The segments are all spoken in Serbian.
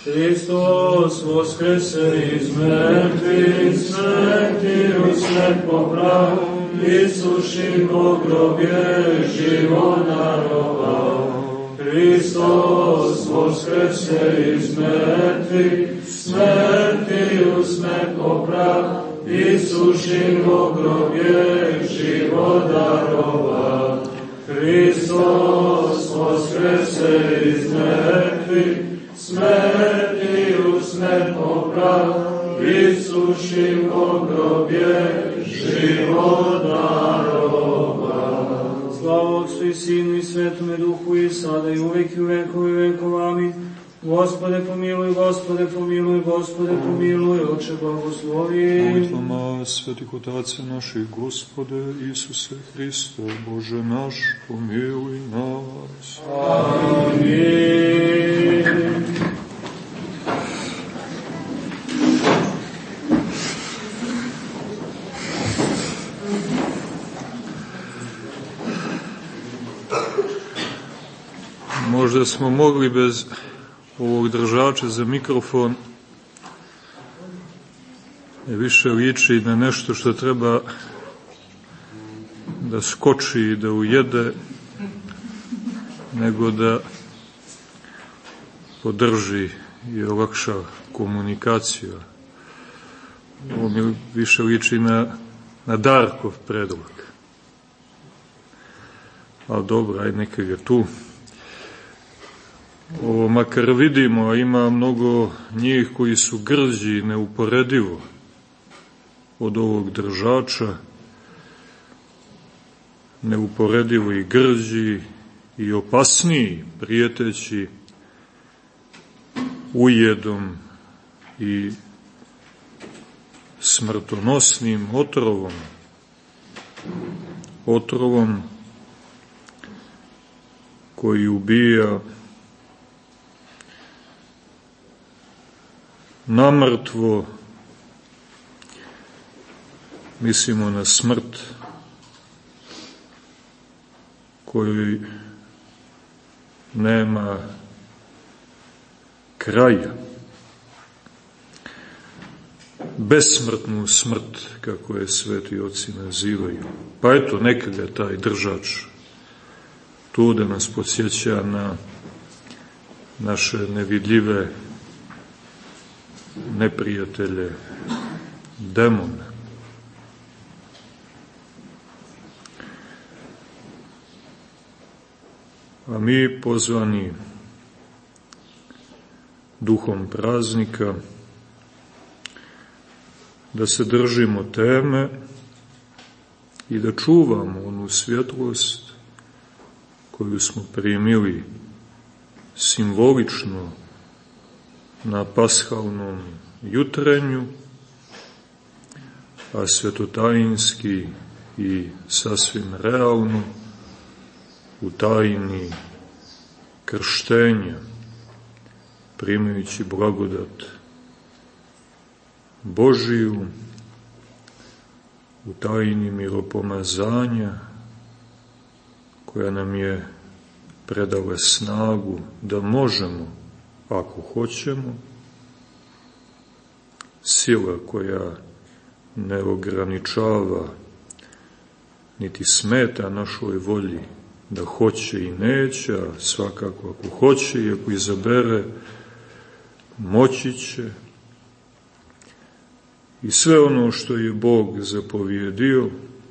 Hristos voskrese iz mrtvih, smrti usred poprav, isuši pogrobje život darovao. Hristos voskrese iz mrtvih, smrti usred poprav, isuši pogrobje život darovao. Hristos voskrese iz mrtvih, smrti usmed poprav, isuši pogrobje život darova. Slava Otcu i Sinu i Svetome Duhu i sada i uvek i u vekovi vekova. Amin. Gospode pomiluj, Gospode pomiluj, Gospode pomiluj, Oče blagoslovi. Molitvama svetih otaca naših, Gospode Isuse Hriste, Bože naš, pomiluj nas. Amin. Možda smo mogli bez ovog držača za mikrofon, više liči na nešto što treba da skoči i da ujede, nego da podrži i olakša komunikaciju. Ovo mi više liči na Darkov predlog. Ali dobro, aj neka ga tu. Ovo makar vidimo, ima mnogo njih koji su grđi neuporedivo od ovog držača, neuporedivo i grđi i opasniji, prijeteći ujedom i smrtonosnim otrovom koji ubija namrtvo, mislimo na smrt kojoj nema kraja, besmrtnu smrt, kako je sveti oci nazivaju. Pa eto, neka ga taj držač tu da nas podsjeća na naše nevidljive neprijatelje, demone. A mi pozvani duhom praznika da se držimo teme i da čuvamo onu svjetlost koju smo primili simbolično na pashalnom jutrenju, a svetotajinski i sasvim realno u tajni krštenja, primajući blagodat Božiju, u tajni miropomazanja, koja nam je predala snagu da možemo, ako hoćemo, sila koja ne ograničava niti smeta našoj volji da hoće i neće, a svakako ako hoće i ako izabere, moći će. I sve ono što je Bog zapovjedio,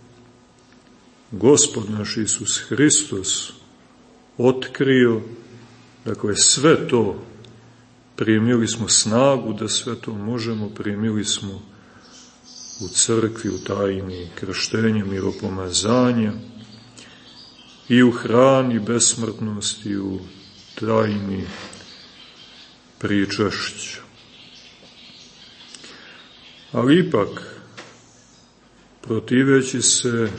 Gospod naš Isus Hristos otkrio, dakle sve to primili smo snagu da sve to možemo, primili smo u crkvi, u tajni krštenja, miropomazanja i u hrani besmrtnosti, u tajni pričašća. Ali ipak, protiveći se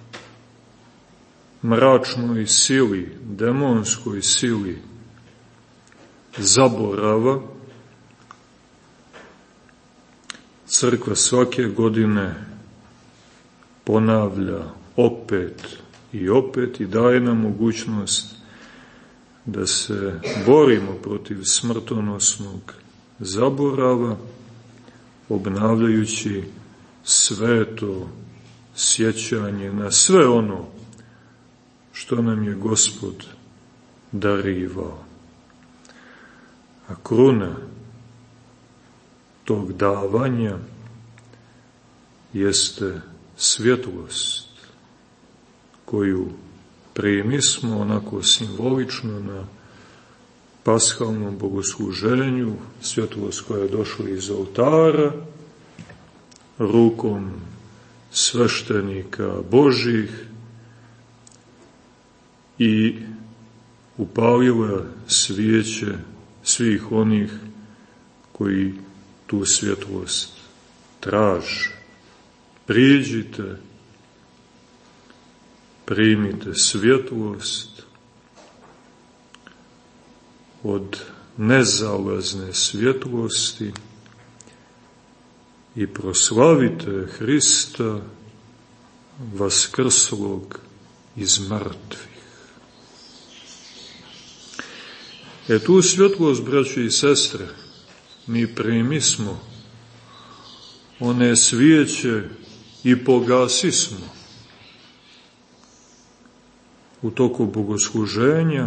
mračnoj sili, demonskoj sili zaborava, crkva svake godine ponavlja opet i daje nam mogućnost da se borimo protiv smrtonosnog zaborava, obnavljajući sveto sjećanje na sve ono što nam je Gospod darivao. A kruna tog davanja jeste svjetlost koju primismo onako simbolično na pashalnom bogosluženju, svjetlost koja je došla iz oltara, rukom sveštenika Božih i upalila svijeće svih onih koji tu svjetlost traže. Priđite, primite svjetlost od nezalazne svjetlosti i proslavite Hrista vaskrslog iz mrtvih. Tu svjetlost, braći i sestre, mi primismo, one svijeće i pogasismo u toku bogosluženja,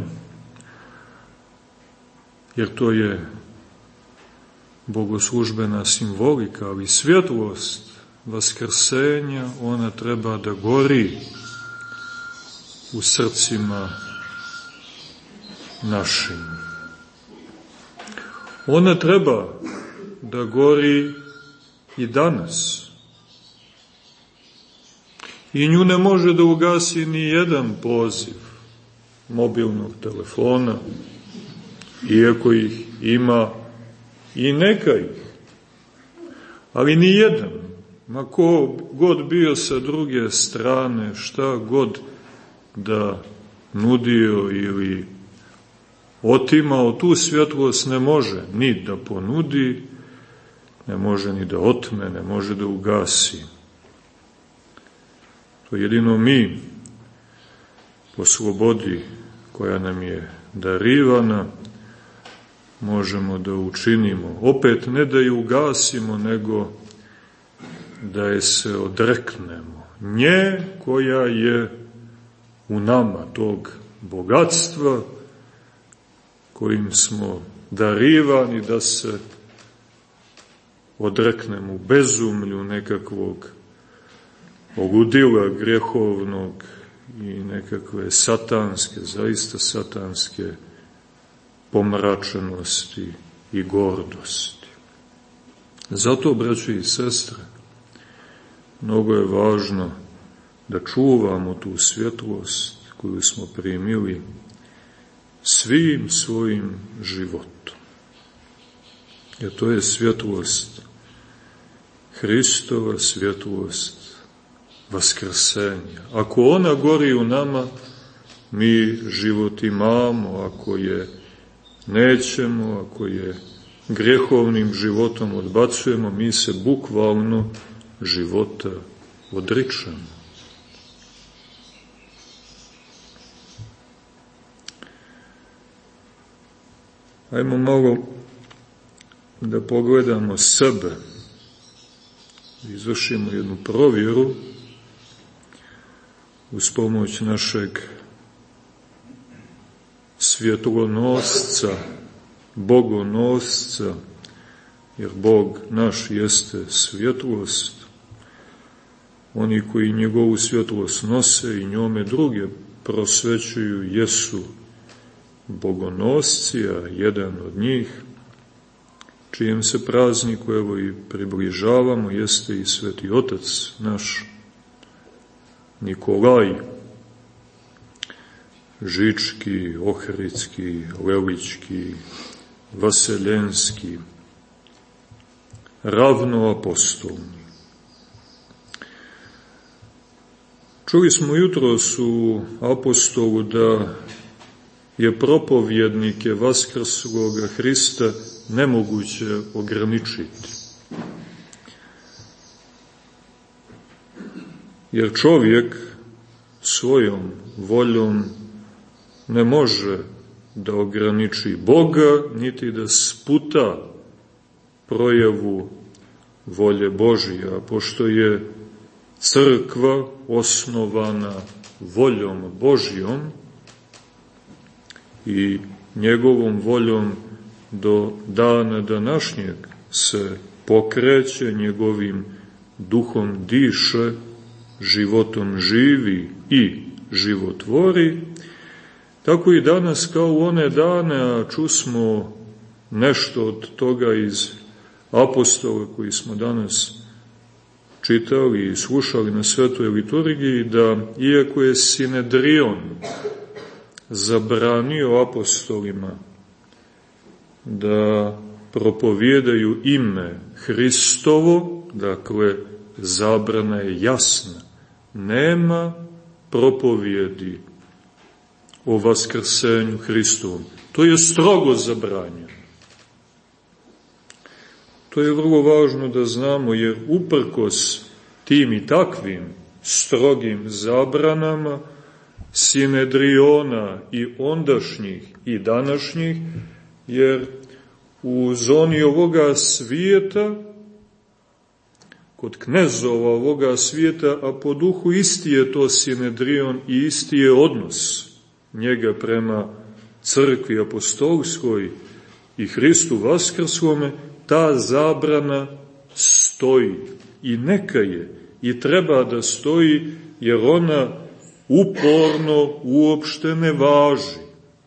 jer to je bogoslužbena simbolika, ali svjetlost vaskrsenja, ona treba da gori u srcima našim. Ona treba da gori i danas. I nju ne može da ugasi ni jedan poziv mobilnog telefona, iako ih ima i neka ih. Ali ni jedan, ma ko god bio sa druge strane, šta god da nudio ili otimao, tu svjetlost ne može ni da ponudi, ne može ni da otme, ne može da ugasi. To jedino mi, po slobodi koja nam je darivana, možemo da učinimo. Opet ne da je ugasimo, nego da je se odreknemo. Nje koja je u nama, tog bogatstva kojim smo darivani, da se odreknemo u bezumlju nekakvog ludila grjehovnog i nekakve satanske, zaista satanske pomračenosti i gordosti. Zato, braći i sestre, mnogo je važno da čuvamo tu svjetlost koju smo primili svim svojim životom. Jer to je svjetlost Hristova, svjetlost vaskrsenja. Ako ona gori u nama, mi život imamo. Ako je nećemo, ako je grjehovnim životom odbacujemo, mi se bukvalno života odričemo. Ajmo malo da pogledamo sebe, izvršimo jednu provjeru uz pomoć našeg svjetlonosca, bogonosca, jer Bog naš jeste svjetlost. Oni koji njegovu svjetlost nose i njome druge prosvećuju jesu bogonosci, a jedan od njih, čijem se prazniku evo i približavamo, jeste i Sveti Otac naš Nikolaj, Žički, Ohridski, Lelički, Vaseljenski, ravnoapostolni. Čuli smo jutros u apostolu da je propovjednike vaskrsloga Hrista nemoguće ograničiti. Jer čovjek svojom voljom ne može da ograniči Boga, niti da sputa projavu volje Božije, a pošto je crkva osnovana voljom Božjom i njegovom voljom do dana današnjeg se pokreće, njegovim duhom diše, životom živi i životvori, tako i danas kao u one dane, a čusmo nešto od toga iz apostola koji smo danas čitali i slušali na svetoj liturgiji, da iako je Sinedrion zabranio apostolima da propovijedaju ime Hristovo, dakle zabrana je jasna, nema propovijedi o vaskrsenju Hristovom. To je strogo zabranjeno. To je vrlo važno da znamo, jer uprkos tim i takvim strogim zabranama Sinedriona i ondašnjih i današnjih, jer u zoni ovoga svijeta, kod knezova ovoga svijeta, a po duhu isti je to Sinedrion i isti je odnos njega prema crkvi apostolskoj i Hristu vaskrslome, ta zabrana stoji i neka je i treba da stoji, jer ona uporno uopšte ne važi.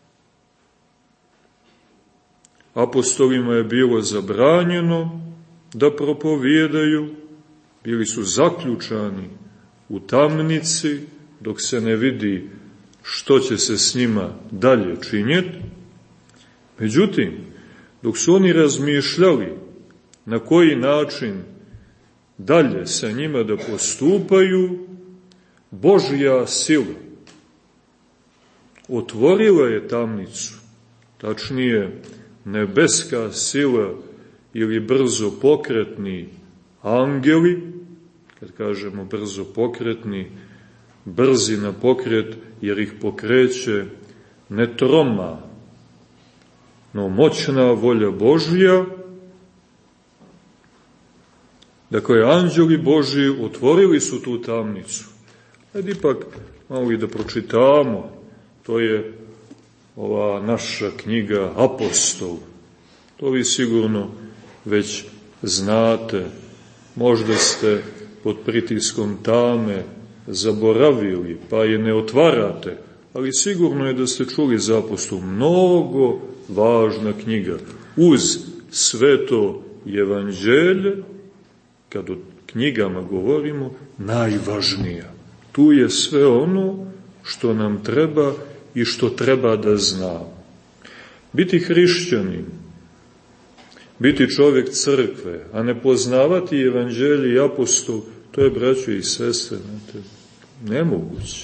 Apostolima je bilo zabranjeno da propovijedaju, bili su zaključani u tamnici dok se ne vidi što će se s njima dalje činjeti. Međutim, dok su oni razmišljali na koji način dalje sa njima da postupaju, Božja sila otvorila je tamnicu, tačnije nebeska sila ili brzo pokretni angeli, kad kažemo brzo pokretni, brzi na pokret, jer ih pokreće ne troma, no moćna volja Božja. Dakle, anđeli Božji otvorili su tu tamnicu. Hajde ipak malo i da pročitamo, to je ova naša knjiga Apostol. To vi sigurno već znate, možda ste pod pritiskom tame zaboravili, pa je ne otvarate, ali sigurno je da ste čuli za Apostol. Mnogo važna knjiga. Uz sveto evanđelje, kad o knjigama govorimo, najvažnija. Tu je sve ono što nam treba i što treba da znamo. Biti hrišćanin, biti čovjek crkve, a ne poznavati evanđelje i apostol, to je, braćo i sestre, nemoguće,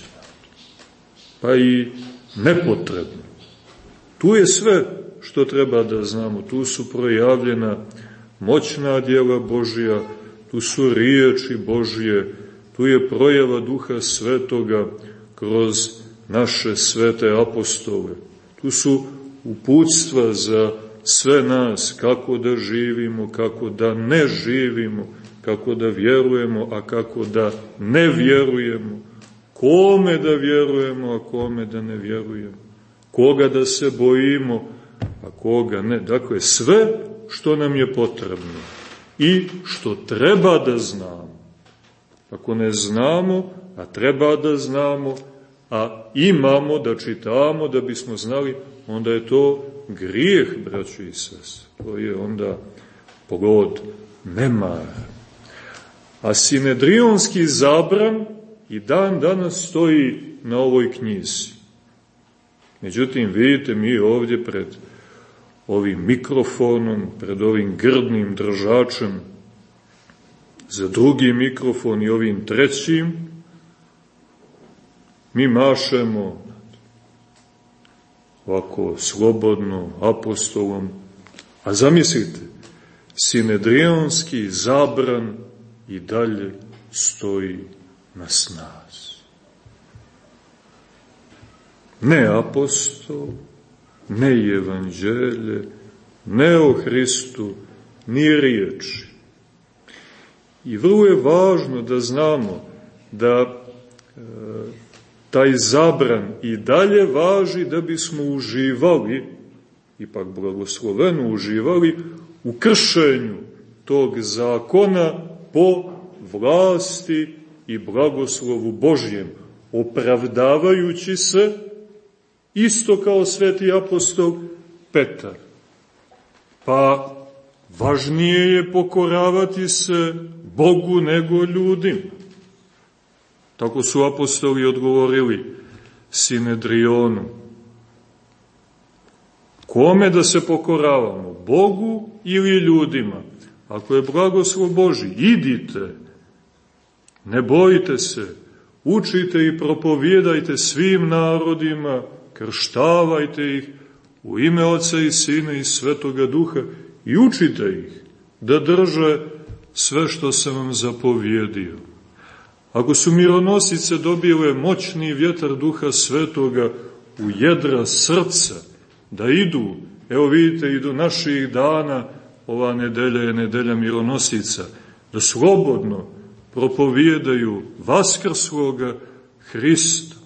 pa i nepotrebno. Tu je sve što treba da znamo. Tu su projavljena moćna djela Božja, tu su riječi Božje, tu je projava Duha Svetoga kroz naše svete apostole. Tu su uputstva za sve nas, kako da živimo, kako da ne živimo, kako da vjerujemo, a kako da ne vjerujemo, kome da vjerujemo, a kome da ne vjerujemo, koga da se bojimo, a koga ne. Dakle, sve što nam je potrebno i što treba da znamo. Ako ne znamo, a treba da znamo, a imamo da čitamo da bismo znali, onda je to grijeh, braćo i sestre. To je onda plod nemara. A sinedrionski zabran i dan danas stoji na ovoj knjizi. Međutim, vidite, mi ovdje pred ovim mikrofonom, pred ovim grdnim držačem, za drugi mikrofon i ovim trećim, mi mašemo ovako slobodno apostolom, a zamislite, sinedrionski zabran i dalje stoji na snazi. Ne apostol, ne evanđelje, ne o Hristu, ni riječi. I vrlo je važno da znamo da taj zabran i dalje važi da bismo uživali, ipak blagosloveno uživali, u kršenju tog zakona po vlasti i blagoslovu Božjem, opravdavajući se isto kao sveti apostol Petar. Pa važnije je pokoravati se Bogu nego ljudima. Tako su apostoli odgovorili Sinedrionu. Kome da se pokoravamo, Bogu ili ljudima? Ako je blagoslov Božji, idite, ne bojite se, učite i propovijedajte svim narodima, krštavajte ih u ime Oca i Sina i Svetoga Duha i učite ih da drže sve što sam vam zapovjedio. Ako su mironosice dobile moćni vjetar Duha Svetoga u jedra srca, da idu, evo vidite, i do naših dana, ova nedelja je nedelja mironosica, da slobodno propovijedaju vaskrsloga Hrista.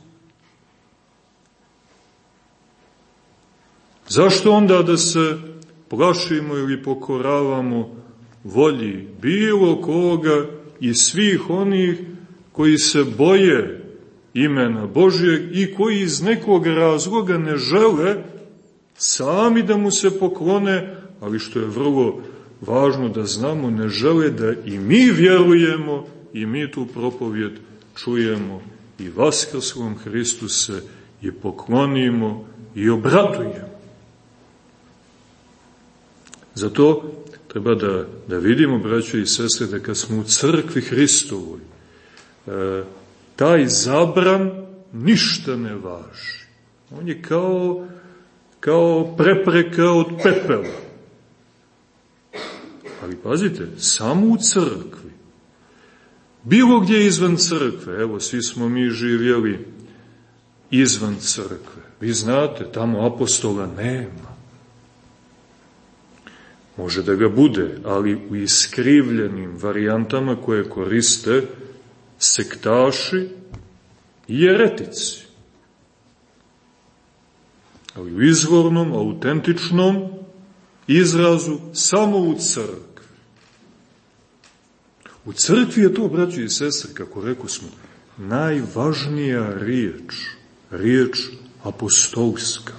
Zašto onda da se plašimo ili pokoravamo volji bilo koga i svih onih koji se boje imena Božjeg i koji iz nekog razloga ne žele sami da mu se poklone, ali što je vrlo važno da znamo, ne žele da i mi vjerujemo i mi tu propovjed čujemo i vaskrslom Hristu se i poklonimo i obratujemo. Zato treba da vidimo, braćo i sestre, da kad smo u crkvi Hristovoj, taj zabran ništa ne važi. On je kao prepreka od pepela. Ali pazite, samo u crkvi. Bilo gdje izvan crkve, evo, svi smo mi živjeli izvan crkve. Vi znate, tamo apostola nema. Može da ga bude, ali u iskrivljenim varijantama koje koriste sektaši i jeretici. Ali u izvornom, autentičnom izrazu samo u crkvi. U crkvi je to, braći i sestre, kako rekao smo, najvažnija riječ apostolska.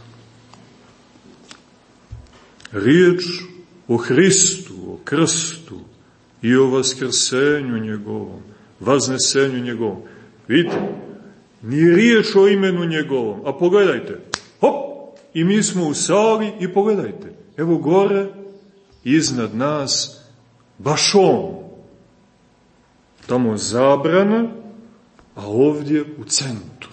Riječ o Hristu, o krstu i o vaskrsenju njegovom, vaznesenju njegovom. Vidite, ni riječ o imenu njegovom, a pogledajte, hop, i mi smo u sali i pogledajte, evo gore, iznad nas, baš on. Tamo zabrana, a ovdje u centru.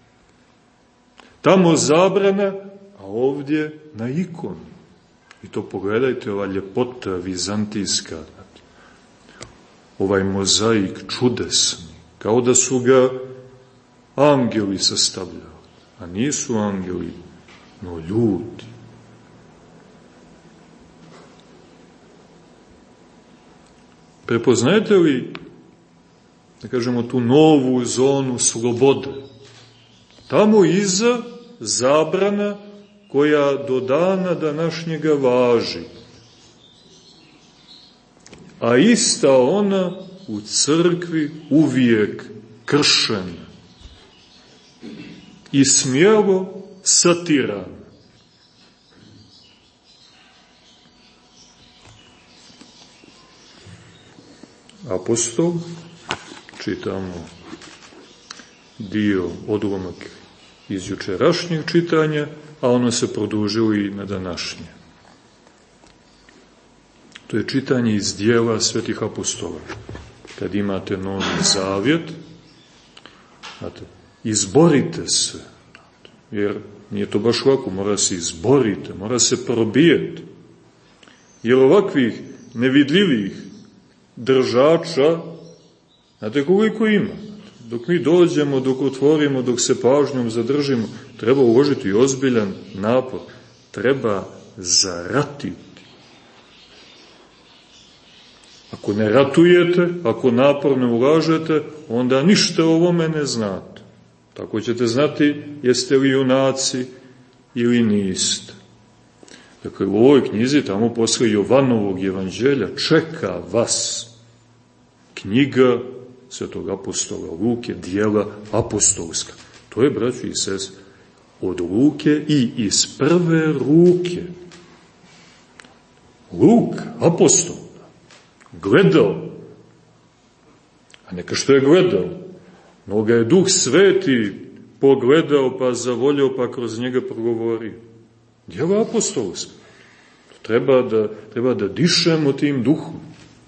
Tamo zabrana, a ovdje na ikonu. I to pogledajte, ova ljepota vizantijska, ovaj mozaik čudesni, kao da su ga angeli sastavljali, a nisu angeli, no ljudi. Prepoznajete li, da kažemo, tu novu zonu slobode? Tamo iza zabrana koja do dana današnjega važi. A ista ona u crkvi uvijek kršena i smjelo satirana. Apostol, čitamo dio, odlomak iz jučerašnjeg čitanja, a ono se produžilo i na današnje. To je čitanje iz dijela svetih apostola. Kad imate Novi Zavjet, izborite se, jer nije to baš lako, mora se izborite, mora se probijeti. Jer ovakvih nevidljivih držača, znate koliko ima? Dok mi dođemo, dok otvorimo, dok se pažnjom zadržimo, treba uložiti ozbiljan napor, treba zaratiti. Ako ne ratujete, ako naporno ulažete, onda ništa o ovome ne znate. Tako ćete znati jeste li junaci ili niste. Dakle, u ovoj knjizi, tamo posle Jovanovog evanđelja, čeka vas knjiga svetog apostola Luke, dijela apostolska. To je, braćo i sestre, od Luke i iz prve ruke. Luk, apostol, gledao, a neka što je gledao, no ga je Duh Sveti pogledao, pa zavoljao, pa kroz njega progovorio. Djelo apostolsko. Treba da dišemo tim duhom.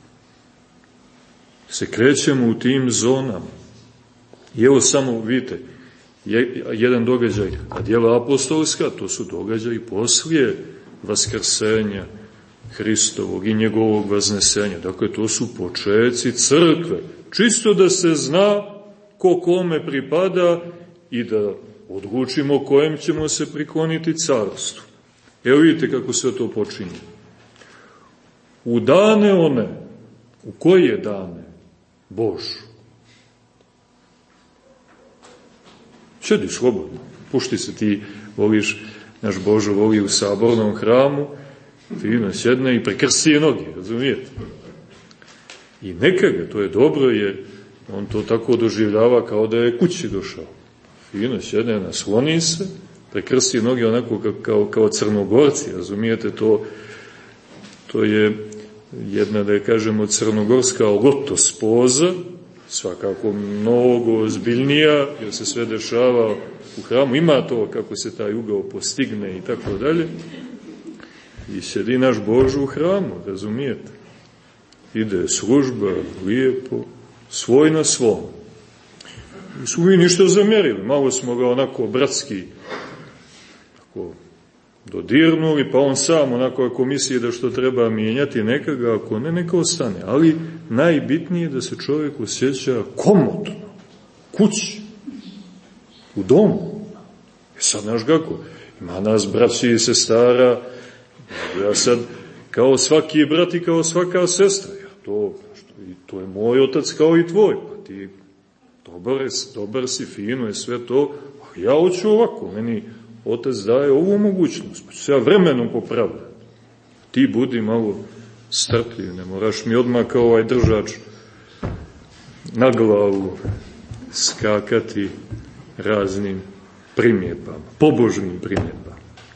Se krećemo u tim zonama. I evo samo, vidite, jedan događaj, a djela apostolska, to su događaji poslije vaskrsenja Hristovog i njegovog vaznesenja. Dakle, to su počeci crkve. Čisto da se zna ko kome pripada i da odlučimo kojem ćemo se prikloniti carstvu. Evo vidite kako sve to počinje. U dane one, u koje dane? Božu. Sjedi slobodno, pušti se, ti voliš, naš Božo voli u sabornom hramu, fino sjedne i prekrsti noge, razumijete? I neka ga, to je dobro, jer on to tako doživljava kao da je kući došao. Fino sjedne, nasloni se, prekrsti noge onako kao Crnogorci, razumijete, to je jedna, da je kažemo, crnogorska lotos poza, svakako mnogo ozbiljnija, jer se sve dešava u hramu, ima to kako se taj ugao postigne i tako dalje. I sjedi naš Božu u hramu, razumijete? Ide služba, lijepo, svoj na svom. Nisu mi ništa zamjerili, malo smo ga onako bratski tako dodirnuli, pa on sam onako ako misli da što treba mijenjati, neka ga, ako ne, neka ostane. Ali najbitnije je da se čovjek osjeća komotno, kući, u domu. Sad, znaš kako, ima nas braći i sestara, ja sad kao svaki brat i kao svaka sestra, to je moj otac kao i tvoj, pa ti dobar si, fino je sve to, a ja hoću ovako, meni otac daje ovu mogućnost, pa ću se ja vremenom popravljati. Ti budi malo strpljiv, ne moraš mi odmah kao ovaj držač na glavu skakati raznim primjedbama, pobožnim primjedbama.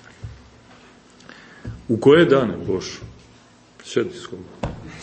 U koje dane, Božo? Sjedi slobodno.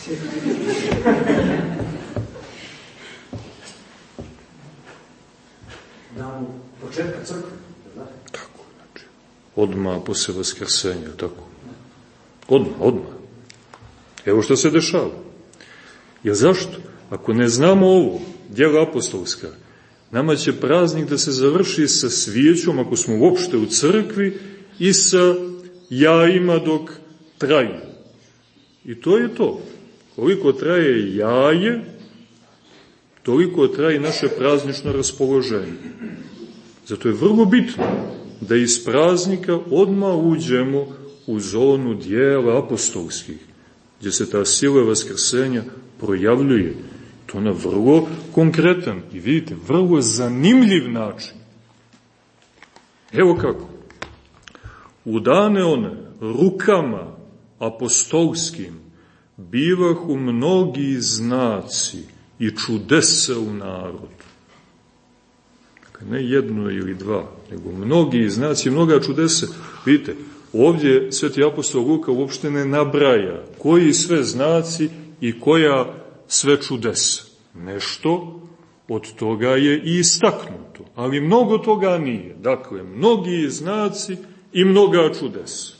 Dan početka crkve. Tako, znači, odmah posle vaskrsenja, tako. Odmah. Evo što se dešava. Jer zašto? Ako ne znamo ovo, djela apostolska, nama će praznik da se završi sa svijećom, ako smo uopšte u crkvi, i sa jajima dok traje. I to je to. Koliko traje jaje, toliko traje naše praznično raspoloženje. Zato je vrlo bitno da iz praznika odmah uđemo u zonu djela apostolskih, gdje se ta sila vaskrsenja projavljuje. To na vrlo konkretan i vidite, vrlo zanimljiv način. Evo kako. U dane one rukama apostolskim bivahu mnogi znaci i čudesa u narodu. Dakle, ne jedno ili dva, nego mnogi znaci i mnoga čudesa. Vidite, ovdje sveti apostol Luka uopšte ne nabraja koji sve znaci i koja sve čudesa. Nešto od toga je i istaknuto, ali mnogo toga nije. Dakle, mnogi znaci i mnoga čudesa.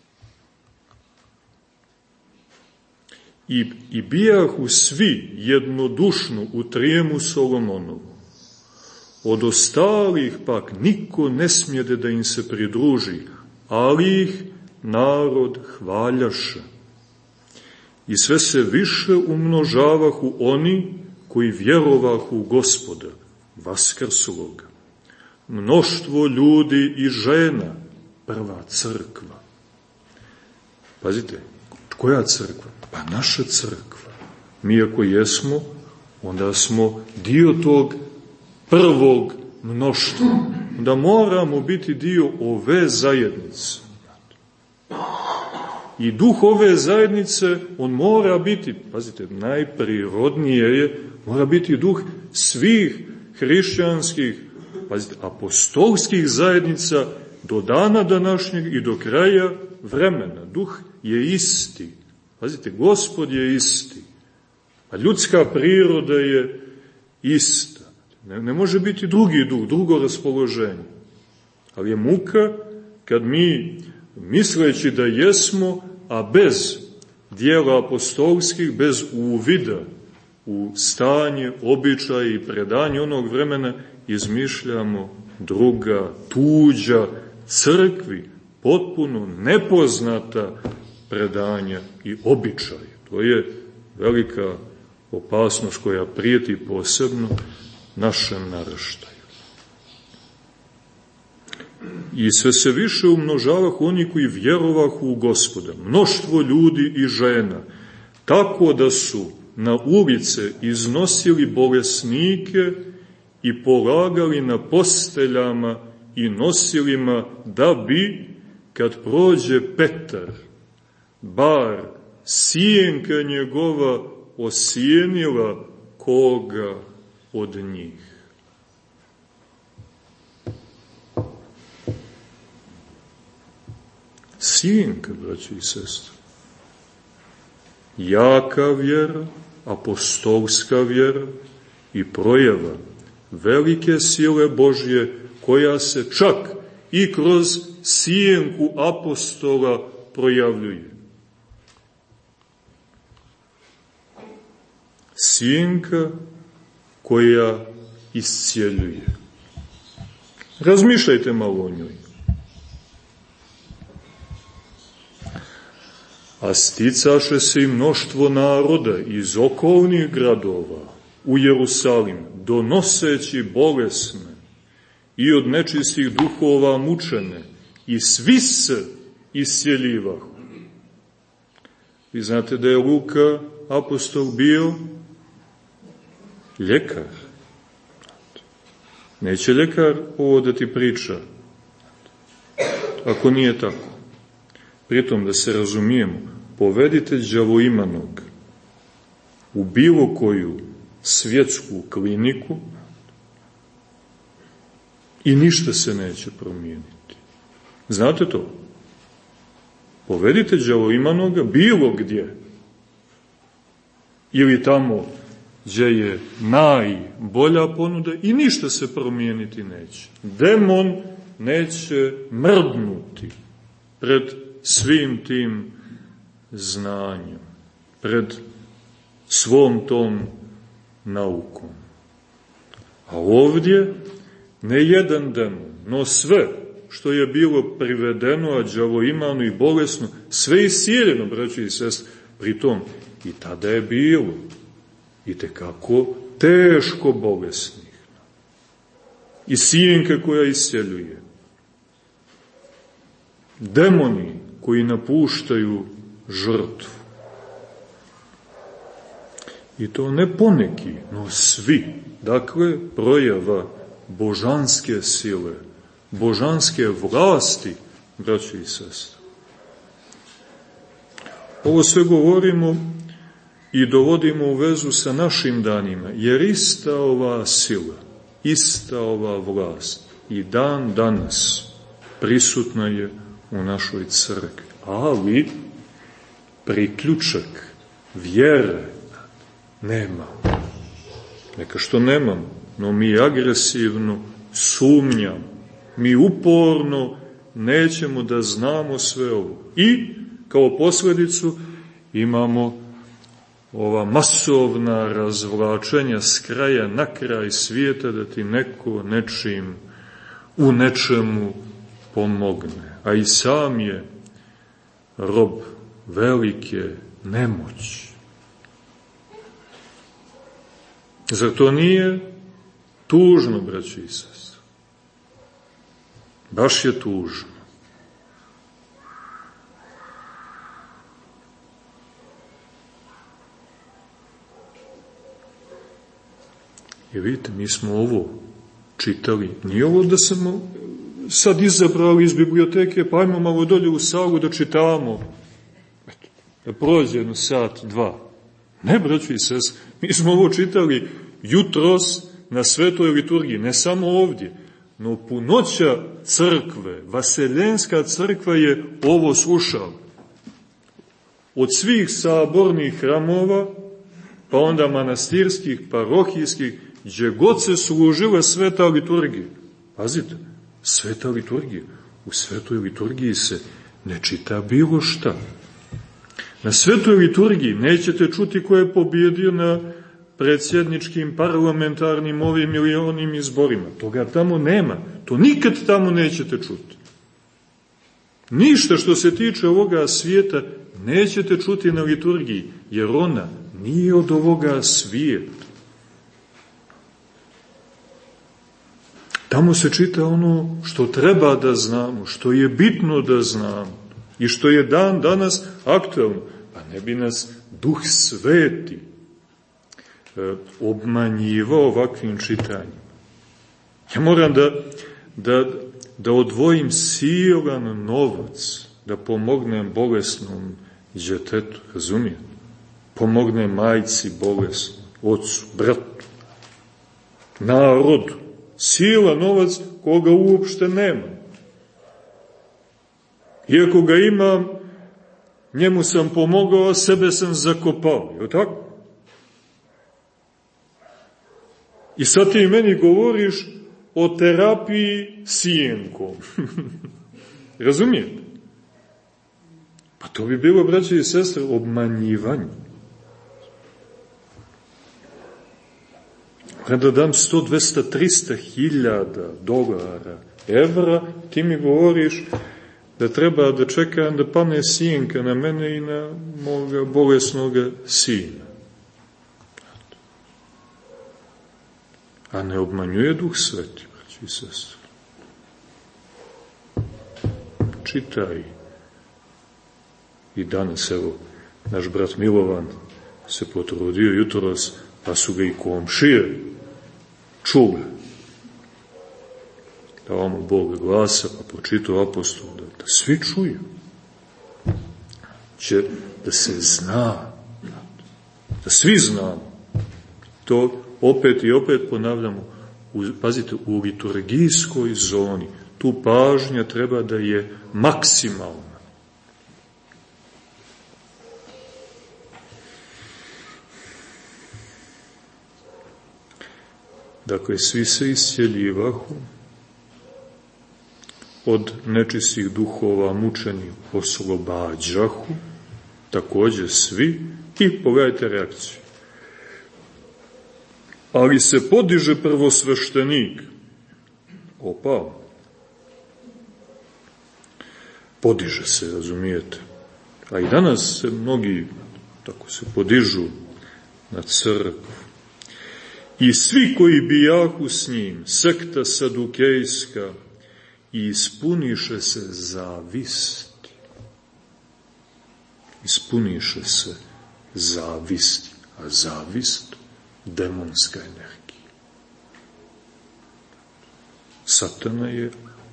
I bijahu svi jednodušno u trijemu Solomonovu. Od ostalih pak niko ne smjede da im se pridruži, ali ih narod hvaljaše. I sve se više umnožavahu oni koji vjerovahu u Gospoda, vaskrsloga. Mnoštvo ljudi i žena, prva crkva. Pazite, koja crkva? Pa naša crkva. Mi ako jesmo, onda smo dio tog prvog mnoštva. Onda moramo biti dio ove zajednice. I duh ove zajednice, on mora biti, pazite, najprirodnije je, mora biti duh svih hrišćanskih, pazite, apostolskih zajednica do dana današnjeg i do kraja vremena. Duh je isti. Pazite, Gospod je isti. A ljudska priroda je ista. Ne može biti drugi duh, drugo raspoloženje. Ali je muka kad mi, misleći da jesmo, a bez dijela apostolskih, bez uvida u stanje, običaje i predanje onog vremena, izmišljamo druga, tuđa, crkvi, potpuno nepoznata predanja i običaje. To je velika opasnost koja prijeti posebno našem naraštaju. I sve se više umnožavahu oni koji vjerovahu u Gospoda, mnoštvo ljudi i žena, tako da su na ulice iznosili bolesnike i polagali na posteljama i nosilima, da bi, kad prođe Petar, bar sjenka njegova osjenila koga od njih. Sjenka, braći i sestre. Jaka vjera, apostolska vjera i projava velike sile Božje, koja se čak i kroz sjenku apostola projavljuje. Sjenka koja iscijeljuje. Razmišljajte malo o njoj. A sticaše se i mnoštvo naroda iz okolnih gradova u Jerusalim, donoseći bolesne i od nečistih duhova mučene, i svi se iscjeljivahu. Vi znate da je Luka, apostol, bio ljekar. Neće ljekar ovo da ti priča, ako nije tako. Pritom, da se razumijemo, povedite đavoimanog u bilo koju svjetsku kliniku i ništa se neće promijeniti. Znate to? Povedite đavoimanoga bilo gdje. Ili tamo gdje je najbolja ponuda i ništa se promijeniti neće. Demon neće mrdnuti pred svim tim znanjem, pred svom tom naukom. A ovdje ne jedan demon, no sve što je bilo privedeno, a đavoimano i bolesno, sve iscijeljeno, braći i sestre. Pritom, i tada je bilo itekako teško bolesnih. I sjenka koja iscijeljuje. Demoni koji napuštaju žrtvu. I to ne poneki, no svi. Dakle, projava božanske sile, božanske vlasti, braći i sestre. Ovo sve govorimo i dovodimo u vezu sa našim danima, jer ista ova sila, ista ova vlast i dan danas prisutna je u našoj crkvi. Ali priključak vjere nema. Neka što nemam, no mi agresivno sumnjamo. Mi uporno nećemo da znamo sve ovo. I kao posljedicu imamo ova masovna razvlačenja s kraja na kraj svijeta da ti neko nečim u nečemu pomogne. A i sam je rob velike nemoći. Zar to nije tužno, braći i sestre? Baš je tužno. I vidite, mi smo ovo čitali. Nije ovo da smo sad izabrali iz biblioteke, pa ajmo malo dolje u salu da čitamo. Eto, da prođe jedno sat, dva. Ne, braćo i sestre, mi smo ovo čitali jutros na svetoj liturgiji, ne samo ovdje, no punoća crkve, Vaseljenska crkva je ovo slušala. Od svih sabornih hramova, pa onda manastirskih, parohijskih, gdje god se služila sveta liturgija. Pazite, sveta liturgija. U svetoj liturgiji se ne čita bilo šta. Na svetoj liturgiji nećete čuti ko je pobjedio na predsjedničkim, parlamentarnim, ovim ili onim izborima. Toga tamo nema. To nikad tamo nećete čuti. Ništa što se tiče ovoga svijeta nećete čuti na liturgiji, jer ona nije od ovoga svijeta. Tamo se čita ono što treba da znamo, što je bitno da znamo i što je dan danas aktualno. Pa ne bi nas Duh Sveti obmanjivao ovakvim čitanjem. Ja moram da odvojim silan novac, da pomognem bolesnom djetetu, razumijete? Pomognem majci bolesnom, ocu, bratu, narodu. Silan novac koga uopšte nema. Iako ga imam, njemu sam pomogao, a sebe sam zakopao. Je li tako? I sad ti meni govoriš o terapiji sjenkom. Razumijete? Pa to bi bilo, braće i sestre, obmanjivanje. Kada dam 100, 200, 300 hiljada dolara, evra, ti mi govoriš da treba da čekam da pane sjenka na mene i na moga bolesnog sina. A ne obmanjuje Duh Sveti, braći i sestre. Čitaj. I danas, evo, naš brat Milovan se potrudio jutros, pa su ga i komšije čuli. Dao mu Bog glasa, pa pročitao apostol, da svi čuju. Će da se zna, da svi znamo. To opet i opet ponavljamo, pazite, u liturgijskoj zoni, tu pažnja treba da je maksimalna. Dakle, svi se iscjeljivahu, od nečistih duhova mučeni oslobađahu, također svi, i pogledajte reakciju. Ali se podiže prvosveštenik. Opa! Podiže se, razumijete. A i danas se mnogi tako se podižu na crkvu. I svi koji bijahu s njim, sekta sadukejska, i ispuniše se zavisti. Ispuniše se zavisti. A zavist, demonska energija. Satana je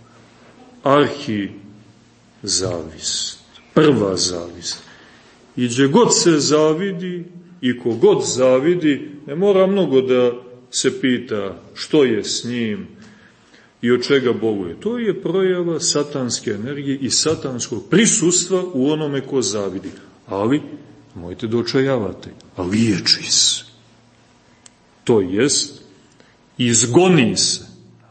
arhizavist, prva zavist. I gdje god se zavidi, i kogod zavidi, ne mora mnogo da se pita što je s njim i od čega boluje. To je projava satanske energije i satanskog prisustva u onome ko zavidi. Ali, mojte da očajavate, liječi se. To jest, izgoni se.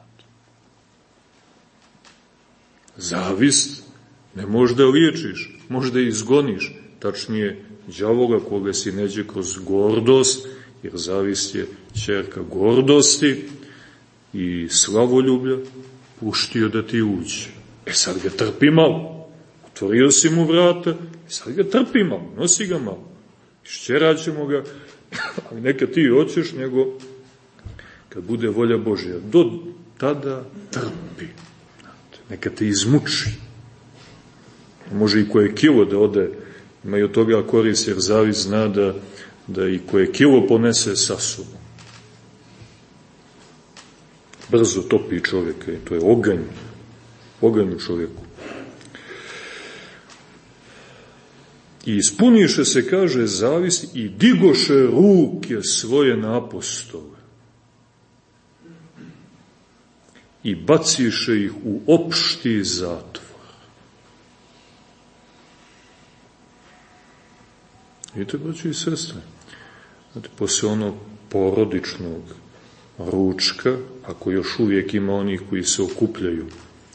Zavist ne možda liječiš, možda izgoniš. Tačnije, đavola koga si neđe kroz gordost, jer zavist je ćerka gordosti i slavoljublja, puštio da ti uđe. Sad ga trpi malo. Otvorio si mu vrata, sad ga trpi malo, nosi ga malo. Išćeraćemo ga, ali neka ti hoćeš, nego kad bude volja Božja. Do tada trpi. Neka te izmuči. Može i koje kilo da ode, ima i od toga korist, jer zavist zna da i koje kilo ponese sa sobom. brzo topi čovjeka i to je oganj u čovjeku. I ispuniše se, kaže, zavist i digoše ruke svoje na apostole i baciše ih u opšti zatvor. Vidite, braći i sestre, znate, posle onog porodičnog ručka, ako još uvijek ima onih koji se okupljaju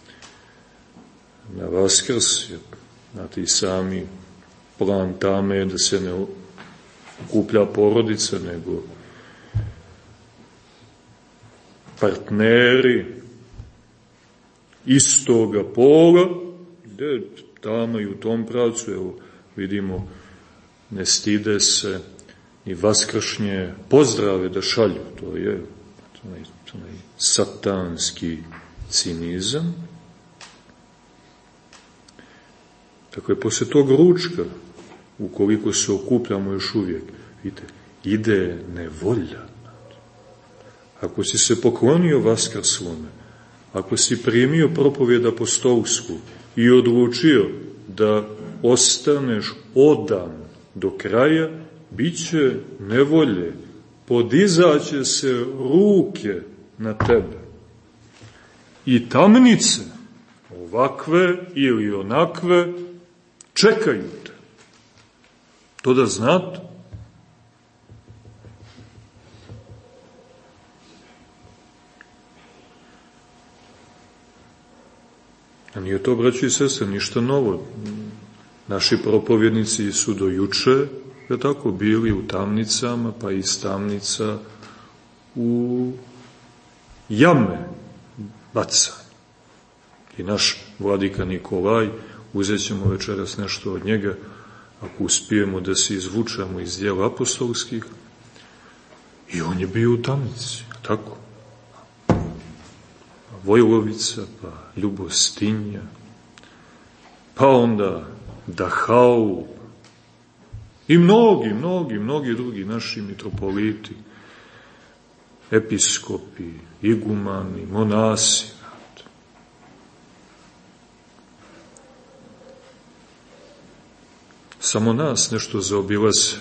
na Vaskrs, znate i sami, plan tame je da se ne okuplja porodica, nego partneri istoga pola, gde tamo i u tom pravcu, evo, vidimo, ne stide se ni vaskršnje pozdrave da šalju, to je onaj satanski cinizam. Tako je, posle tog ručka, ukoliko se okupljamo još uvijek, vidite, ide nevolja. Ako si se poklonio Vaskrslome, ako si primio propovjed apostolsku i odlučio da ostaneš odan do kraja, bit će nevolje, podizaće se ruke na tebe. I tamnice, ovakve ili onakve, čekaju te. To da znate. A nije to, braći i sestre, ništa novo. Naši propovjednici su do juče, je tako, bili u tamnicama, pa iz tamnica u jame bacani. I naš vladika Nikolaj, uzet ćemo večeras nešto od njega, ako uspijemo da se izvučemo iz djela apostolskih, i on je bio u tamnici, tako? Vojlovica, pa Ljubostinja, pa onda Dahau i mnogi drugi naši mitropoliti, episkopi, igumani, monasi. Samo nas nešto zaobilaze.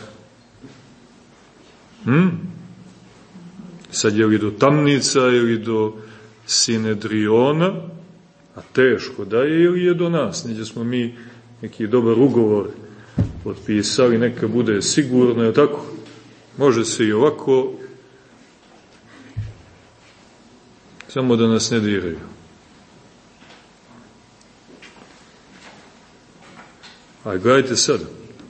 Sad je li do tamnica ili do Sinedriona, a teško da je, ili je do nas. Neđe smo mi neki dobar ugovor potpisali, neka bude sigurno, je tako? Može se i ovako, samo da nas ne diraju. A gledajte sad,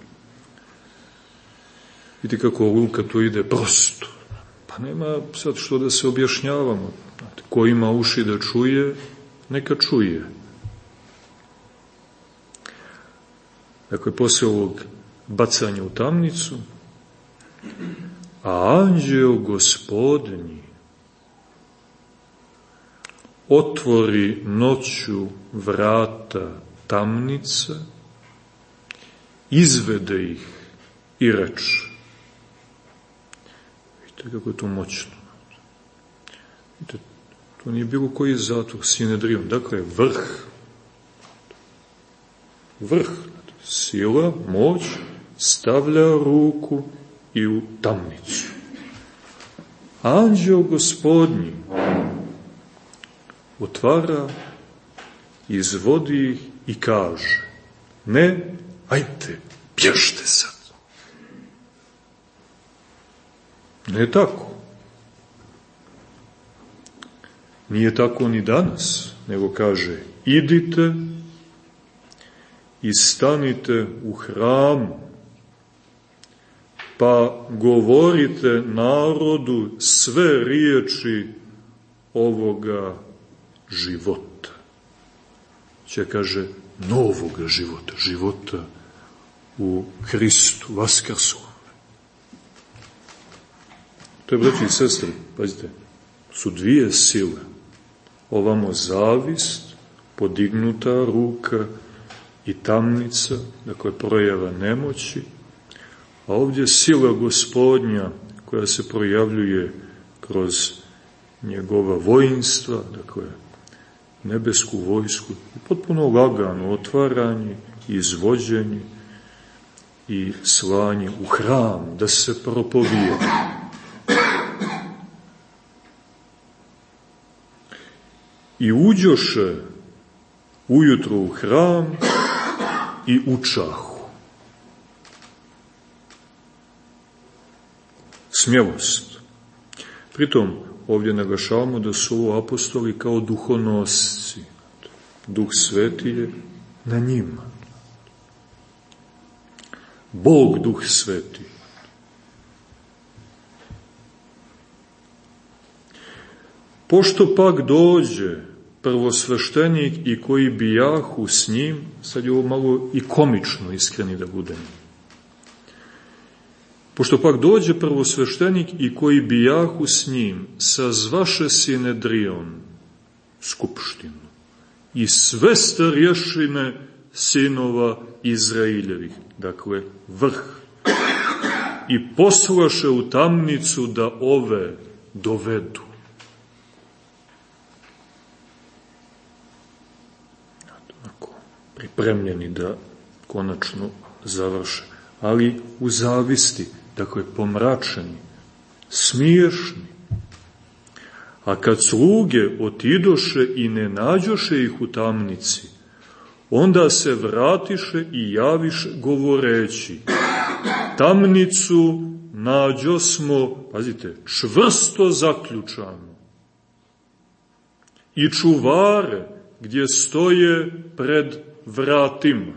vidite kako Luka tu ide prosto. Pa nema sad što da se objašnjavamo. Ko ima uši da čuje, neka čuje. Dakle, posle ovog bacanja u tamnicu, a anđeo Gospodnji otvori noću vrata tamnica, izvede ih i reče. Vidite kako je to moćno. Vidite, to nije bilo koji zatvor, Sinedrion, dakle, vrh, sila, moć, stavlja ruku i u tamnicu. Anđeo Gospodnji otvara, izvodi ih i kaže, ne, ajte, bježte sad. Ne tako. Nije tako ni danas, nego kaže, idite i stanite u hramu, pa govorite narodu sve riječi ovoga života. Će, kaže, novoga života, života u Hristu, Vaskrslome. To je, braći i sestre, pazite, su dvije sile. Ovamo zavist, podignuta ruka i tamnica, dakle projava nemoći, a ovdje sila Gospodnja koja se projavljuje kroz njegova vojinstva, dakle, nebesku vojsku, potpuno lagano otvaranje, izvođenje i slanje u hram, da se propovijeda. I uđoše ujutro u hram i učahu. Smjelost. Pritom, ovdje naglašavamo da su ovo apostoli kao duhonosci. Duh Sveti je na njima. Bog, Duh Sveti. Pošto pak dođe prvosveštenik i koji bijahu s njim, sad je ovo malo i komično, iskreni da budem. Pošto pak dođe prvosveštenik i koji bijahu s njim, sazvaše Sinedrion, skupštinu, i sve starješine sinova Izraeljevih, dakle vrh, i poslaše u tamnicu da ove dovedu. Pripremljeni da konačno završe, ali u zavisti, dakle pomračeni, smiješni. A kad sluge otidoše i ne nađoše ih u tamnici, onda se vratiše i javiše govoreći, tamnicu nađosmo, pazite, čvrsto zaključanu i čuvare gdje stoje pred vratima.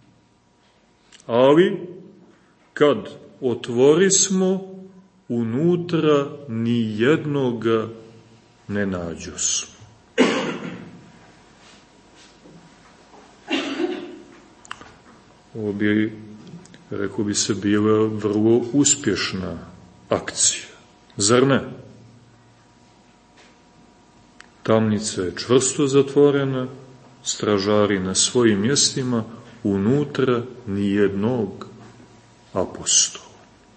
Ali, kad otvorismo, unutra ni jednoga ne nađosmo. Ovo bi, rekao bi se, bila vrlo uspješna akcija. Zar ne? Tamnica je čvrsto zatvorena, stražari na svojim mjestima, unutra ni jednog apostola.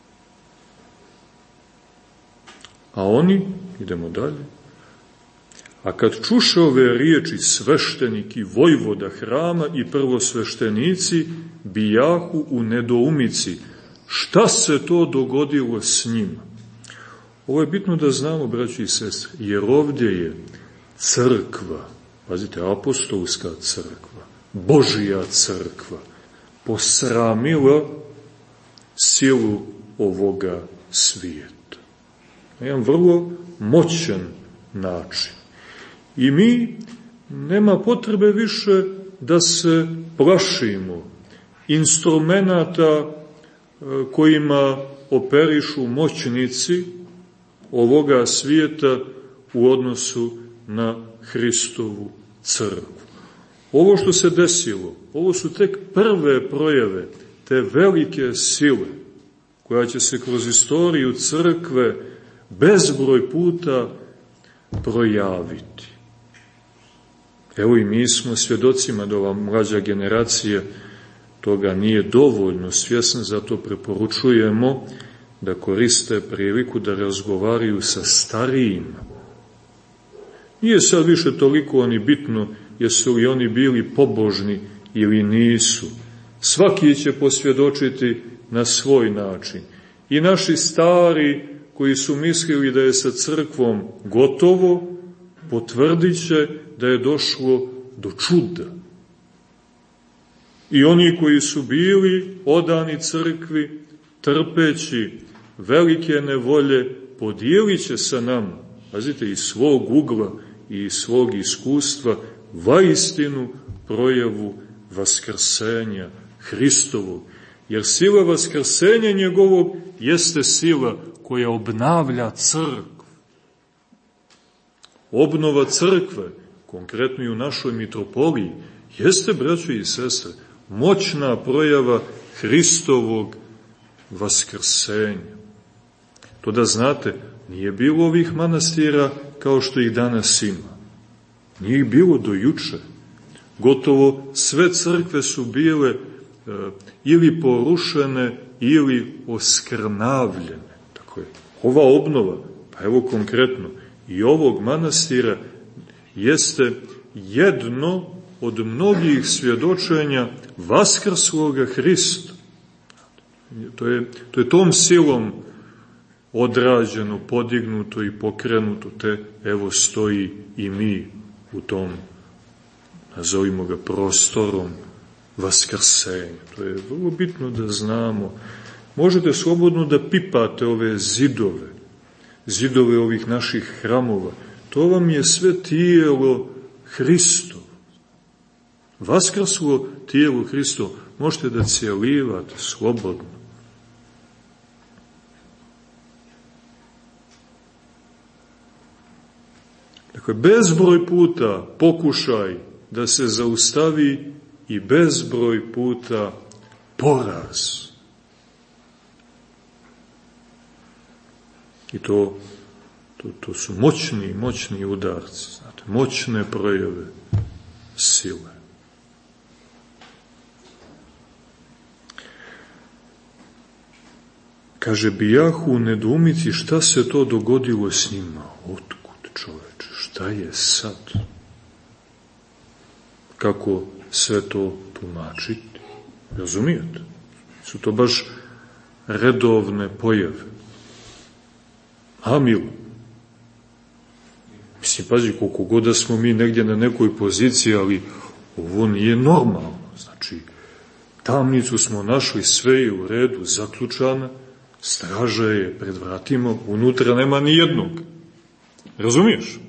A oni, idemo dalje, a kad čuše ove riječi sveštenik i vojvoda hrama i prvosveštenici, bijahu u nedoumici, šta se to dogodilo s njima? Ovo je bitno da znamo, braći i sestre, jer ovdje je crkva, pazite, apostolska crkva, Božija crkva, posramila silu ovoga svijeta. Na jedan vrlo moćan način. I mi nema potrebe više da se plašimo instrumenata kojima operišu moćnici ovoga svijeta u odnosu na Hristovu crkvu. Ovo što se desilo, ovo su tek prve projave te velike sile koja će se kroz istoriju crkve bezbroj puta projaviti. Evo i mi smo svjedocima da ova mlađa generacija toga nije dovoljno svjesna, zato preporučujemo da koriste priliku da razgovaraju sa starijima. Nije sad više toliko oni bitno jesu li oni bili pobožni ili nisu. Svaki će posvjedočiti na svoj način. I naši stari koji su mislili da je sa crkvom gotovo, potvrdit će da je došlo do čuda. I oni koji su bili odani crkvi, trpeći velike nevolje, podijelit će sa nama, pazite, iz svog ugla i iz svog iskustva, vaistinu projavu vaskrsenja Hristovog. Jer sila vaskrsenja njegovog jeste sila koja obnavlja crkvu. Obnova crkve, konkretno i u našoj mitropoliji, jeste, braćo i sestre, moćna projava Hristovog vaskrsenja. To da znate, nije bilo ovih manastira kao što ih danas ima. Nije ih bilo do juče. Gotovo sve crkve su bile ili porušene ili oskrnavljene. Tako je. Ova obnova, pa evo konkretno, i ovog manastira jeste jedno od mnogih svjedočenja vaskrsloga Hrista. To je tom silom odrađeno, podignuto i pokrenuto, te evo stoji i mi u tom, nazovimo ga prostorom vaskrsenja. To je vrlo bitno da znamo. Možete slobodno da pipate ove zidove ovih naših hramova. To vam je sve tijelo Hristovo. Vaskrslo tijelo Hristovo. Možete da cijelivate slobodno. Dakle, bezbroj puta pokušaj da se zaustavi i bezbroj puta poraz. I to su moćni udarci, znate, moćne projave sile. Kaže, bijahu u nedoumici šta se to dogodilo s njima. Otkud, čoveče, šta je sad? Kako sve to tumačiti? Razumijete? Su to baš redovne pojave. Amil. Mislim, pazi, koliko god da smo mi negdje na nekoj poziciji, ali ovo nije normalno. Znači, tamnicu smo našli, sve je u redu, zaključana, straža je pred vratima, unutra nema ni jednog. Razumiješ?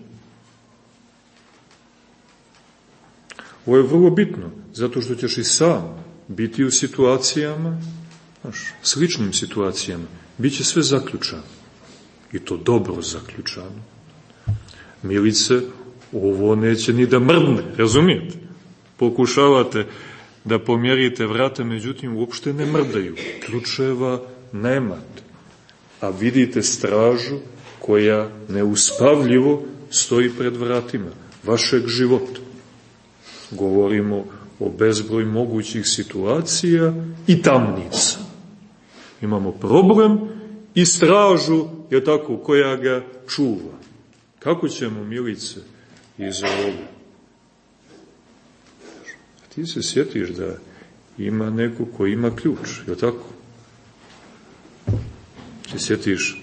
Ovo je vrlo bitno, zato što ćeš i sam biti u situacijama, sličnim situacijama, bit će sve zaključano. I to dobro zaključano. Milice, ovo neće ni da mrdne, razumijete? Pokušavate da pomjerite vrata, međutim, uopšte ne mrdaju. Ključeva nemate. A vidite stražu koja neuspavljivo stoji pred vratima vašeg života. Govorimo o bezbroj mogućih situacija i tamnica. Imamo problem i stražu, je tako, koja ga čuva. Kako ćemo, Milice, iz ovoga? Ti se sjetiš da ima neko ko ima ključ, je tako? Ti sjetiš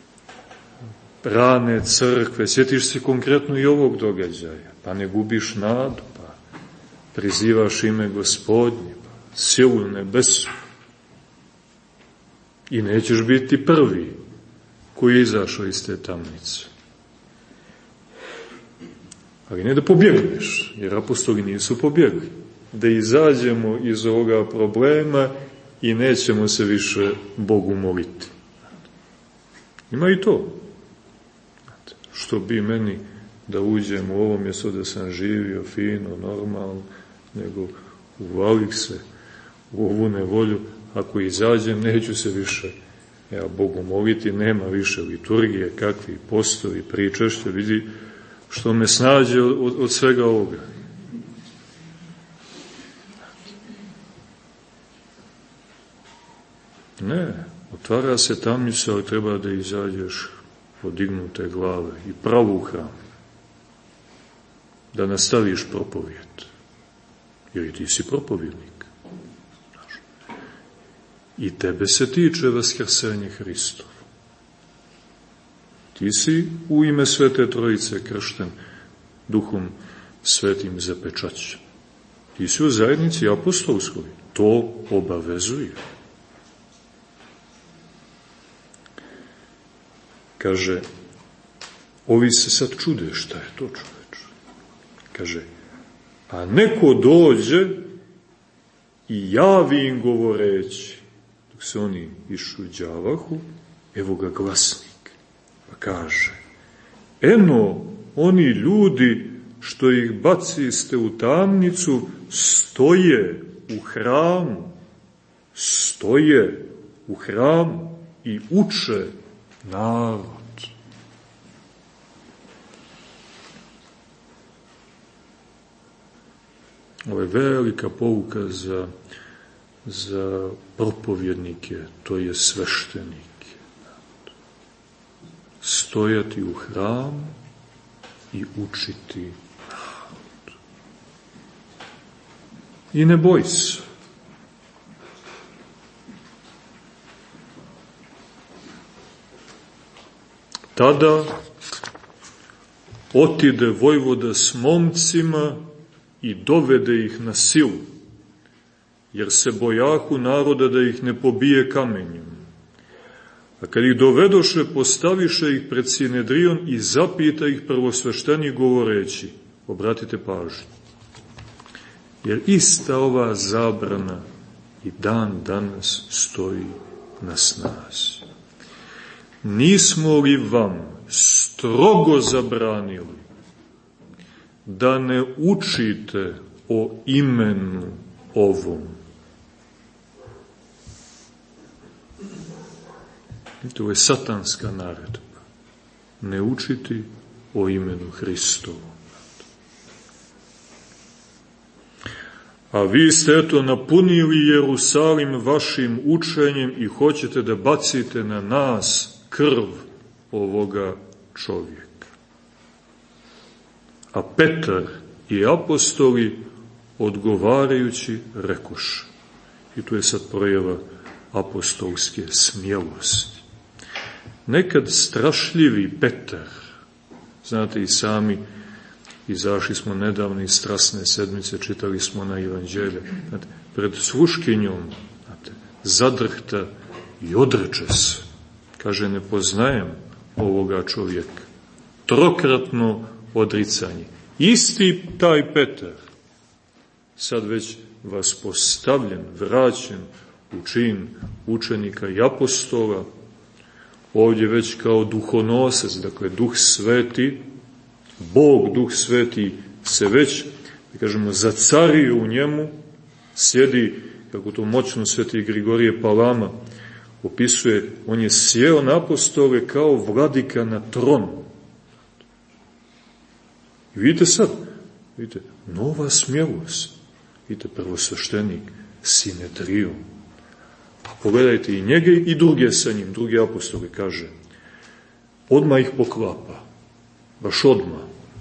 rane crkve, sjetiš se konkretno i ovog događaja, pa ne gubiš nadu, pa prizivaš ime Gospodnje, pa silu nebesu. I nećeš biti prvi koji je izašao iz te tamnice. Ali ne da pobjegneš, jer apostoli nisu pobjegli. Da izađemo iz ovoga problema i nećemo se više Bogu moliti. Ima i to. Što bi meni da uđem u ovo mjesto da sam živio fino, normalno, nego uvalik se u ovu nevolju. Ako izađem, neću se više Bogu moliti, nema više liturgije, kakvi postovi, pričešće, vidi što me snađe od svega ovoga. Ne, otvara se tamnica, ali treba da izađeš podignute glave i pravo u hram. Da nastaviš propovijed. Jer i ti si propovjednik. I tebe se tiče vaskrsenje Hristov. Ti si u ime Svete Trojice kršten Duhom Svetim zapečaćen. Ti si u zajednici apostolskoj. To obavezuje. Kaže, ovi se sad čude, šta je to, čoveče? Kaže, a neko dođe i javi im govoreći. Dok se oni išuđavahu, evo ga glasnik, pa kaže, eno, oni ljudi što ih baciste u tamnicu, stoje u hramu i uče narod. Ovo je velika pouka za propovjednike, to je sveštenike. Stojati u hramu i učiti narod. I ne boj se. Tada otide vojvoda s momcima i dovede ih na silu, jer se bojahu naroda da ih ne pobije kamenjem. A kad ih dovedoše, postaviše ih pred Sinedrion i zapita ih prvosveštenik govoreći, obratite pažnju, jer ista ova zabrana i dan danas stoji na snazi. Nismo li vam strogo zabranili da ne učite o imenu ovom? To je satanska naredba. Ne učiti o imenu Hristovu. A vi ste eto napunili Jerusalim vašim učenjem i hoćete da bacite na nas krv ovoga čovjeka. A Petar i apostoli odgovarajući rekoše. I tu je sad projava apostolske smjelosti. Nekad strašljivi Petar, znate i sami, izašli smo nedavno iz Strasne sedmice, čitali smo na Evanđelje, znate, pred sluškinjom, znate, zadrhta i odreče se. Kaže, ne poznajem ovoga čovjeka. Trokratno odricanje. Isti taj Petar, sad već vaspostavljen, vraćen u čin učenika i apostola, ovdje već kao duhonosac, dakle Duh Sveti, Bog, Duh Sveti se već, da kažemo, zacario u njemu, sjedi, kako to moćno Sveti Grigorije Palama opisuje, on je sjeo na apostole kao vladika na tron. I vidite sad, vidite, nova smjelost. Vidite, prvosveštenik, Sinedrion. Pa pogledajte i njega i druge sa njim, drugi apostoli, kaže, odmah ih poklapa, baš odmah.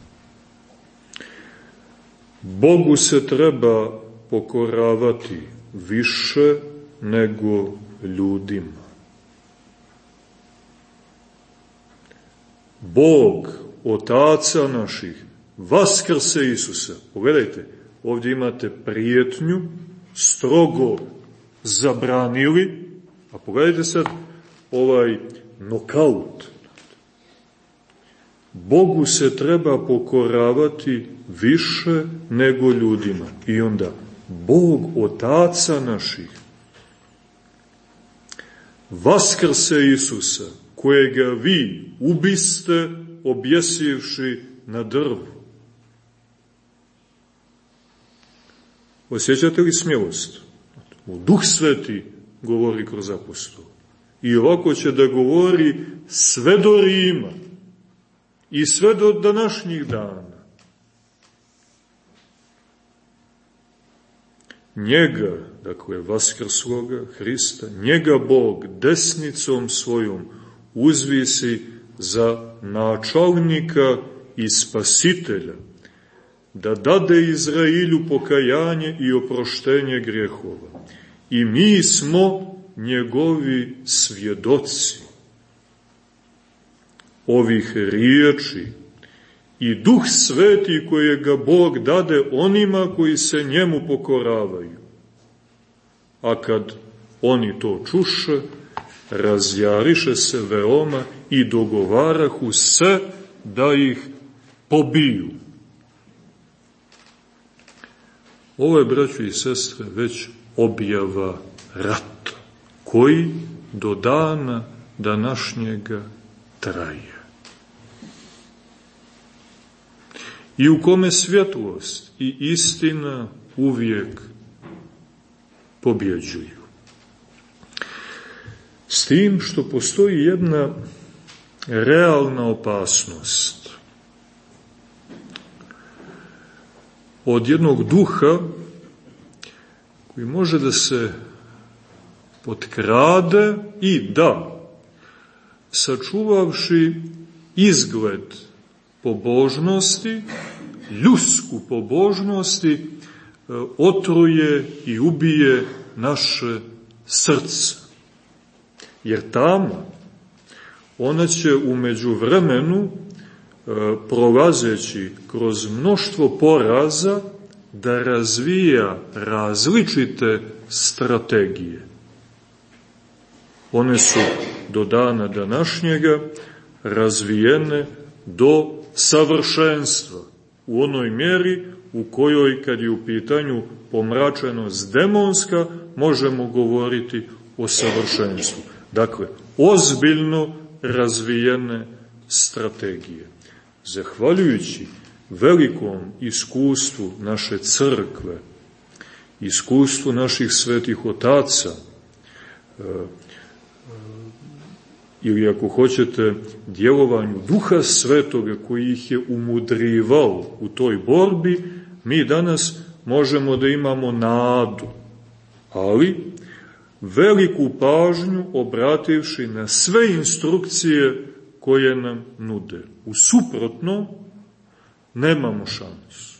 Bogu se treba pokoravati više nego ljudima. Bog, otaca naših, vaskrse Isusa. Pogledajte, ovdje imate prijetnju, strogo zabranili, a pogledajte sad ovaj nokaut. Bogu se treba pokoravati više nego ljudima. I onda, Bog, otaca naših, vaskrse Isusa, kojega vi ubiste objesivši na drvu. Osjećate li smjelost? Duh Sveti govori kroz apostola. I ovako će da govori sve do Rima i sve do današnjih dana. Njega, dakle vaskrsloga Hrista, njega Bog desnicom svojom uzvisi za načalnika i spasitelja, da dade Izrailju pokajanje i oproštenje grijehova. I mi smo njegovi svjedoci ovih riječi i Duh Sveti kojega Bog dade onima koji se njemu pokoravaju. A kad oni to čuše, razjariše se veoma i dogovarahu se da ih pobiju. Ovo je, braćo i sestre, već objava rata, koji do dana današnjega traje. I u kome svjetlost i istina uvijek pobjeđuju. S tim što postoji jedna realna opasnost od jednog duha koji može da se potkrade i da, sačuvavši izgled pobožnosti, ljudsku pobožnosti, otruje i ubije naše srce. Jer tama, ona će u međuvremenu, prolazeći kroz mnoštvo poraza, da razvija različite strategije. One su do dana današnjega razvijene do savršenstva, u onoj mjeri u kojoj, kad je u pitanju pomračenost demonska, možemo govoriti o savršenstvu. Dakle, ozbiljno razvijene strategije. Zahvaljujući velikom iskustvu naše crkve, iskustvu naših svetih otaca, ili ako hoćete, djelovanju Duha Svetoga koji ih je umudrivao u toj borbi, mi danas možemo da imamo nadu, ali veliku pažnju obrativši na sve instrukcije koje nam nude. U suprotno, nemamo šansu.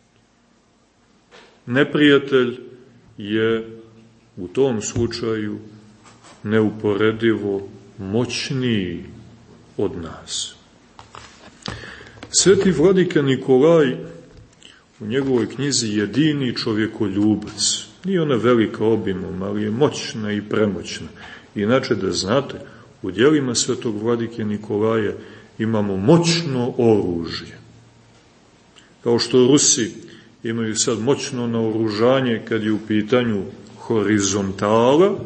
Neprijatelj je u tom slučaju neuporedivo moćniji od nas. Sveti vladika Nikolaj u njegovoj knjizi Jedini čovjekoljubac, nije ona velika obimom, ali je moćna i premoćna. Inače, da znate, u djelima svetog vladike Nikolaja imamo moćno oružje. Kao što Rusi imaju sad moćno naoružanje kad je u pitanju horizontala,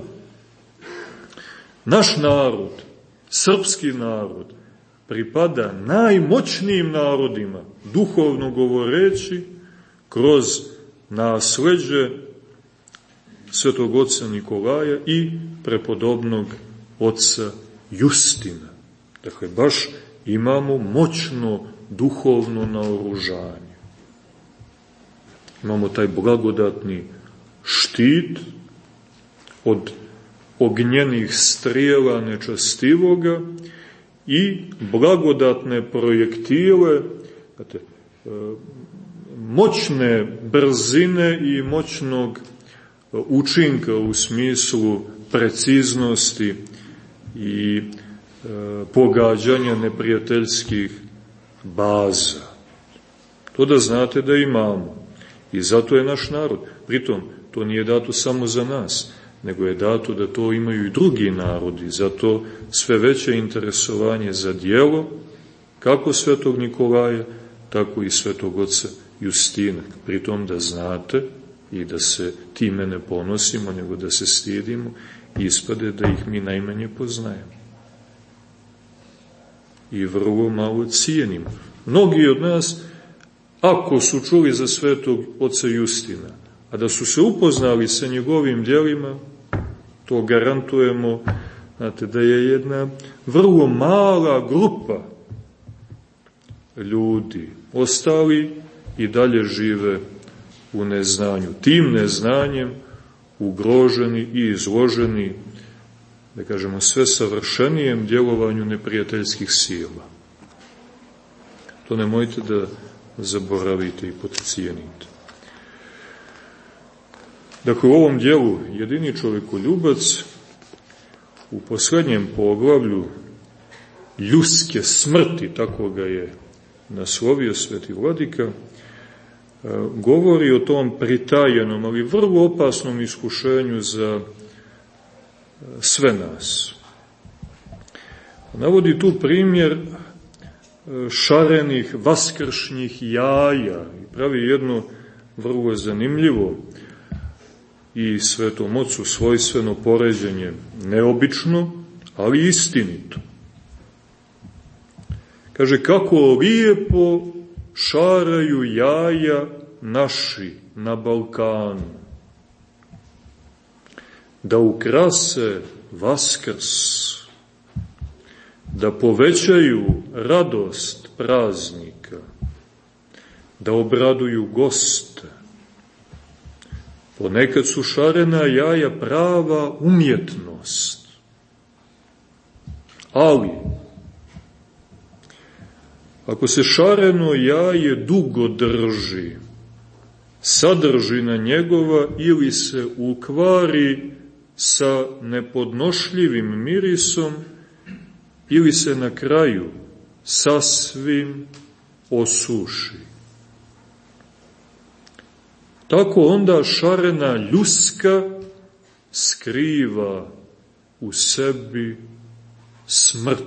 naš narod, srpski narod, pripada najmoćnijim narodima, duhovno govoreći, kroz nasleđe svetog oca Nikolaja i prepodobnog oca Justina. Dakle, baš imamo moćno duhovno naoružanje. Imamo taj blagodatni štit od ognjenih strijela nečastivoga i blagodatne projektile, moćne brzine i moćnog učinka u smislu preciznosti i pogađanja neprijateljskih baza. To da znate da imamo. I zato je naš narod. Pritom, to nije dato samo za nas, nego je dato da to imaju i drugi narodi. Zato sve veće interesovanje za djelo, kako svetog Nikolaja, tako i svetog oca Justina. Pritom da znate i da se time ne ponosimo, nego da se stidimo, ispade da ih mi najmanje poznajemo. I vrlo malo cijenimo. Mnogi od nas, ako su čuli za svetog oca Justina, a da su se upoznali sa njegovim djelima, to garantujemo, znate, da je jedna vrlo mala grupa ljudi. Ostali i dalje žive u neznanju. Tim neznanjem ugroženi i izloženi, da kažemo, sve savršenijem djelovanju neprijateljskih sila. To nemojte da zaboravite i podcijenite. Dakle, u ovom dijelu Jedini čovjekoljubac, u posljednjem poglavlju ljudske smrti, tako ga je naslovio sveti vladika, govori o tom pritajenom, ali vrlo opasnom iskušenju za sve nas. Navodi tu primjer šarenih vaskršnjih jaja i pravi jedno vrlo zanimljivo i svetom ocu svojstveno poređenje, neobično, ali istinito. Kaže, kako lijepo šaraju jaja naši na Balkanu, da ukrase Vaskrs, da povećaju radost praznika, da obraduju goste. Ponekad su šarena jaja prava umjetnost. Ali Ako se šareno jaje dugo drži, sadržina njegova ili se ukvari sa nepodnošljivim mirisom, ili se na kraju sasvim osuši. Tako onda šarena ljuska skriva u sebi smrt.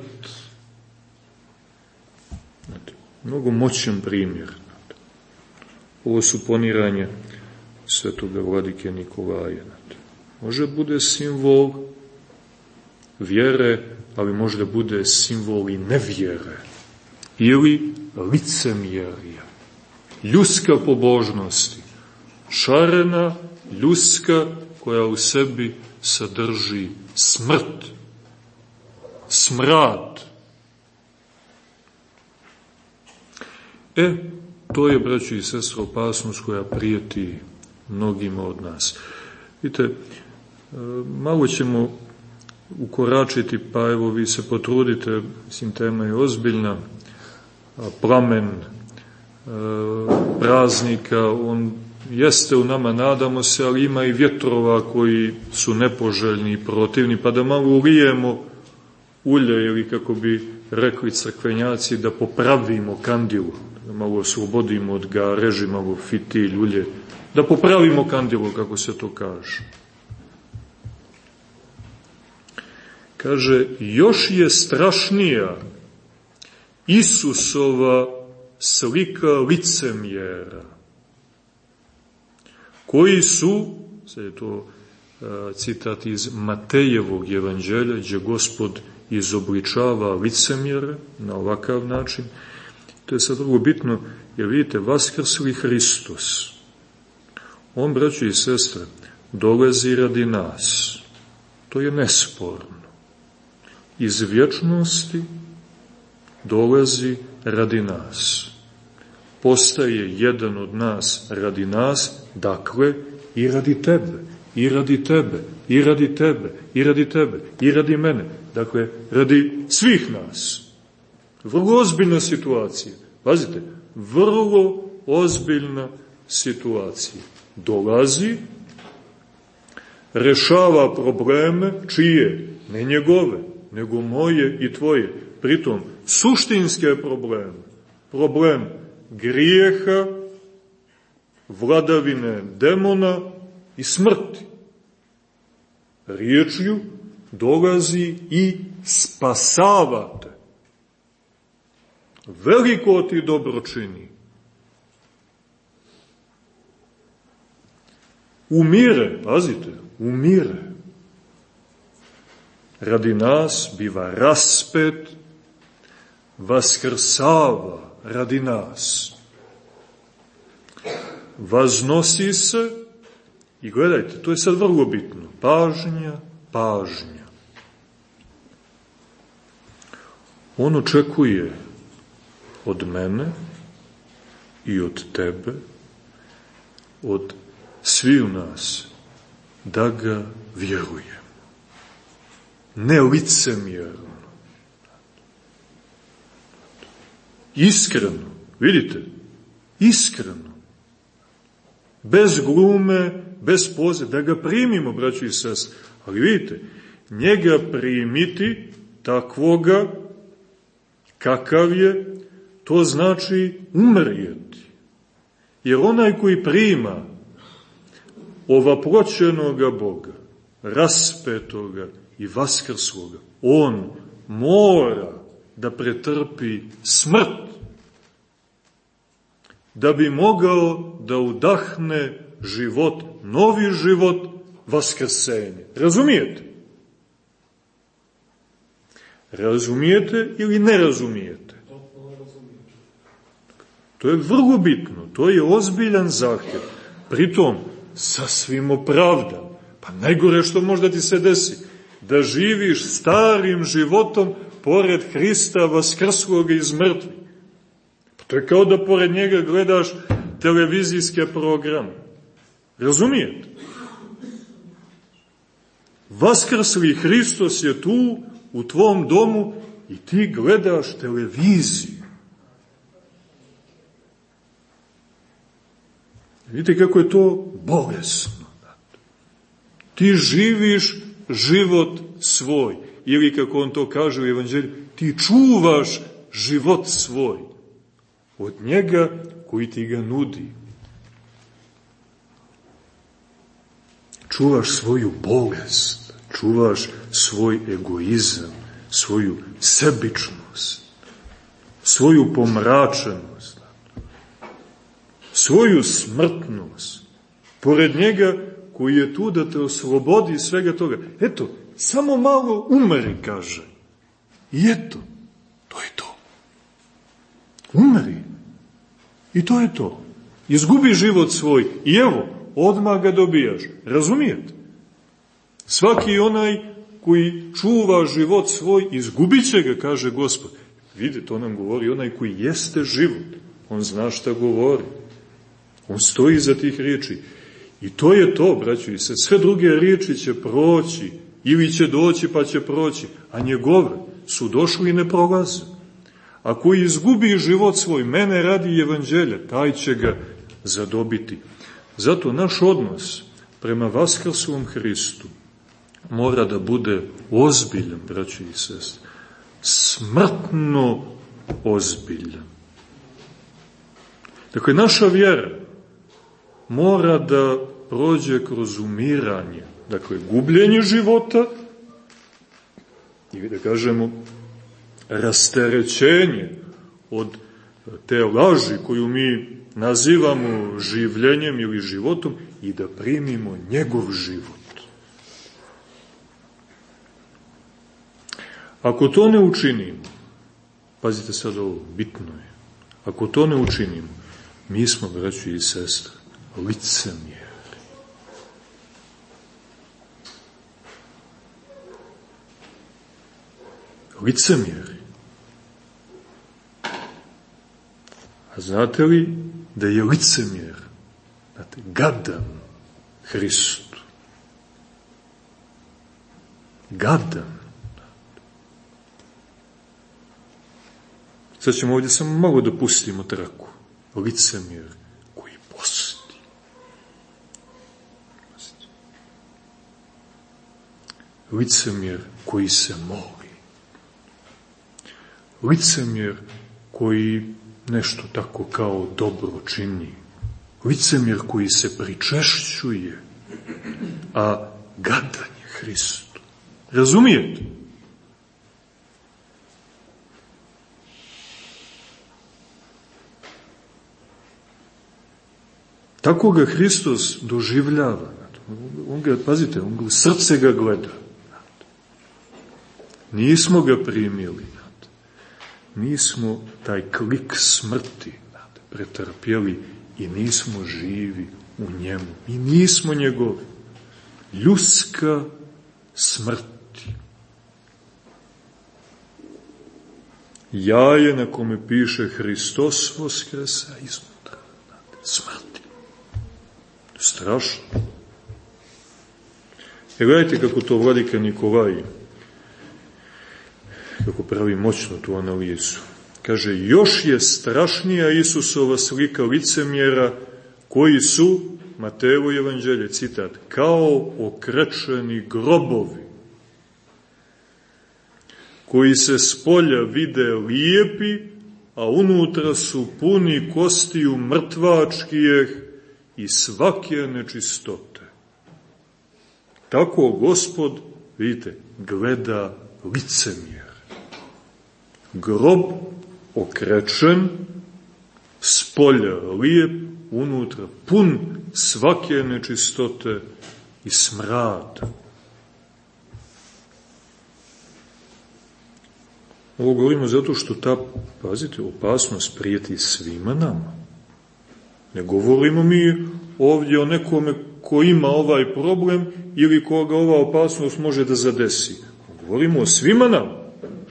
Mnogo moćan primjer. Ovo su poniranje svetoga vladike Nikolaja. Može bude simbol vjere, ali može da bude simbol i nevjere. Ili licemjerja. Ljuska pobožnosti. Šarena ljuska koja u sebi sadrži smrt. Smrad. To je, braći i sestre, opasnost koja prijeti mnogima od nas. Vidite, malo ćemo ukoračiti, pa evo vi se potrudite, mislim, tema je ozbiljna, plamen praznika, on jeste u nama, nadamo se, ali ima i vjetrova koji su nepoželjni i protivni, pa da malo ulijemo ulje, ili kako bi rekli crkvenjaci, da popravimo kandilu, da malo oslobodimo od gareži, malo fitilj, ulje, da popravimo kandilu, kako se to kaže. Kaže, još je strašnija Isusova slika licemjera, koji su, sad je to citat iz Matejevog evanđelja, gdje Gospod izobličava licemjere na ovakav način. To je sad vrlo bitno, jer vidite, vaskrsli Hristos, on, braći i sestre, dolazi radi nas. To je nesporno. Iz vječnosti dolazi radi nas. Postaje jedan od nas radi nas, dakle i radi tebe, i radi tebe, i radi tebe, i radi tebe, i radi mene. Dakle, radi svih nas. Vrlo ozbiljna situacija. Pazite, vrlo ozbiljna situacija. Dolazi, rešava probleme, čije? Ne njegove, nego moje i tvoje. Pritom, suštinske probleme. Problem grijeha, vladavine demona i smrti. Riječju dolazi i spasava te. Veliko ti dobro čini. Umire, pazite, umire. Radi nas biva raspet, vaskrsava radi nas. Vaznosi se i gledajte, to je sad vrlo bitno. Pažnja, pažnja. On očekuje od mene i od tebe, od sviju nas, da ga vjeruje. Ne licemjerno. Iskreno, vidite, iskreno. Bez glume, bez poze, da ga primimo, braći i sestre. Ali vidite, njega primiti, takvoga, kakav je, to znači umrijeti. Jer onaj koji prima ovaploćenoga Boga, raspetoga i vaskrsloga, on mora da pretrpi smrt, da bi mogao da udahne život, novi život, vaskrsenje. Razumijete? Razumijete ili ne razumijete? To je vrlo bitno, to je ozbiljan zahtjev. Pritom, sasvim opravdan. Pa najgore što možda ti se desi, da živiš starim životom pored Hrista vaskrsloga iz mrtvih. Pa to je kao da pored njega gledaš televizijske programe. Razumijete? Vaskrsli Hristos je tu u tvom domu i ti gledaš televiziju. Vidite kako je to bolesno. Ti živiš život svoj. Ili kako on to kaže u Evanđelju, ti čuvaš život svoj od njega koji ti ga nudi. Čuvaš svoju bolest, čuvaš svoj egoizam, svoju sebičnost, svoju pomračenost, svoju smrtnost, pored njega koji je tu da te oslobodi svega toga. Eto, samo malo umri, kaže. I eto, to je to. Umri. I to je to. Izgubi život svoj i evo, odmah ga dobijaš. Razumijete? Svaki onaj koji čuva život svoj, izgubit će ga, kaže Gospod. Vidite, to nam govori onaj koji jeste život. On zna šta govori. On stoji za tih riječi. I to je to, braćo i se. Sve druge riječi će proći, ili će doći pa će proći, a njegove su došli i ne prolaze. A koji izgubi život svoj, mene radi Evanđelja, taj će ga zadobiti. Zato naš odnos prema vaskrslom Hristu mora da bude ozbiljan, braćo i sestre. Smrtno ozbiljan. Dakle, naša vjera mora da prođe kroz umiranje, dakle, gubljenje života, i da kažemo, rasterećenje od te laži koju mi nazivamo življenjem ili životom i da primimo njegov život. Ako to ne učinimo, pazite sad ovo, bitno je, ako to ne učinimo, mi smo, braćo i sestre, licemjeri. Licemjeri. A znate li da je licemjer, znate, gadan Hristu? Gadan. Sad ćemo ovdje samo malo da pustimo traku. Licemjer koji posti. Licemjer koji se moli. Licemjer koji nešto tako kao dobro čini. Licemjer koji se pričešćuje, a gadan je Hristu. Razumijete? Tako ga Hristos doživljava. On ga, pazite, u srce ga gleda. Nismo ga primili. Mi smo taj klik smrti pretrpjeli i nismo živi u njemu. Mi nismo njegovi. Ljudska smrti. Jaje na kome piše Hristos voskresa iznutra. Smrti. Strašno. I gledajte kako to vladika Nikolaj, kako pravi moćno tu analizu. Kaže, još je strašnija Isusova slika licemjera koji su, Matejevo evanđelje, citat, kao okrečeni grobovi, koji se spolja vide lijepi, a unutra su puni kostiju mrtvačkijeh i svake nečistote. Tako Gospod, vidite, gleda licemjer. Grob okrečen, spolja lijep, unutra pun svake nečistote i smrada. Ovo govorimo zato što ta, pazite, opasnost prijeti svima nama. Ne govorimo mi ovdje o nekome ko ima ovaj problem ili koga ova opasnost može da zadesi. Govorimo o svima nama.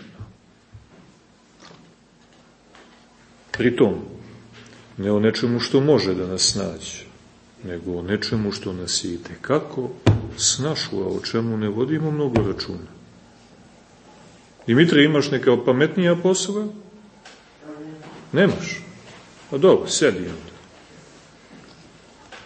Pritom, ne o nečemu što može da nas nađe, nego o nečemu što nas je itekako snašlo, a o čemu ne vodimo mnogo računa. Dimitrij, imaš neka pametnija posla? Nemaš? A dobro, sedi onda.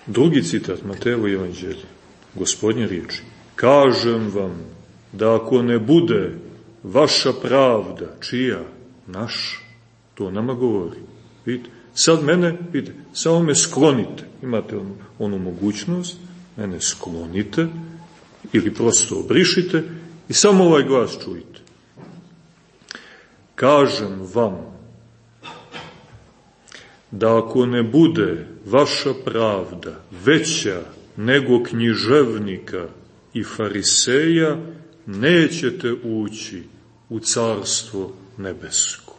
Drugi citat, Matejevo evanđelje, Gospodnje riječi. Kažem vam da ako ne bude vaša pravda, čija? Naša. To nama govori. Vidite, sad mene, vidite, samo me sklonite. Imate onu mogućnost, mene sklonite ili prosto obrišite i samo ovaj glas čujte. Kažem vam da ako ne bude vaša pravda veća nego književnika i fariseja, nećete ući u carstvo nebesko.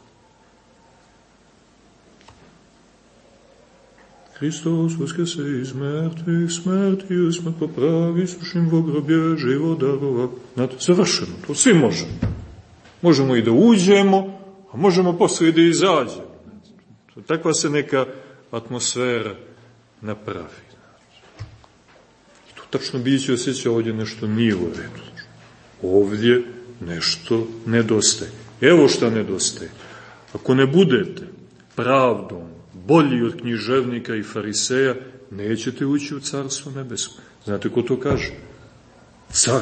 Hristos voskese iz mrtvih, smrti usmrt popravi, sušim v grobje život darova. Znate, završeno, to svi možemo. Možemo i da uđemo, a možemo posle i da izađemo. Takva se neka atmosfera napravi. I tu tačno biće osjeća ovdje nešto nije u redu. Ovdje nešto nedostaje. Evo šta nedostaje. Ako ne budete pravdom bolji od književnika i fariseja, nećete ući u carstvo nebesko. Znate ko to kaže? Car.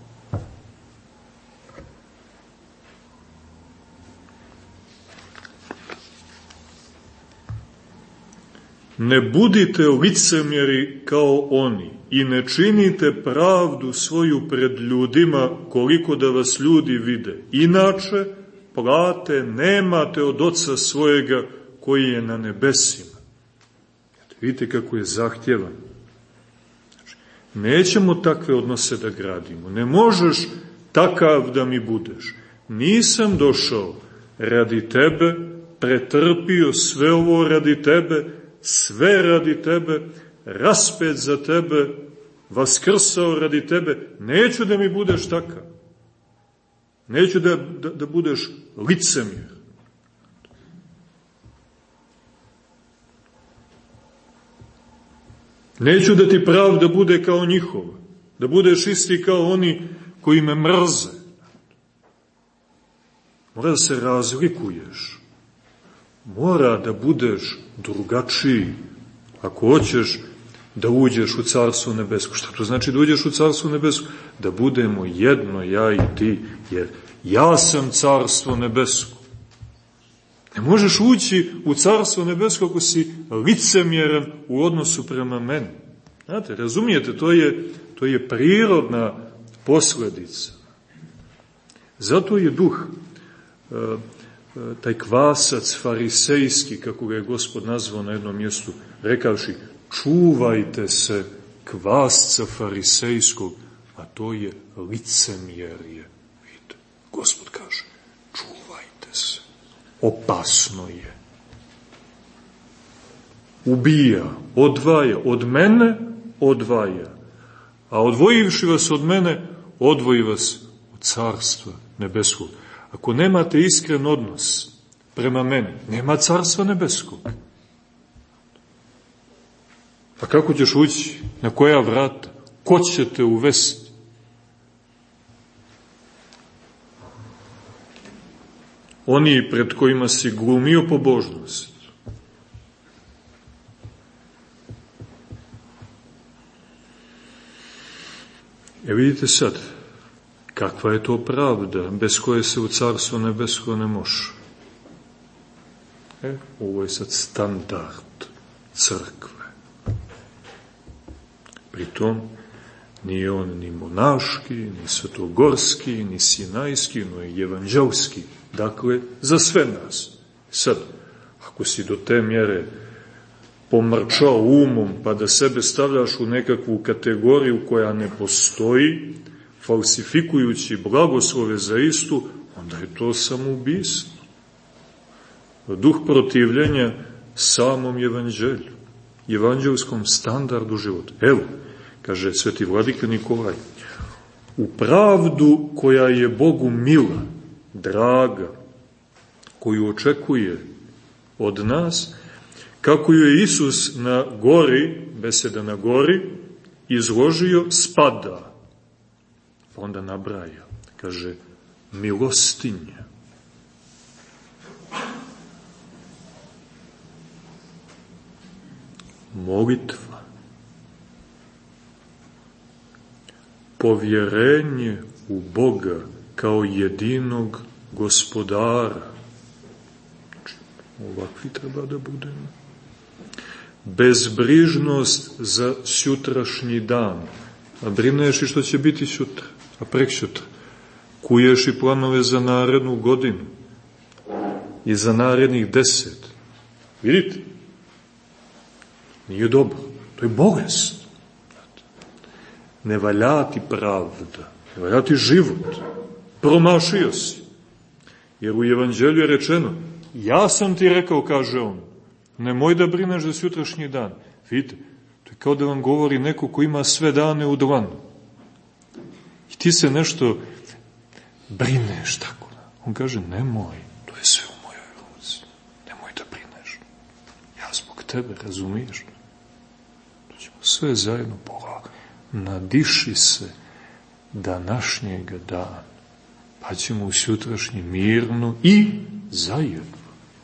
Ne budite licemjeri kao oni i ne činite pravdu svoju pred ljudima koliko da vas ljudi vide. Inače, plate nemate od Oca svojega koji je na nebesima. Vidite kako je zahtjevan. Znači, nećemo takve odnose da gradimo. Ne možeš takav da mi budeš. Nisam došao radi tebe, pretrpio sve ovo radi tebe, sve radi tebe, raspet za tebe, vaskrsao radi tebe. Neću da mi budeš takav. Neću da budeš licemjer. Neću da ti pravda bude kao njihova, da budeš isti kao oni koji me mrze. Mora da se razlikuješ. Mora da budeš drugačiji ako hoćeš da uđeš u Carstvo nebesko. Šta to znači da uđeš u Carstvo nebesko? Da budemo jedno, ja i ti, jer ja sam Carstvo nebesko. Ne možeš ući u Carstvo nebesko ako si licemjeran u odnosu prema meni. Znate, razumijete, to je prirodna posljedica. Zato je duh, taj kvasac farisejski, kako ga je Gospod nazvao na jednom mjestu, rekavši, čuvajte se kvasca farisejskog, a to je licemjerje. Vidite, Gospod kaže, čuvajte se. Opasno je. Ubija, odvaja, od mene odvaja, a odvojivši vas od mene, odvoji vas od Carstva nebeskog. Ako nemate iskren odnos prema meni, nema Carstva nebeskog. Pa kako ćeš ući? Na koja vrata? Ko će te uvesti? Oni pred kojima si glumio pobožnost. Vidite sad, kakva je to pravda, bez koje se u Carstvo nebesko ne može. Ovo je sad standard crkve. Pritom, nije on ni monaški, ni svetogorski, ni sinajski, no i evanđelski. Dakle, za sve nas. Sad, ako si do te mjere pomrčao umom, pa da sebe stavljaš u nekakvu kategoriju koja ne postoji, falsifikujući blagoslove za istu, onda je to samoubistvo. Duh protivljenja samom evanđelju, evanđelskom standardu života. Evo, kaže sveti vladika Nikolaj, u pravdu koja je Bogu mila, draga, koju očekuje od nas, kako ju je Isus na gori, beseda na gori, izložio, spada. Pa onda nabraja, kaže, milostinja. Molitva, povjerenje u Boga kao jedinog gospodara. Znači, ovakvi treba da budemo. Bezbrižnost za sutrašnji dan. A brineš i što će biti sutra, a preksutra. Kuješ i planove za narednu godinu i za narednih 10. Vidite? Nije dobro. To je bolest. Ne valja ti pravda, ne valja ti život. Promašio si. Jer u Evanđelju je rečeno, ja sam ti rekao, kaže on, nemoj da brineš za sutrašnji dan. Vidite, to je kao da vam govori neko ko ima sve dane u dlanu. I ti se nešto brineš tako. On kaže, nemoj, to je sve u mojoj ruci. Nemoj da brineš. Ja zbog tebe, razumiješ? To ćemo sve zajedno polagati. Nadiši se današnjega dana, pa ćemo u sutrašnji mirno i zajedno.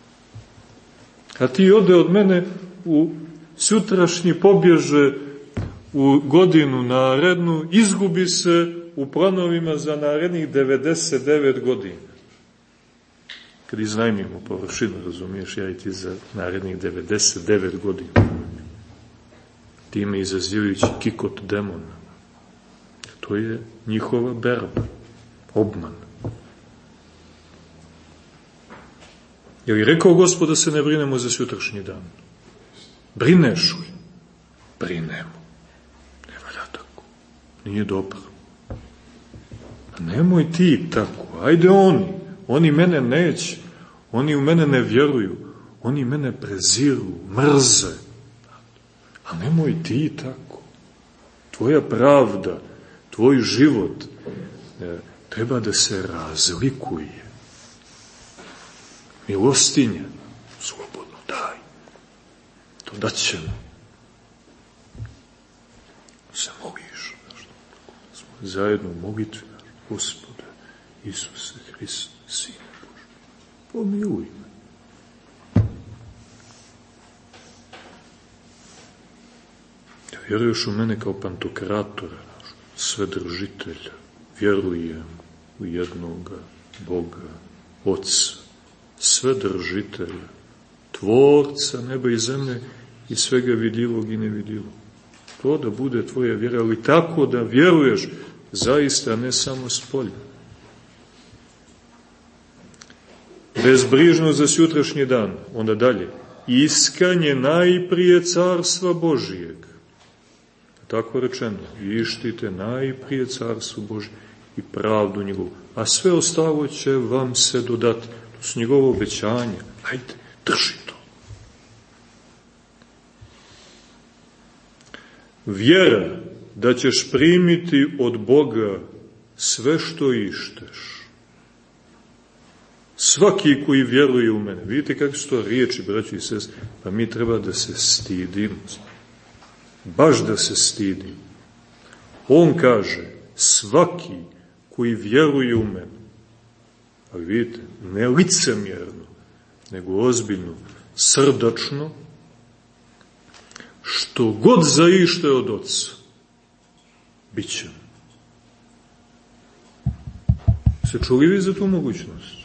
A ti ode od mene u sutrašnji pobježe u godinu narednu, izgubi se u planovima za narednih 99 godina. Kad iznajmimo površinu, razumiješ, ja i ti za narednih 99 godina. Time izazivajući kikot demona. To je njihova berba, obman. Je li rekao Gospod da se ne brinemo za sutrašnji dan? Brineš li? Brinemo. Ne valja tako. Nije dobro. A nemoj ti tako. Ajde oni. Oni mene neće. Oni u mene ne vjeruju. Oni mene preziru, mrze. A nemoj ti tako. Tvoja pravda, tvoj život treba da se razlikuje. Milostinje, slobodno daj. To daćemo. Se moliš. Smo zajedno u molitvi, Gospode Isuse Hriste, Sine Božji, pomiluj me. Vjeruješ u mene kao pantokratora, svedržitelja. Vjerujem u jednoga Boga, Otca, svedržitelja, tvorca neba i zemlje i svega vidljivog i nevidljivog. To da bude tvoja vjera, ali tako da vjeruješ zaista, ne samo spolja. Bezbrižno za sutrašnji dan, onda dalje. Iskanje najprije carstva Božijeg. Tako rečeno, ištite najprije carstvo Božje i pravdu njegovu, a sve ostalo će vam se dodati. To su njegovo obećanje. Ajde, drži to. Vjera da ćeš primiti od Boga sve što išteš. Svaki koji vjeruje u mene. Vidite kakve su to riječi, braći i sestre, pa mi treba da se stidimo. Baš da se stidim. On kaže, svaki koji vjeruje u mene, ali vidite, ne licemjerno, nego ozbiljno, srdačno, što god zaište od Otca, bit će. Se čuli vi za tu mogućnost?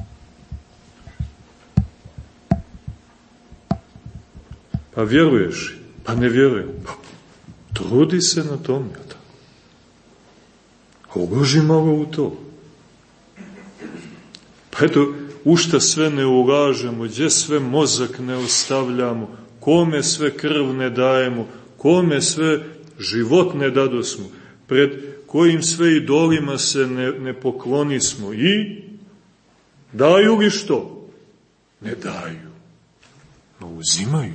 Pa vjeruješ, pa ne vjerujem. Pa trudi se na tom. Uloži malo u to. Pa eto, u šta sve ne ulažemo, gdje sve mozak ne ostavljamo, kome sve krv ne dajemo, kome sve život ne dadosmo, pred kojim sve idolima se ne poklonismo i daju li što? Ne daju, no uzimaju.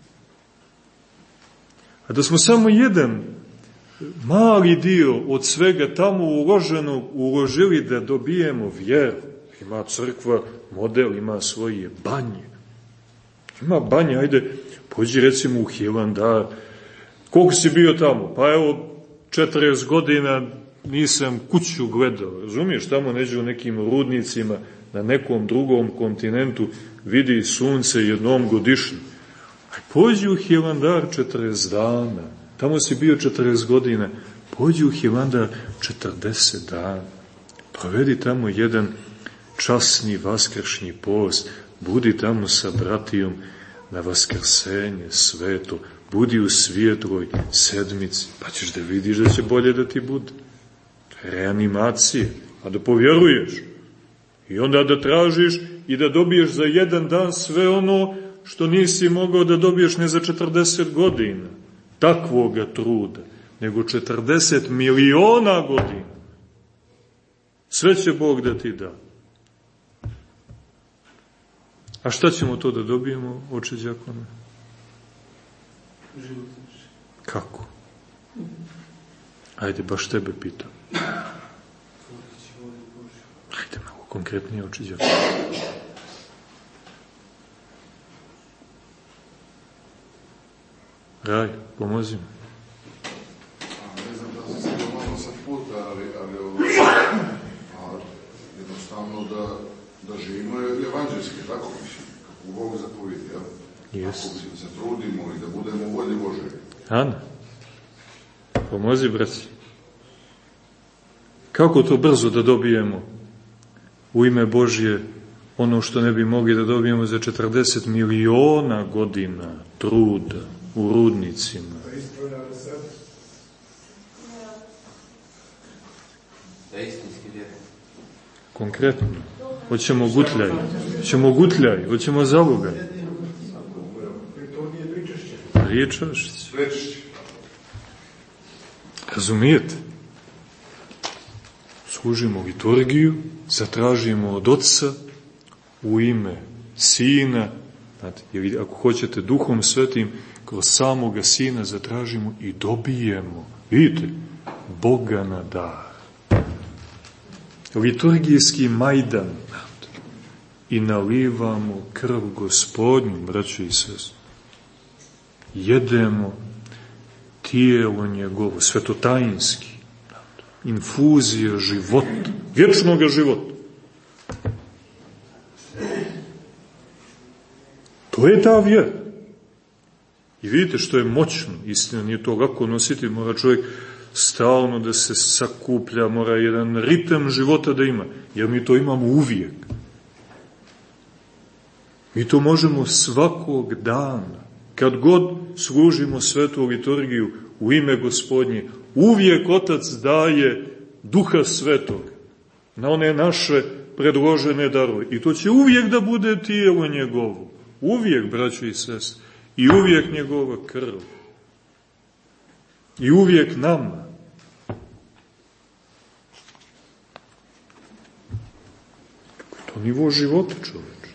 A da smo samo jedan mali dio od svega tamo uloženog uložili da dobijemo vjeru. Ima crkva model, ima svoje banje. Ima banje, ajde, pođi recimo u Hilandar. Koliko si bio tamo? Pa evo, 40 godina nisam kuću gledao. Razumiješ, tamo neđe u nekim rudnicima, na nekom drugom kontinentu vidi sunce jednom godišnju. Pođi u Hilandar 40 dana, tamo si bio 40 godina, Pođi u Hilandar 40 dana, provedi tamo jedan časni vaskršnji post, budi tamo sa bratijom na vaskrsenje sveto, budi u svijetloj sedmici, pa ćeš da vidiš da će bolje da ti bude. To je reanimacija, a da povjeruješ. I onda da tražiš i da dobiješ za jedan dan sve ono što nisi mogao da dobiješ ne za 40 godina takvoga truda, nego 40 miliona godina. Sve će Bog da ti da. A šta ćemo to da dobijemo, oče đakone? Život. Kako? Ajde, baš tebe pitam. Ajde, malo konkretnije, oče đakone. Raj, pomozi mi. Ne znam da se stigao malo sa puta, ali jednostavno da živimo evanđelski, tako mislim, kako Bog zapovidi, jel? Yes. Ako se trudimo i da budemo u volji Božoj. Ana, pomozi, braći. Kako to brzo da dobijemo u ime Božje ono što ne bi mogli da dobijemo za 40 miliona godina truda u rudnicima? Konkretno. Hoćemo gutljaj, hoćemo zalogaj. Pričašće. Razumijete? Služimo liturgiju, zatražimo od Otca u ime Sina, znate, jer ako hoćete Duhom Svetim, kroz samoga Sina zatražimo i dobijemo, vidite, Boga na dar. Liturgijski majdan i nalivamo krv Gospodnju, braćo i sestre. Jedemo tijelo njegovo, svetotajinski, infuzija života, vječnoga života. To je ta vjera. I vidite što je moćno, istina, nije to lako nositi, mora čovjek stalno da se sakuplja, mora jedan ritam života da ima, jer mi to imamo uvijek. Mi to možemo svakog dana, kad god služimo svetu liturgiju u ime Gospodnje, uvijek Otac daje Duha Svetog na one naše predložene darove. I to će uvijek da bude tijelo njegovo. Uvijek, braćo i sestre. I uvijek njegova krv. I uvijek nama. To je nivo života, čoveče.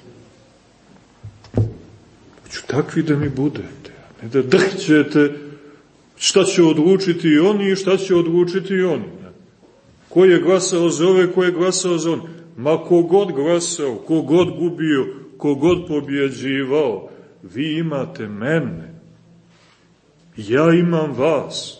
Hoću takvi da mi budete, a ne da drhćete šta će odlučiti i oni i šta će odlučiti i oni. Ko je glasao za ove, ko je glasao za on. Ma kogod glasao, kogod gubio, kogod pobjeđivao, vi imate mene. Ja imam vas.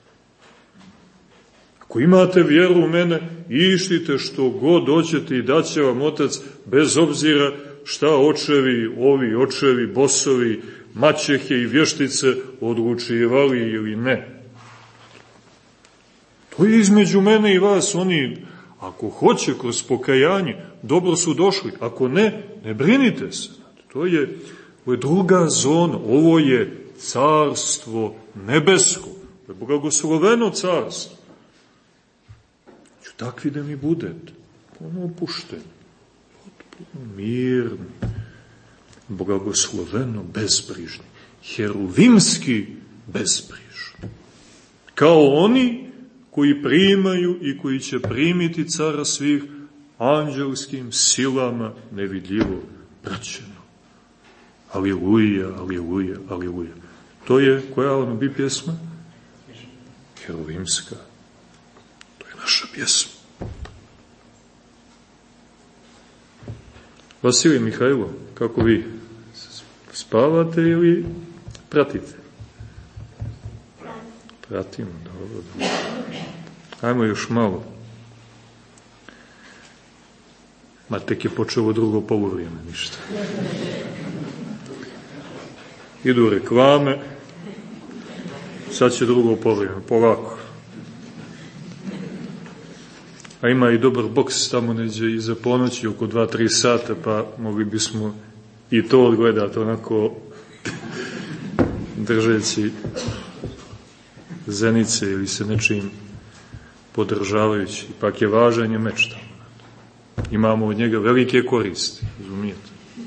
Ako imate vjeru u mene, ištite što god hoćete i daće vam Otac, bez obzira šta očevi, ovi očevi, bosovi, maćehe i vještice odlučivali ili ne. To je između mene i vas. Oni, ako hoće kroz pokajanje, dobro su došli. Ako ne, ne brinite se. To je druga zona. Ovo je carstvo nebesko. To je blagosloveno carstvo. Ću takvi da mi budete. Ono opušteni. Potpuno mirni. Blagosloveno bezbrižni. Heruvimski bezbrižni. Kao oni koji primaju i koji će primiti cara svih anđelskim silama nevidljivo praćeno. Aleluja, aleluja, aleluja. To je, koja ono bi pjesma? Heruvimska. To je naša pjesma. Vasilij, Mihajlo, kako vi? Spavate ili pratite? Pratimo, dobro. Ajmo još malo. Ma tek je počelo drugo poluvrijeme, ništa. Idu reklame, sad će drugo poluvrijeme, polako. A ima i dobar boks tamo neđe iza ponoći, oko 2-3 sata, pa mogli bismo i to odgledati onako držeći zenice ili se nečim podržavajući. Ipak je važan je meč tamo. Imamo od njega velike koristi, razumijete?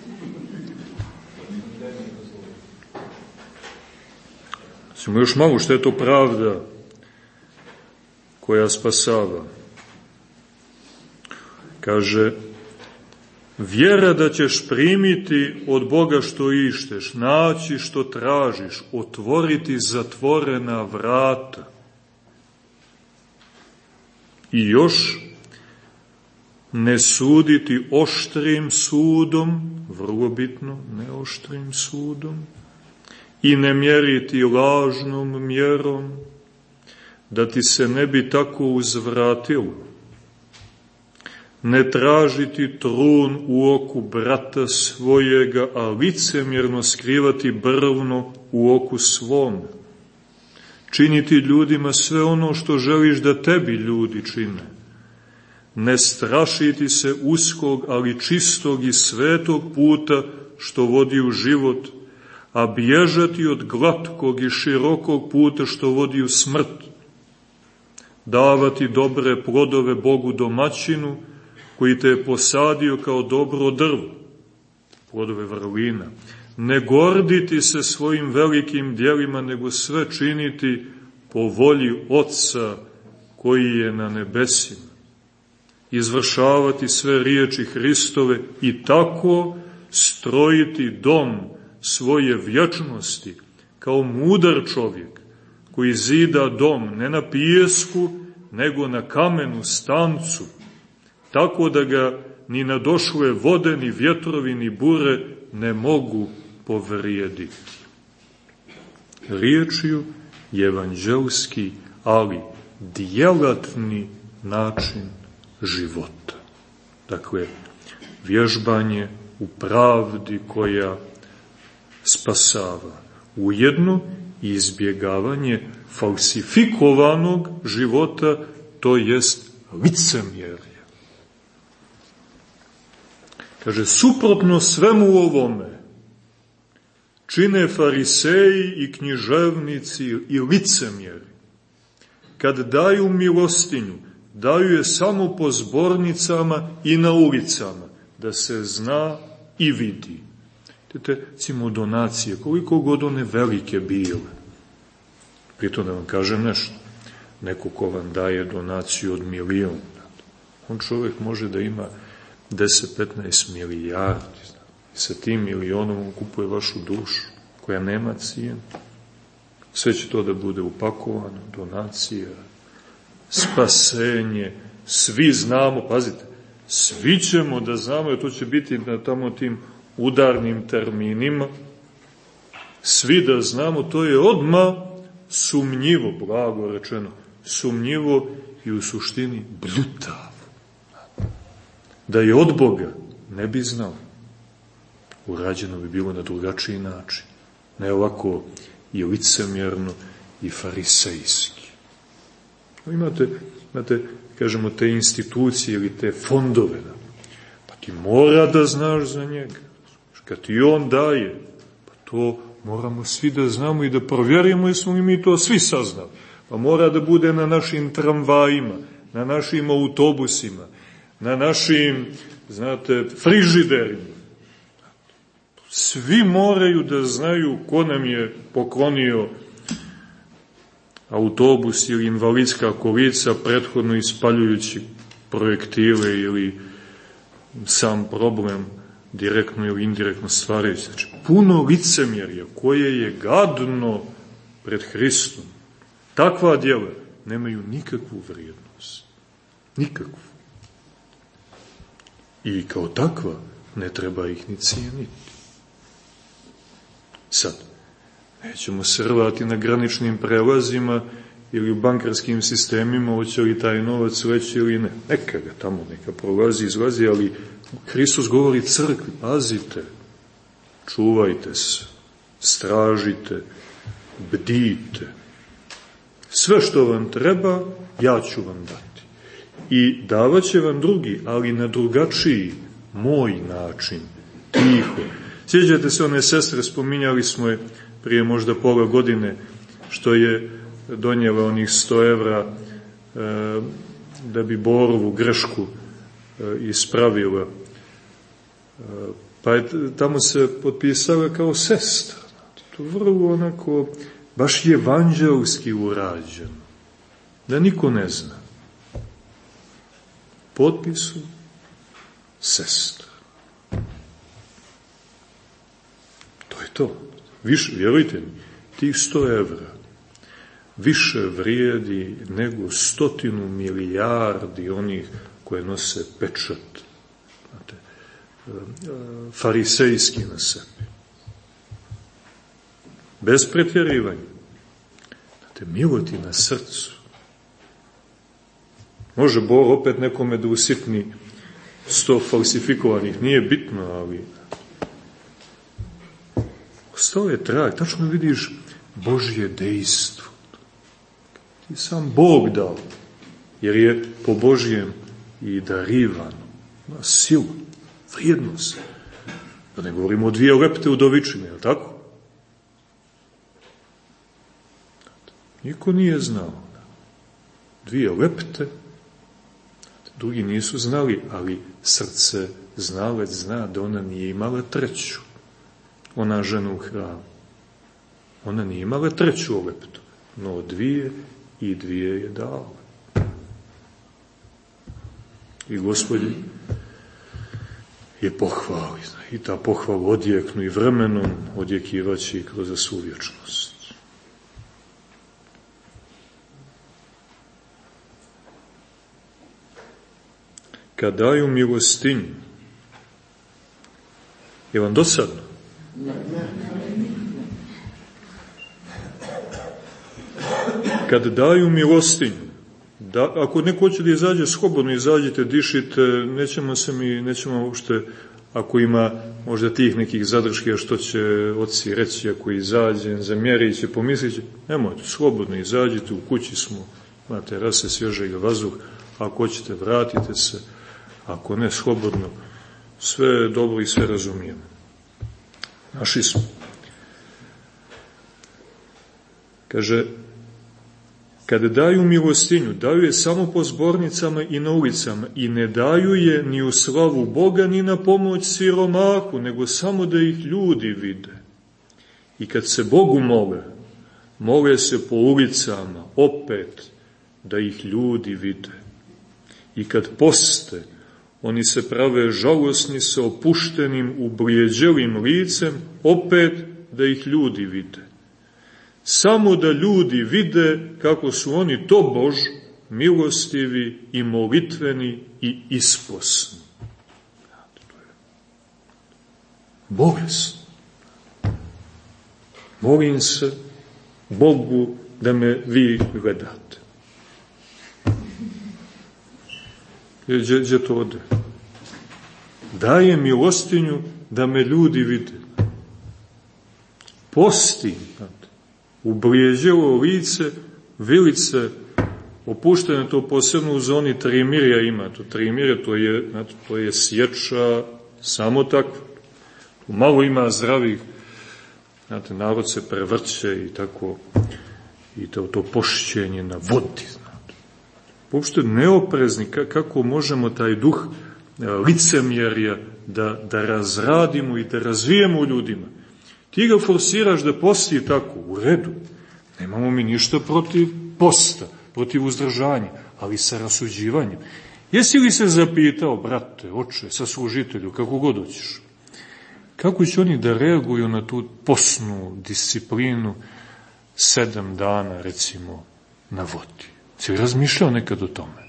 Ćemo još malo što je to pravda koja spasava. Kaže, vjera da ćeš primiti od Boga što išteš, naći što tražiš, otvoriti zatvorena vrata. I još ne suditi oštrim sudom, vrlo bitno, ne oštrim sudom, i ne mjeriti lažnom mjerom, da ti se ne bi tako uzvratilo. Ne tražiti trun u oku brata svojega, a licemjerno skrivati brvno u oku svom. Činiti ljudima sve ono što želiš da tebi ljudi čine. Ne strašiti se uskog, ali čistog i svetog puta što vodi u život, a bježati od glatkog i širokog puta što vodi u smrt. Davati dobre plodove Bogu domaćinu, koji te je posadio kao dobro drvo, plodove vrlina. Ne gorditi se svojim velikim djelima, nego sve činiti po volji Otca koji je na nebesima. Izvršavati sve riječi Hristove i tako strojiti dom svoje vječnosti kao mudar čovjek koji zida dom ne na pijesku, nego na kamenu stancu, tako da ga ni nadošle vode, ni vjetrovi, ni bure ne mogu povrijediti. Riječju evanđelski, ali djelatni način života. Dakle, vježbanje u pravdi koja spasava. Ujedno i izbjegavanje falsifikovanog života, to jest licemjerje. Kaže, suprotno svemu ovome čine fariseji i književnici i licemjeri. Kad daju milostinju, daju je samo po zbornicama i na ulicama, da se zna i vidi. Recimo donacije, koliko god one velike bile. Pritom da vam kažem nešto. Neko ko vam daje donaciju od 1.000.000, on čovjek može da ima 10-15 milijardi. I sa tim 1.000.000 on kupuje vašu dušu, koja nema cijenu. Sve će to da bude upakovano, donacija, spasenje, svi znamo, pazite, svi ćemo da znamo, jer to će biti na tamo tim udarnim terminima, svi da znamo, to je odmah sumnjivo, blago rečeno, sumnjivo i u suštini bljutavo. Da je od Boga, ne bi znao. Urađeno bi bilo na drugačiji način. Ne ovako i licemjerno i farisejski. Imate, kažemo, te institucije ili te fondove. Pa ti mora da znaš za njega. Kad ti on daje, pa to moramo svi da znamo i da provjerimo jesmo li mi to svi saznali. Pa mora da bude na našim tramvajima, na našim autobusima, na našim, frižiderima. Svi moraju da znaju ko nam je poklonio autobus ili invalidska kolica, prethodno ispaljujući projektile ili sam problem direktno ili indirektno stvarajući. Znači, puno licemjerja koje je gadno pred Hristom. Takva djela nemaju nikakvu vrijednost. Nikakvu. I kao takva ne treba ih ni cijeniti. Sad, nećemo se rvati na graničnim prelazima ili u bankarskim sistemima, hoće li taj novac leći ili ne. Neka ga tamo, neka prolazi, izlazi, ali Hristos govori crkvi, pazite, čuvajte se, stražite, bdite. Sve što vam treba, ja ću vam dati. i davat će vam drugi, ali na drugačiji, moj način, tiho. Sjećate se one sestre, spominjali smo je prije možda pola godine, što je donijela onih 100 evra da bi Borovu grešku ispravila. Pa je tamo se potpisala kao sestra. To vrlo onako, baš evanđelski urađeno. Da niko ne zna. Potpisu sestra. To je to. Više, vjerujte mi, tih 100 evra više vrijedi nego 100 milijardi onih koje nose pečat, znate, farisejski na sebi. Bez pretjerivanja. Znate, miloti na srcu. Može Bor opet nekome da usitni 100 falsifikovanih, nije bitno, ali ostao je trag, tačno vidiš Božje dejstvo. Ti sam Bog dao, jer je po Božjem i darivano. Ima silu, vrijednost. Da ne govorimo o 2 lepte udovičine, je li tako? Niko nije znao. 2 lepte, drugi nisu znali, ali srce znalec zna da ona nije imala 3. Ona žena u hramu. Ona nije imala 3. leptu, no 2 i 2 je dala. I Gospod je pohvali. I ta pohvala odjeknu i vremenom odjekivaće i kroz svu vječnost. Kad daju milostinju, je vam dosadno? Kad daju milostinju, ako neko hoće da izađe slobodno, izađite, dišite, nećemo uopšte, ako ima možda tih nekih zadrškija što će oci reći, ako izađe, zamjerit će, pomislit će, nemojte, slobodno izađite, u kući smo, imate rase svježega vazduh, ako hoćete, vratite se, ako ne, slobodno, sve je dobro i sve razumijemo. Naši smo. Kaže, kada daju milostinju, daju je samo po zbornicama i na ulicama i ne daju je ni u slavu Boga, ni na pomoć siromahu, nego samo da ih ljudi vide. I kad se Bogu mole se po ulicama, opet da ih ljudi vide. I kad poste, oni se prave žalosni sa opuštenim, ublijeđelim licem, opet da ih ljudi vide. Samo da ljudi vide kako su oni tobož milostivi i molitveni i isposni. Bolesno. Molim se Bogu da me vi gledate. Gdje to ode? Daje milostinju da me ljudi vide. Postim, ublijeđelo lice, vilice, opuštene, to posebno u zoni trimirja ima. To trimirja, to je sječa samo takva. Malo ima zdravih, znate, narod se prevrće i tako, i to pošćenje na vodi, znate. Uopšte neoprezni, kako možemo taj duh licemjerja da razradimo i da razvijemo u ljudima. Ti ga forsiraš da posti tako, u redu. Nemamo mi ništa protiv posta, protiv uzdržanja, ali sa rasuđivanjem. Jesi li se zapitao, brate, oče, saslužitelju, kako god hoćeš, kako će oni da reaguju na tu posnu disciplinu 7 dana, recimo, na vodi? Si li razmišljao nekad o tome?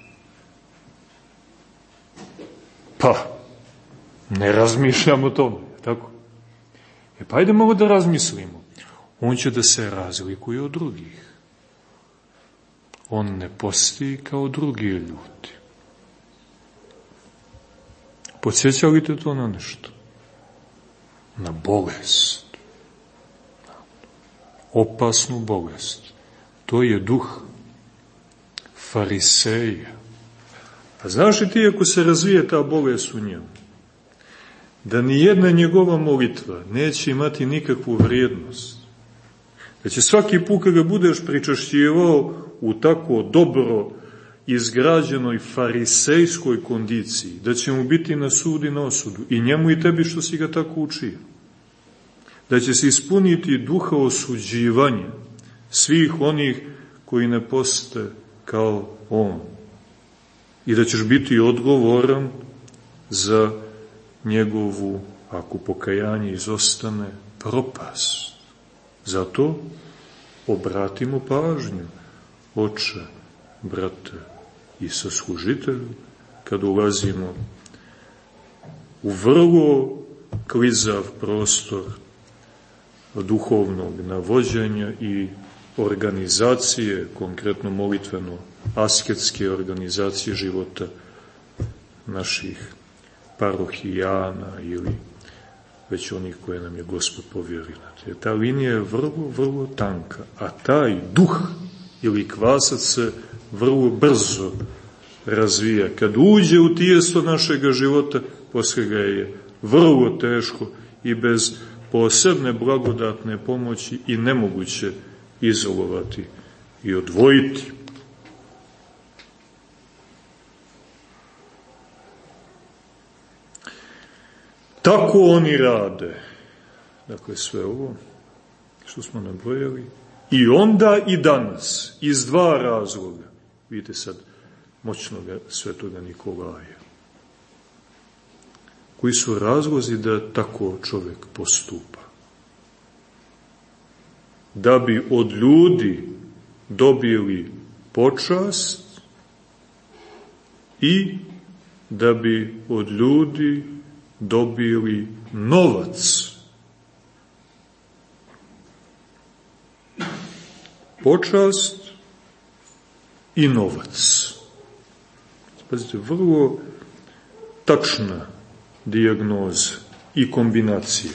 Pa, ne razmišljam o tome, tako? Pa ajde malo da razmislimo. On će da se razlikuje od drugih. On ne posti kao drugi ljudi. Podsjeća li te to na nešto? Na bolest. Opasnu bolest. To je duh fariseja. A znaš li ti, ako se razvije ta bolest u njemu, da ni jedna njegova molitva neće imati nikakvu vrijednost? Da će svaki put kada budeš pričašćivao u tako dobro izgrađenoj farisejskoj kondiciji, da će mu biti na sud i na osudu, i njemu i tebi što si ga tako učio. Da će se ispuniti duha osuđivanja svih onih koji ne poste kao on. I da ćeš biti odgovoran za njegovu, ako pokajanje izostane, propast. Zato obratimo pažnju, oče, brate i saslužitelju, kad ulazimo u vrlo klizav prostor duhovnog navođenja i organizacije, konkretno molitveno-asketske organizacije života naših parohijana ili već onih koje nam je Gospod povjerio. Jer ta linija je vrlo, vrlo tanka, a taj duh ili kvasac se vrlo brzo razvija. Kad uđe u tijesto našega života, poslije ga je vrlo teško i bez posebne blagodatne pomoći i nemoguće izolovati i odvojiti. Tako oni rade. Dakle, sve ovo što smo nabrojali. I onda i danas, iz dva razloga. Vidite sad moćnog svetoga Nikolaja. Koji su razlozi da tako čovjek postupa? Da bi od ljudi dobili počast i da bi od ljudi dobili novac. Počast i novac. Pazite, vrlo tačna dijagnoza i kombinacija.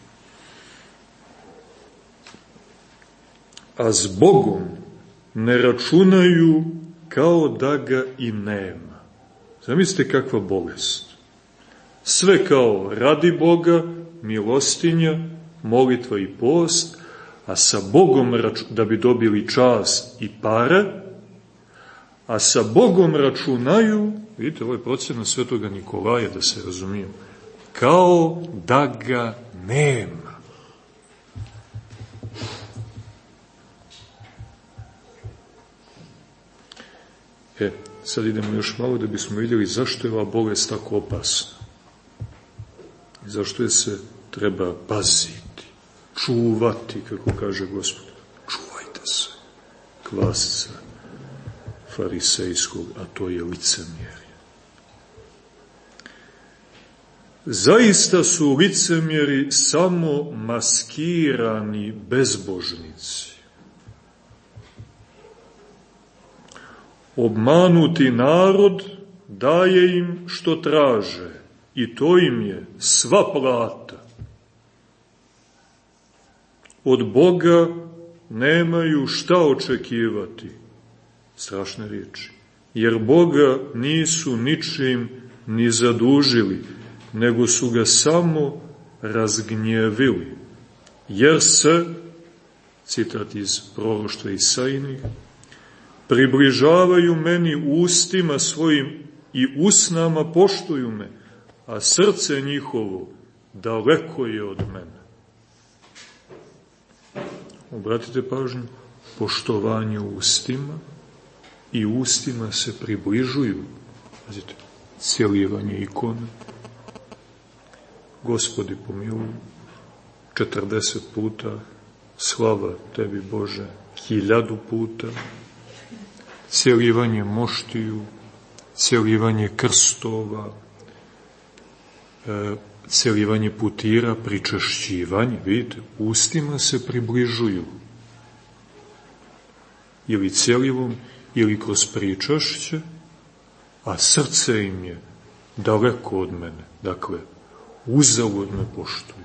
A s Bogom ne računaju kao da ga i nema. Zamislite kakva bolest. Sve kao radi Boga, milostinja, molitva i post, a sa Bogom, da bi dobili čast i pare, a sa Bogom računaju, vidite, ovo je procena svetoga Nikolaja, da se razumijemo, kao da ga nema. Sad idemo još malo da bismo vidjeli zašto je ova bolest tako opasna. Zašto je se treba paziti, čuvati, kako kaže Gospod. Čuvajte se kvasca farisejskog, a to je licemjerje. Zaista su licemjeri samo maskirani bezbožnici. Obmanuti narod daje im što traže i to im je sva plata. Od Boga nemaju šta očekivati. Strašne riječi. Jer Boga nisu ničim ni zadužili, nego su ga samo razgnjevili. Jer se, citat iz proroštva Isaijinih, približavaju meni ustima svojim i usnama poštuju me, a srce njihovo daleko je od mene. Obratite pažnju, poštovanje ustima i ustima se približuju. Pazite, cjelivanje ikone. Gospodi pomiluj, 40 puta, slava tebi Bože, 1000 puta, cjelivanje moštiju, cjelivanje krstova, cjelivanje putira, pričašćivanje, vidite, ustima se približuju. Ili cjelivom, ili kroz pričašće, a srce im je daleko od mene. Dakle, uzalud me poštuju.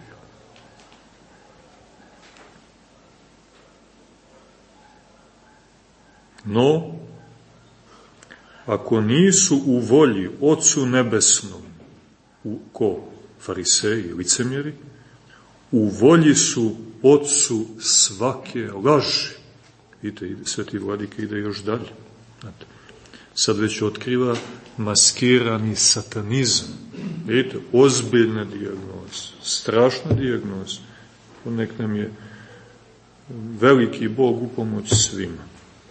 No, ako nisu u volji Ocu Nebesnom, ko? Fariseji, licemjeri, u volji su Ocu svake laži. Vidite, Sveti Vladika ide još dalje. Znate, sad već otkriva maskirani satanizam. Vidite, ozbiljna dijagnoza, strašna dijagnoza. Nek nam je veliki Bog u pomoć svima.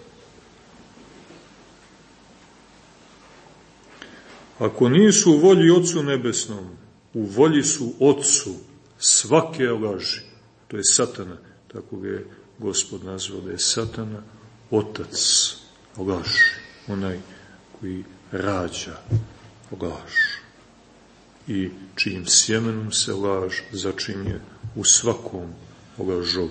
Ako nisu u volji Ocu Nebesnom, u volji su Otcu svake laži. To je satana, tako ga je Gospod nazvao, da je satana otac laži, onaj koji rađa laž i čijim sjemenom se laž začinje u svakom lažovu.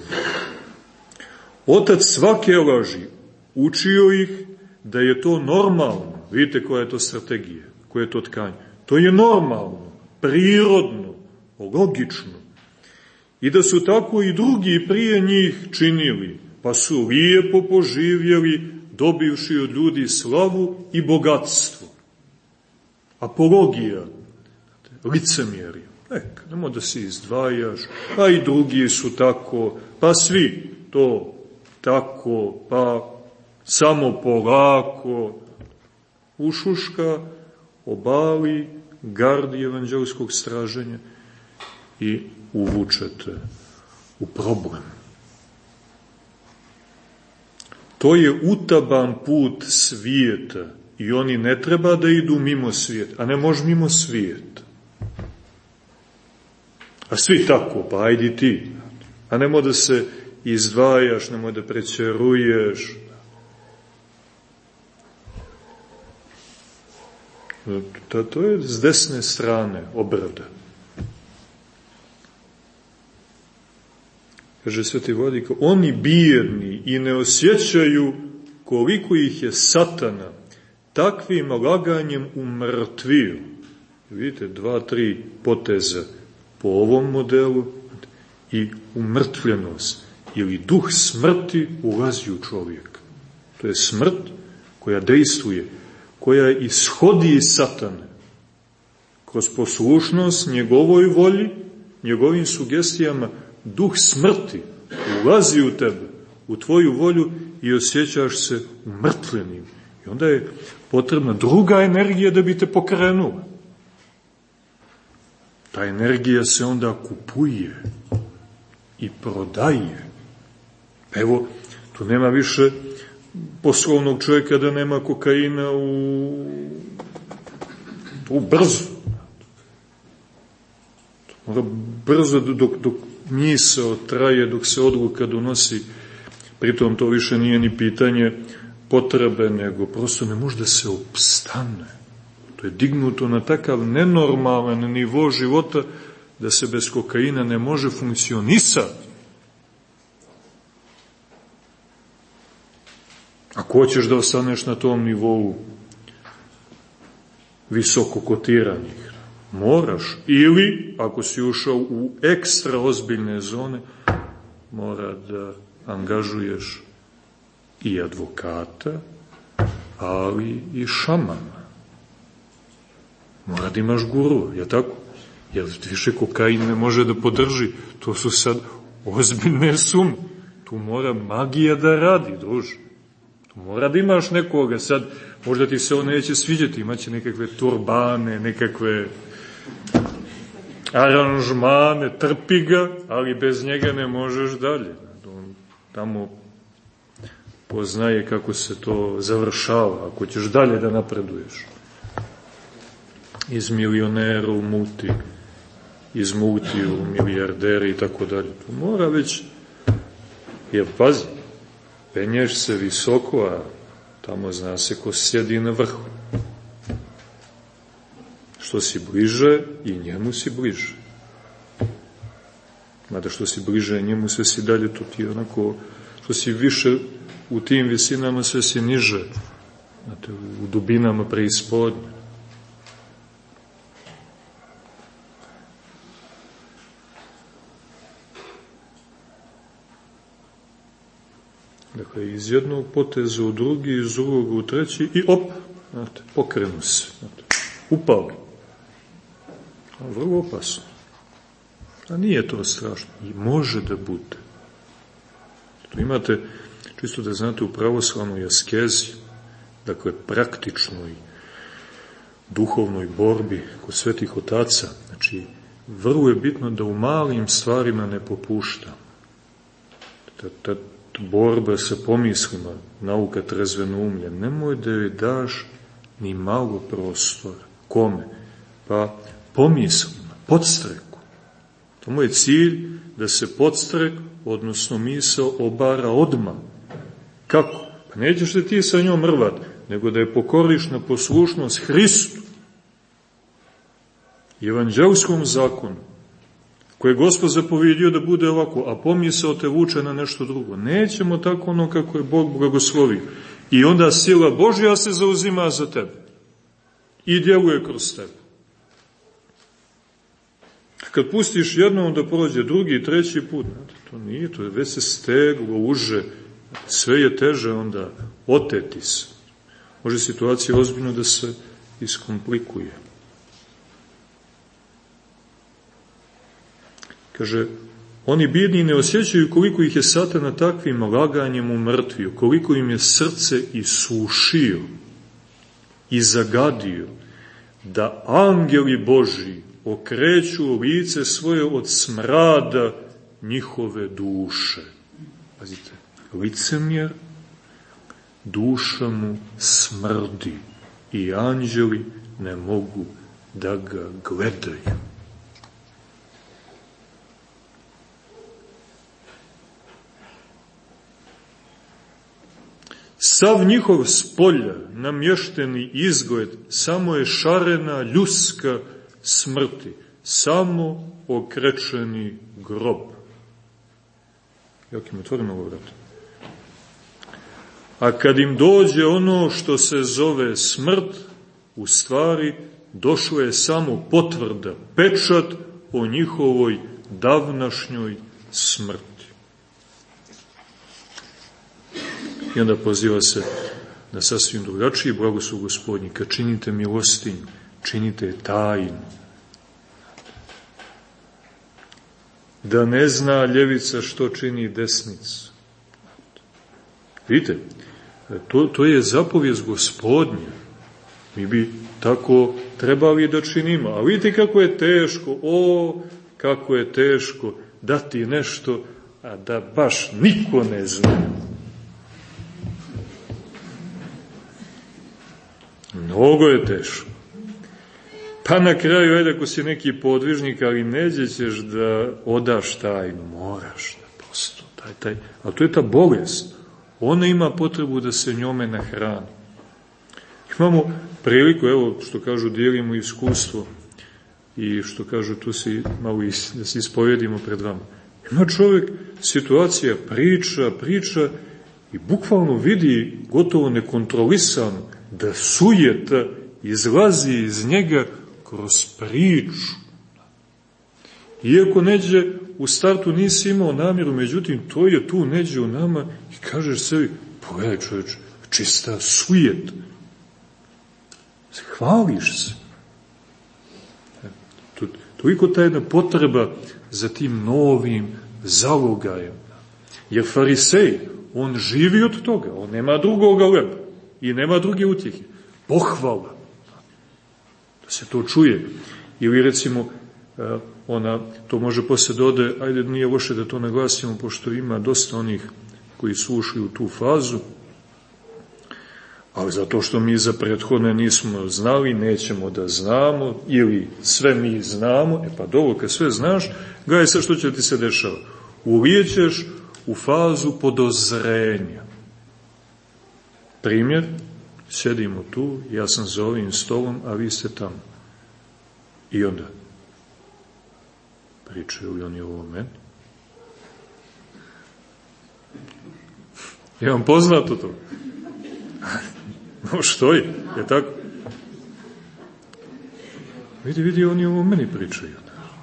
Otac svake laži učio ih da je to normalno. Vidite koja je to strategija, koja je to tkanje. To je normalno, prirodno, logično. I da su tako i drugi prije njih činili, pa su lijepo poživjeli, dobivši od ljudi slavu i bogatstvo. Apologija, licemjerje. Nemo da se izdvajaš, pa i drugi su tako, pa svi to tako, pa samo polako. Ušuška, obali gardi evanđelskog straženja i uvučete u problem. To je utaban put svijeta i oni ne treba da idu mimo svijeta, a ne može mimo svijeta. A svi tako, pa ajdi ti. A nemoj da se izdvajaš, nemoj da prećeruješ. To je s desne strane obrada. Kaže Sveti Vladika, oni bijedni i ne osjećaju koliko ih je satana takvim laganjem umrtvio. Vidite, 2-3 poteza po ovom modelu i umrtvljenost ili duh smrti ulazi u čovjeka. To je smrt koja dejstvuje, koja ishodi iz satane kroz poslušnost njegovoj volji, njegovim sugestijama. Duh smrti ulazi u tebe, u tvoju volju i osjećaš se umrtvenim. I onda je potrebna druga energija da bi te pokrenula. Ta energija se onda kupuje i prodaje. Evo, tu nema više poslovnog čovjeka da nema kokaina u brzo. Mora brzo dok misao traje, dok se odluka donosi. Pritom to više nije ni pitanje potrebe, nego prosto ne može da se opstane. To je dignuto na takav nenormalan nivo života da se bez kokaina ne može funkcionisati. Ako hoćeš da ostaneš na tom nivou visoko kotiranih, moraš, ili ako si ušao u ekstra ozbiljne zone, mora da angažuješ i advokata, ali i šamana. Mora da imaš guru, je tako? Jer više kokain ne može da podrži. To su sad ozbiljne sume. Tu mora magija da radi, druže. Tu mora da imaš nekoga. Sad, možda ti se on neće sviđati, imaće nekakve turbane, nekakve aranžmane, trpi ga, ali bez njega ne možeš dalje. On tamo poznaje kako se to završava, ako ćeš dalje da napreduješ. Iz milionera u multi, iz multi u milijardere i tako dalje. To mora već, jer pazi, penješ se visoko, a tamo zna se ko sjedi na vrhu. Što si bliže, i njemu si bliže. Mada što si bliže njemu, sve si dalje, to ti onako, što si više u tim visinama, sve si niže, znate, u dubinama preispodnje. Dakle, iz jednog poteza u drugi, iz drugog u treći i op, znate, pokrenu se, znate, upali. Vrlo opasno. A nije to strašno. I može da bude. To imate, čisto da znate, u pravoslavnoj askezi, dakle praktičnoj duhovnoj borbi kod svetih otaca, znači vrlo je bitno da u malim stvarima ne popušta. Ta borba sa pomislima, nauka trezvenoumlja, nemoj da joj daš ni malo prostora. Kome? Pa pomislima, podstreku. Tomu je cilj da se podstrek, odnosno misao, obara odmah. Kako? Pa nećeš se ti sa njom mrvat, nego da je pokoriš na poslušnost Hristu, evanđelskom zakonu, koje je Gospod zapovjedio da bude ovako, a pomisao te vuče na nešto drugo. Nećemo tako ono kako je Bog blagoslovio. I onda sila Božja se zauzima za tebe i djeluje kroz tebe. Kad pustiš jednom da prođe drugi, treći put, to nije, to je već se steglo, uže, sve je teže onda oteti se. Može situacija ozbiljno da se iskomplikuje. Kaže, oni bijedni ne osjećaju koliko ih je Satana takvim laganjem umrtvio, koliko im je srce isušio i zagadio, da angeli Božji okreću lice svoje od smrada njihove duše. Pazite, licemjer, duša mu smrdi i anđeli ne mogu da ga gledaju. Sav njihov spolja, namješteni izgled, samo je šarena ljuska smrti, samo okrečeni grob. Jokim, otvorimo ovo vrata. A kad im dođe ono što se zove smrt, u stvari došlo je samo potvrda, pečat o njihovoj davnašnjoj smrti. I onda poziva se na sasvim drugačiji blagoslov Gospodnji. Kad činite milostinju, činite je tajno. Da ne zna ljevica što čini desnica. Vidite, to je zapovijest Gospodnja. Mi bi tako trebali da činimo. A vidite kako je teško, kako je teško dati nešto, a da baš niko ne zna. Mnogo je teško. Pa na kraju, ajde, ako si neki podvižnik, ali neđe ćeš da odaš tajnu, moraš da prosto. Ali to je ta bolest. Ona ima potrebu da se njome nahrani. Imamo priliku, evo, što kažu, dijelimo iskustvo i što kažu, tu si malo da se ispovjedimo pred vama. Ima čovjek, situacija priča i bukvalno vidi gotovo nekontrolisano da sujeta izlazi iz njega kroz priču. Iako neđe u startu nisi imao namjeru, međutim, to je tu neđe u nama i kažeš sebi, pogledaj čovječe, čista sujeta. Hvališ se. Toliko ta jedna potreba za tim novim zalogajem. Jer farisej, on živi od toga, on nema drugoga leba i nema druge utjehe. Pohvala. Da se to čuje. Ili recimo, to može poslije da ode, ajde, nije loše da to naglasimo, pošto ima dosta onih koji su ušli u tu fazu, ali zato što mi za prethodne nismo znali, nećemo da znamo, ili sve mi znamo, pa dobro, kad sve znaš, gledaj sad što će ti se dešava. Ulijećeš u fazu podozrenja. Primjer, sjedimo tu, ja sam za ovim stolom, a vi ste tamo. I onda, pričaju li oni ovo meni? Je vam poznato to? No što je tako? Vidi, oni ovo meni pričaju.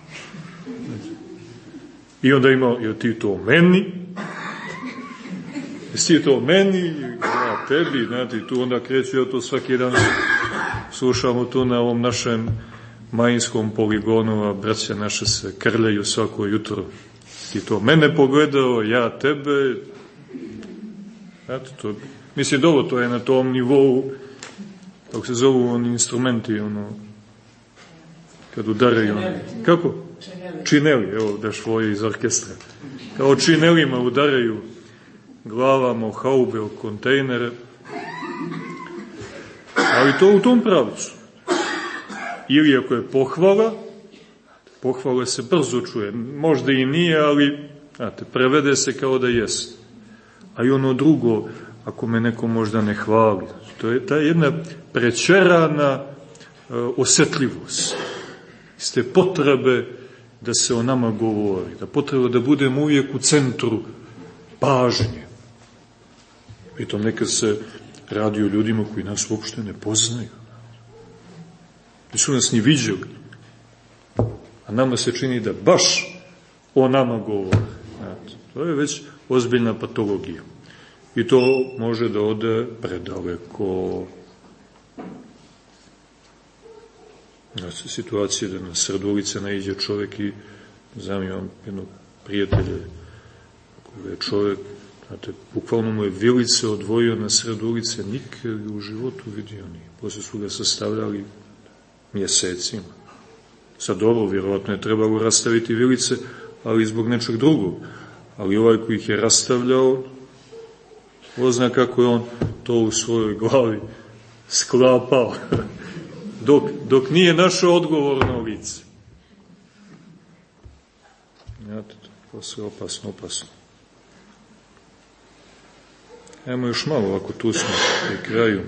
I onda ima, ti to meni? Jesi ti to meni? Ja tebi, znate, tu onda kreću, ja to svaki dan slušamo tu na ovom našem majinskom poligonu, a braća naše se krljaju svako jutro. Ti to mene pogledao, ja tebe. Znate, to, mislim, dobro, to je na tom nivou, kako se zovu oni instrumenti, ono, kad udaraju. Kako? Čineli, evo, daš svoje iz orkestra. Kao činelima udaraju glavama o haube, o kontejnere. Ali to u tom pravcu. Ili ako je pohvala se brzo čuje. Možda i nije, ali, znate, prevede se kao da jest. A i ono drugo, ako me neko možda ne hvali, to je ta jedna prečerana osetljivost. Iz te potrebe da se o nama govori, da potreba da budemo uvijek u centru pažnje. I to nekad se radi o ljudima koji nas uopšte ne poznaju. Nisu nas ni viđali. A nama se čini da baš o nama govore. To je već ozbiljna patologija. I to može da ode predaleko. Znači, situacija da na sred ulice naiđe čovjek i znam, imam jednog prijatelja koji je čovjek, znate, bukvalno mu je vilice odvojio na sred ulice, nikad u životu vidio nije. Poslije su ga sastavljali mjesecima. Sad dobro, vjerovatno je trebalo rastaviti vilice, ali zbog nečeg drugog. Ali ovaj koji ih je rastavljao, ko zna kako je on to u svojoj glavi sklapao, dok nije našao odgovorno lice. Znate, to je sve opasno. Ajmo još malo, ako tu smo pri kraju.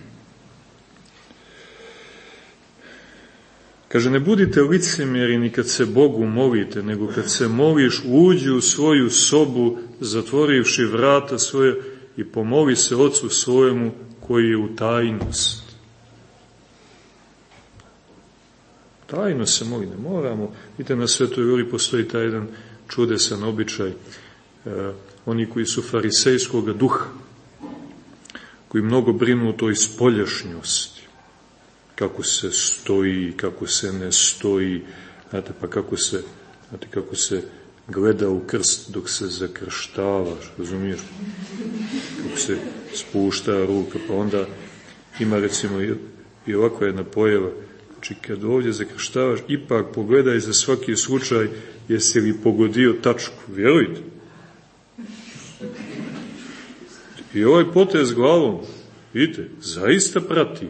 Kaže, ne budite licemjeri ni kad se Bogu molite, nego kad se moliš, uđi u svoju sobu, zatvorivši vrata svoje i pomoli se Ocu svojemu koji je u tajnost. Tajno se moli, ne moramo. Vidite, na Svetoj Gori postoji taj jedan čudesan običaj. Oni koji su farisejskog duha, koji mnogo brinu o toj spoljašnjosti, kako se stoji, kako se ne stoji, znate, pa kako se gleda u krst dok se zakrštavaš, razumiješ? Kako se spušta ruka, pa onda ima recimo i ovako jedna pojava, znači kad ovdje zakrštavaš, ipak pogledaj za svaki slučaj jesi li pogodio tačku, vjerujte. I ovaj potez glavom, vidite, zaista prati.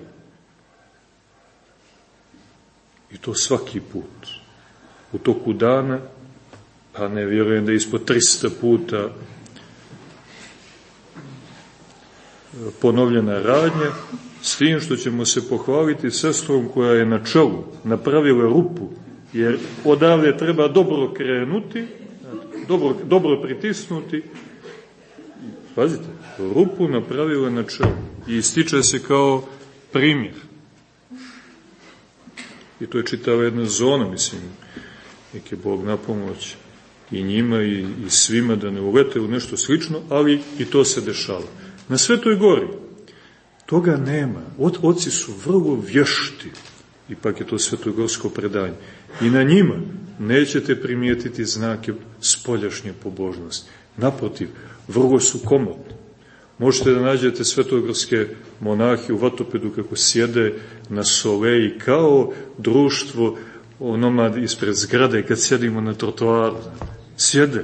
I to svaki put. U toku dana, pa ne vjerujem da je ispod 300 puta ponovljena radnja, s tim što ćemo se pohvaliti sestrom koja je na čelu napravila rupu, jer odavde treba dobro krenuti, dobro pritisnuti. Pazite, rupu napravila na čelu i ističe se kao primjer. I to je čitava jedna zona, mislim, nek je Bog na pomoć i njima i svima da ne ulete u nešto slično, ali i to se dešava. Na Svetoj Gori toga nema. Oci su vrlo vješti, ipak je to svetogorsko predanje. I na njima nećete primijetiti znake spoljašnje pobožnosti. Naprotiv, vrlo su komotni. Možete da nađete svetogorske monahe u Vatopedu kako sjede na soleji kao društvo onomad ispred zgrade kad sjedimo na trotoaru. Sjede.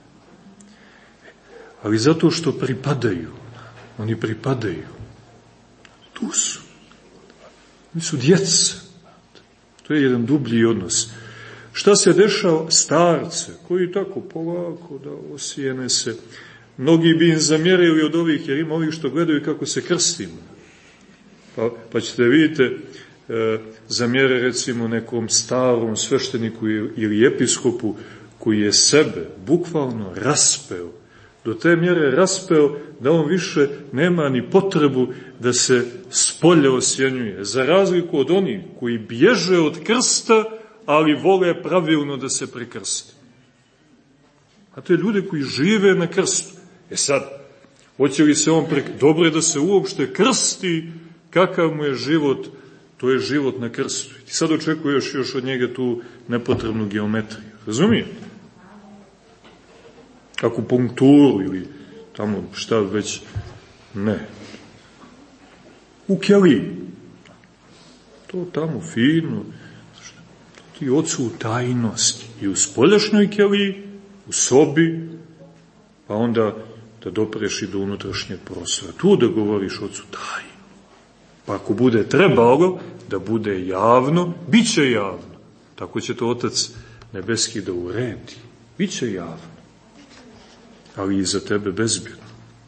Ali zato što pripadaju. Oni pripadaju. Tu su. Oni su djeca. To je jedan dublji odnos. Šta se dešava? Starce, koji tako polako da osijene se. Mnogi bi im zamjerili od ovih, jer ima ovih što gledaju kako se krstimo. Pa ćete vidite, zamjere recimo nekom starom svešteniku ili episkopu koji je sebe bukvalno raspeo. Do te mjere raspeo da on više nema ni potrebu da se spolje osjenjuje. Za razliku od onih koji bježe od krsta, ali vole pravilno da se prekrste. A to je ljude koji žive na krstu. Sad, Hoće li se on dobro je da se uopšte krsti, kakav mu je život, to je život na krstu. Ti sad očekuješ još od njega tu nepotrebnu geometriju. Razumijete? Akupunkturu ili tamo šta već ne. U keliji. To tamo fino. Ti ocu u tajnosti. I u spoljašnjoj keliji, u sobi, pa onda da dopreš i do unutrašnjeg prostora. Tu da govoriš ocu tajno. Pa ako bude trebalo da bude javno, bit će javno. Tako će to Otac Nebeski da uredi. Biće javno. Ali i za tebe bezbjedno.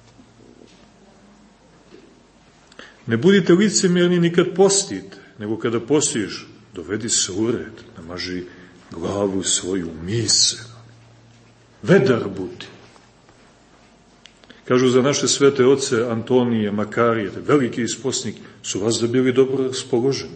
Ne budite licemjerni ni kad postite, nego kada postiš, dovedi se u red, namaži glavu svoju mise. Vedar budi. Kažu za naše svete oce Antonije, Makarije, veliki isposnik, su vas da bili dobro raspoloženi.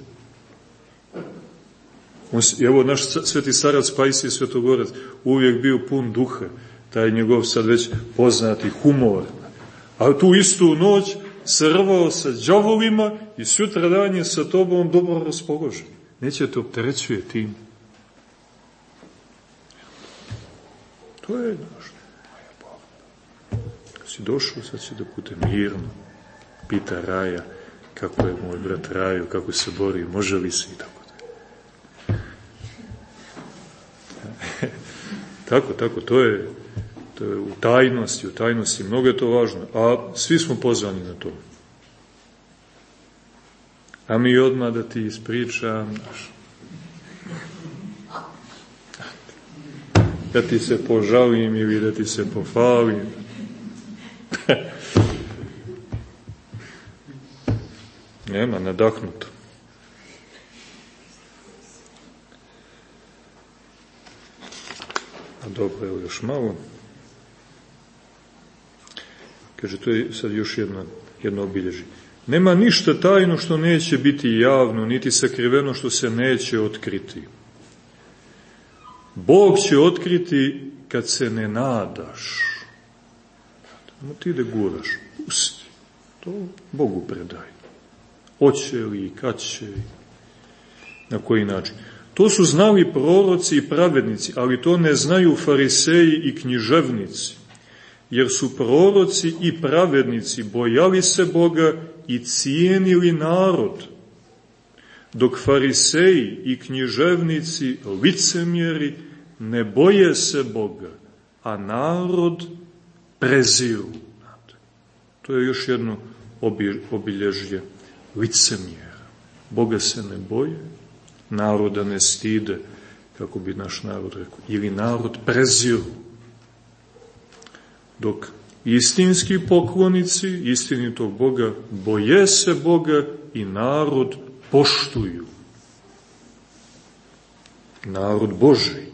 Evo naš sveti starac Pajsije Svetogorac uvijek bio pun duha, taj njegov sad već poznati humor. A tu istu noć se rvao sa đavolima i sutra dan je sa tobom dobro raspoložen. Neće te opterećuje tim. To je naš. Kad si došao, sad će da bude mirno. Pita Raja, kako je moj brat Rajo, kako se bori, može li se i tako da. Tako, to je u tajnosti, mnogo je to važno, a svi smo pozvani na to. A mi odmah da ti ispričam, da ti se požalim ili da ti se pofalim. Nema, nadahnuto. A dobro, evo još malo. Kaže, to je sad još jedno obilježje. Nema ništa tajno što neće biti javno, niti sakriveno što se neće otkriti. Bog će otkriti kad se ne nadaš. No ti da guraš, pusti. To Bogu predaj. Hoće li, kad će, na koji način. To su znali proroci i pravednici, ali to ne znaju fariseji i književnici. Jer su proroci i pravednici bojali se Boga i cijenili narod, dok fariseji i književnici, licemjeri, ne boje se Boga, a narod preziru. To je još jedno obilježje licemjera. Boga se ne boje, naroda ne stide, kako bi naš narod rekao, ili narod preziru. Dok istinski poklonici istinitog Boga boje se Boga i narod poštuju. Narod Božji.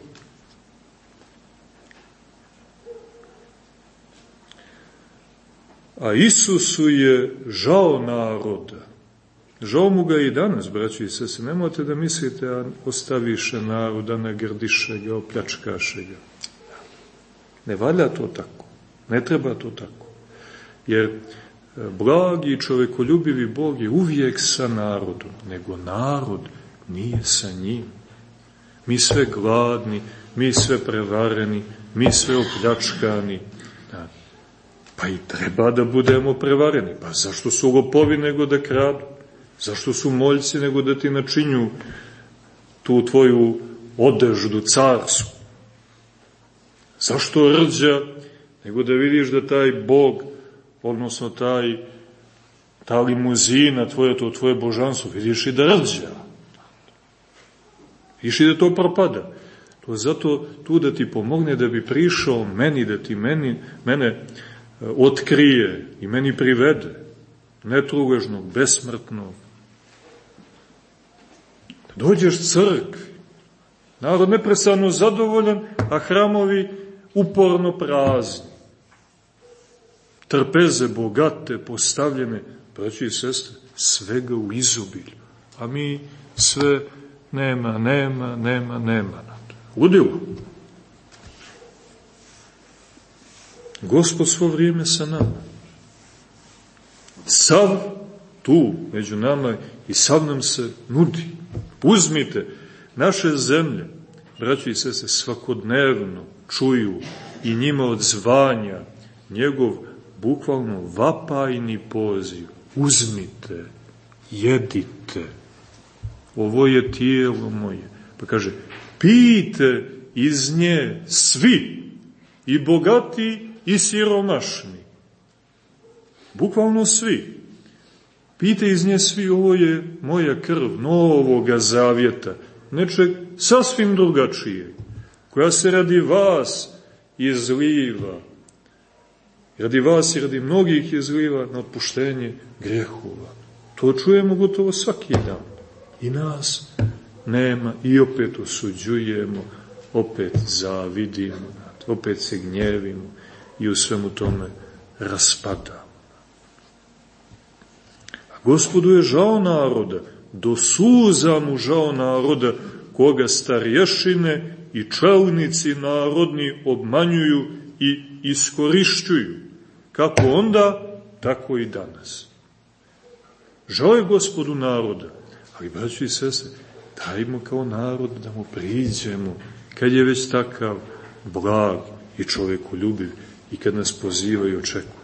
A Isusu je žao naroda. Žao mu ga i danas, braći i sestre. Nemojte da mislite, a ostaviše naroda, nagrdiše ga, opljačkaše ga. Ne valja to tako. Ne treba to tako. Jer blagi i čovekoljubivi Bog je uvijek sa narodom, nego narod nije sa njim. Mi sve gladni, mi sve prevareni, mi sve opljačkani. Pa i treba da budemo prevareni. Pa zašto su lopovi nego da kradu? Zašto su moljci nego da ti načinju tu tvoju odeždu carsku? Zašto rđa nego da vidiš da taj Bog, odnosno ta limuzina tvoja, to tvoje božanstvo, vidiš i da rđa. Vidiš i da to propada. To je zato tu da ti pomogne da bi prišao meni, da ti mene otkrije i meni privede, netruležnog, besmrtnog. Da dođeš crkvi, narod neprestano zadovoljan, a hramovi uporno prazni. Trpeze bogate, postavljene, braći i sestre, svega u izobilju. A mi sve nema. Ludilo. Gospod svo vrijeme sa nama. Sav tu među nama i sav nam se nudi. Uzmite, naše zemlje, braćo i sestre, svakodnevno čuju i njima odzvanja njegov bukvalno vapajni poziv. Uzmite, jedite, ovo je tijelo moje. Pa kaže, pijte iz nje svi, i bogati i siromašni. Bukvalno svi. Pijte iz nje svi, ovo je moja krv novoga zavjeta, nečeg sasvim drugačijeg, koja se radi vas izliva. Radi vas i radi mnogih izliva na otpuštenje grehova. To čujemo gotovo svaki dan. I nas nema i opet osuđujemo, opet zavidimo, opet se gnjevimo i u svemu tome raspadamo. A Gospodu je žao naroda, do suza mu žao naroda, koga starješine i čelnici narodni obmanjuju i iskorišćuju, kako onda, tako i danas. Žao je Gospodu naroda, ali, braćo i sestre, dajmo kao narod da mu priđemo, kad je već takav blag i čovekoljubiv i kad nas poziva i očekuje.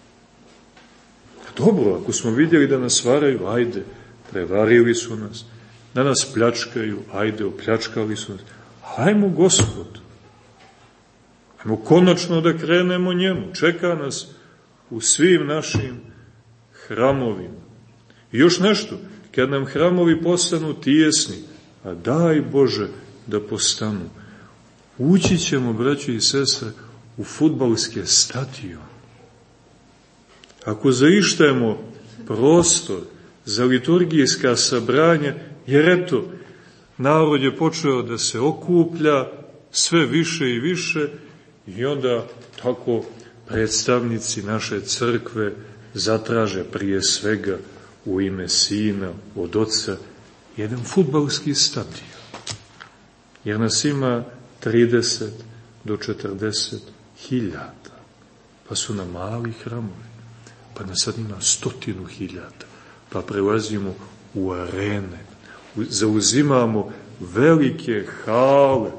Dobro, ako smo vidjeli da nas varaju, ajde, prevarili su nas, da nas pljačkaju, ajde, opljačkali su nas. Hajmo Gospodu. Hajmo konačno da krenemo njemu. Čeka nas u svim našim hramovima. I još nešto, kad nam hramovi postanu tijesni, a daj Bože da postanu, ući ćemo, braći i sestre, u fudbalske stadione. Ako zaištemo prostor za liturgijska sabranja, jer eto, narod je počeo da se okuplja sve više i više i onda tako predstavnici naše crkve zatraže prije svega u ime Sina od Oca jedan fudbalski stadion. Jer nas ima 30 do 40 hiljada, pa su nam mali hramovi, pa nas sad ima 100.000, pa prelazimo u arene, zauzimamo velike hale,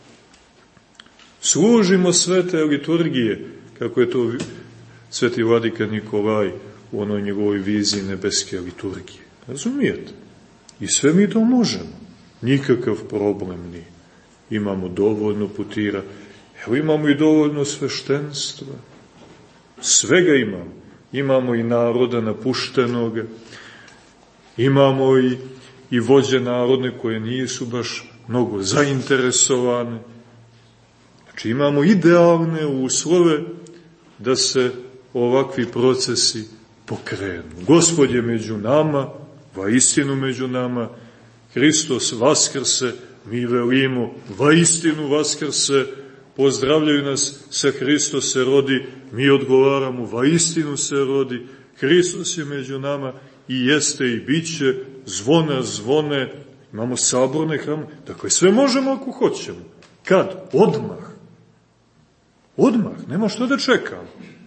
služimo svete liturgije, kako je to sveti vladika Nikolaj u onoj njegovoj viziji nebeske liturgije. Razumijete? I sve mi to možemo. Nikakav problem nije. Imamo dovoljno putira, evo imamo i dovoljno sveštenstva. Svega imamo. Imamo i naroda napuštenoga, imamo i vođe narodne koje nisu baš mnogo zainteresovane. Znači imamo idealne uslove da se ovakvi procesi pokrenu. Gospod je među nama, vaistinu među nama, Hristos vaskrse, mi velimo, vaistinu vaskrse, pozdravljaju nas sa Hristos se rodi, mi odgovaramo, vaistinu se rodi, Hristos je među nama i jeste i bit će, zvona zvone, imamo saborne hrame, dakle sve možemo ako hoćemo. Kad? Odmah. Odmah, nema što da čekamo.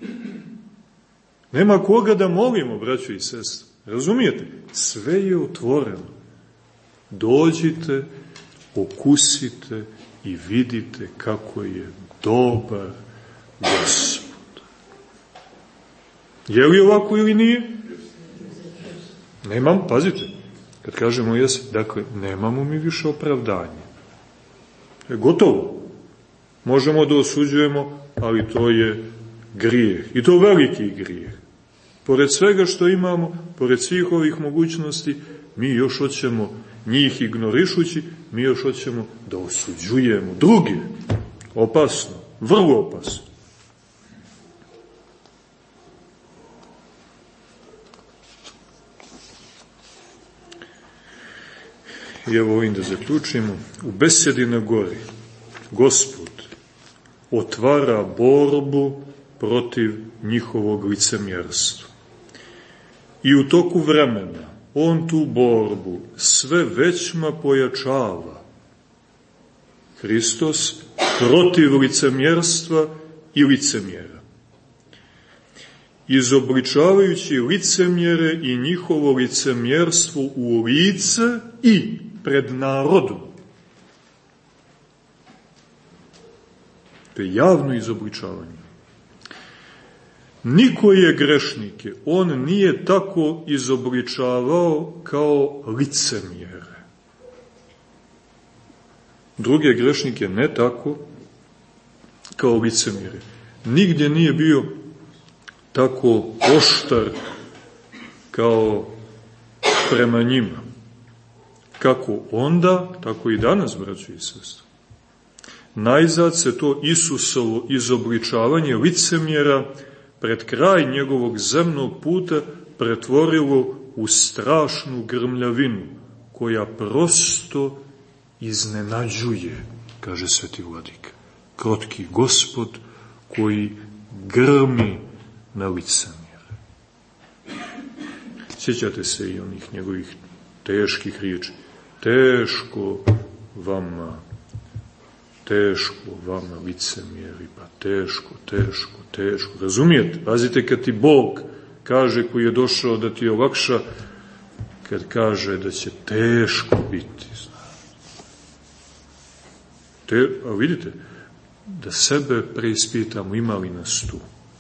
Nema koga da molimo, braćo i sestre. Razumijete? Sve je otvoreno. Dođite, okusite i vidite kako je dobar Gospod. Je li ovako ili nije? Nemam, pazite, kad kažemo jesi, dakle, nemamo mi više opravdanje. Gotovo. Možemo da osuđujemo, ali to je grijeh. I to veliki grijeh. Pored svega što imamo, pored svih ovih mogućnosti, mi još hoćemo, njih ignorišući, mi još hoćemo da osuđujemo druge. Opasno, vrlo opasno. I evo ovim da zaključimo. U besedi na gori Gospod otvara borbu protiv njihovog licemjerstva. I u toku vremena on tu borbu sve većma pojačava. Hristos protiv licemjerstva i licemjera. izobličavajući licemjere i njihovo licemjerstvo u lice i pred narodom. To je javno izobličavanje. Niko je grešnike, on nije tako izobličavao kao licemjere. Druge grešnike ne tako kao licemjere. Nigdje nije bio tako oštar kao prema njima. Kako onda, tako i danas, braćo i sestre. Najzad se to Isusovo izobličavanje licemjera pred kraj njegovog zemnog puta pretvorilo u strašnu grmljavinu, koja prosto iznenađuje, kaže sveti vladika. Krotki Gospod koji grmi na licemjere. Sjećate se i onih njegovih teških riječi. Teško vama licemjeri, pa teško. Razumijete? Pazite kad ti Bog kaže, koji je došao da ti olakša, kad kaže da će teško biti. A vidite, da sebe preispitamo, ima li nas tu?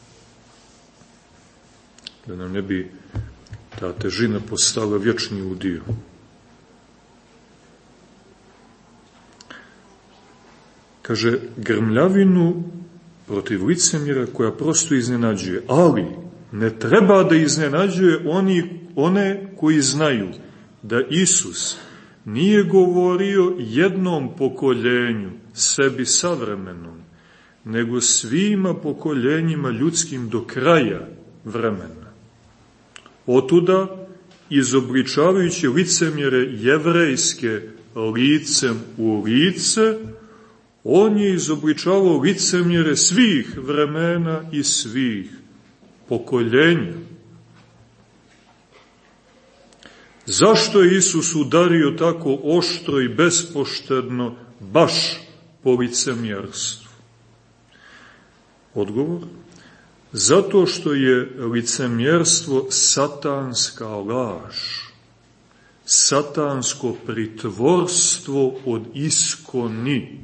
Da nam ne bi ta težina postala vječni udio. Kaže, grmljavinu protiv licemjera koja prosto iznenađuje, ali ne treba da iznenađuje one koji znaju da Isus nije govorio jednom pokoljenju, sebi savremenom, nego svima pokoljenjima ljudskim do kraja vremena. Otuda, izobličavajući licemjere jevrejske licem u lice, on je izobličavao licemjere svih vremena i svih pokoljenja. Zašto je Isus udario tako oštro i bespoštedno baš po licemjerstvu? Odgovor: zato što je licemjerstvo satanska laž, satansko pritvorstvo od iskoni.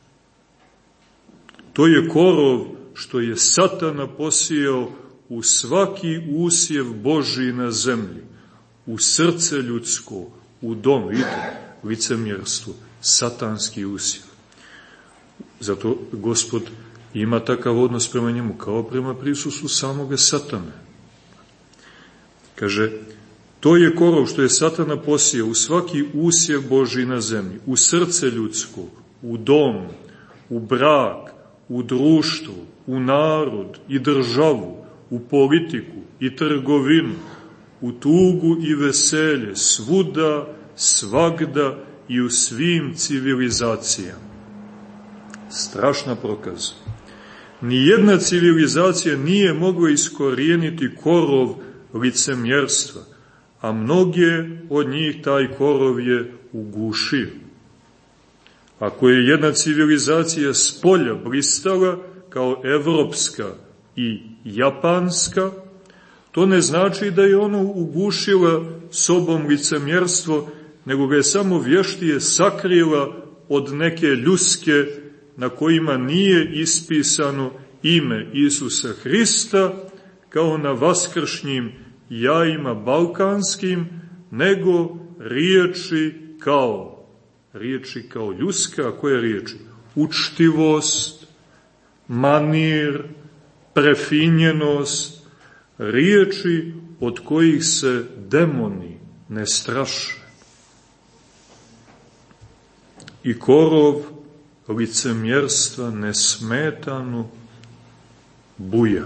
To je korov što je Satana posijao u svaki usjev Božji na zemlji, u srce ljudsko, u dom. Vidite, licemjerstvo, satanski usjev. Zato Gospod ima takav odnos prema njemu, kao prema prisustvu samoga Satane. Kaže, to je korov što je Satana posijao u svaki usjev Božji na zemlji, u srce ljudsko, u dom, u brak, u društvu, u narod i državu, u politiku i trgovinu, u tugu i veselje, svuda, svagda i u svim civilizacijama. Strašna prokaza. Nijedna civilizacija nije mogla iskorijeniti korov licemjerstva, a mnoge od njih taj korov je ugušio. Ako je jedna civilizacija spolja blistala, kao evropska i japanska, to ne znači da je ona ugušila sobom licemjerstvo, nego ga je samo vještije sakrila od neke ljuske na kojima nije ispisano ime Isusa Hrista, kao na vaskršnjim jajima balkanskim, nego riječi kao ljuska. A koje riječi? Učtivost, manir, prefinjenost, riječi od kojih se demoni ne straše. I korov licemjerstva nesmetano buja.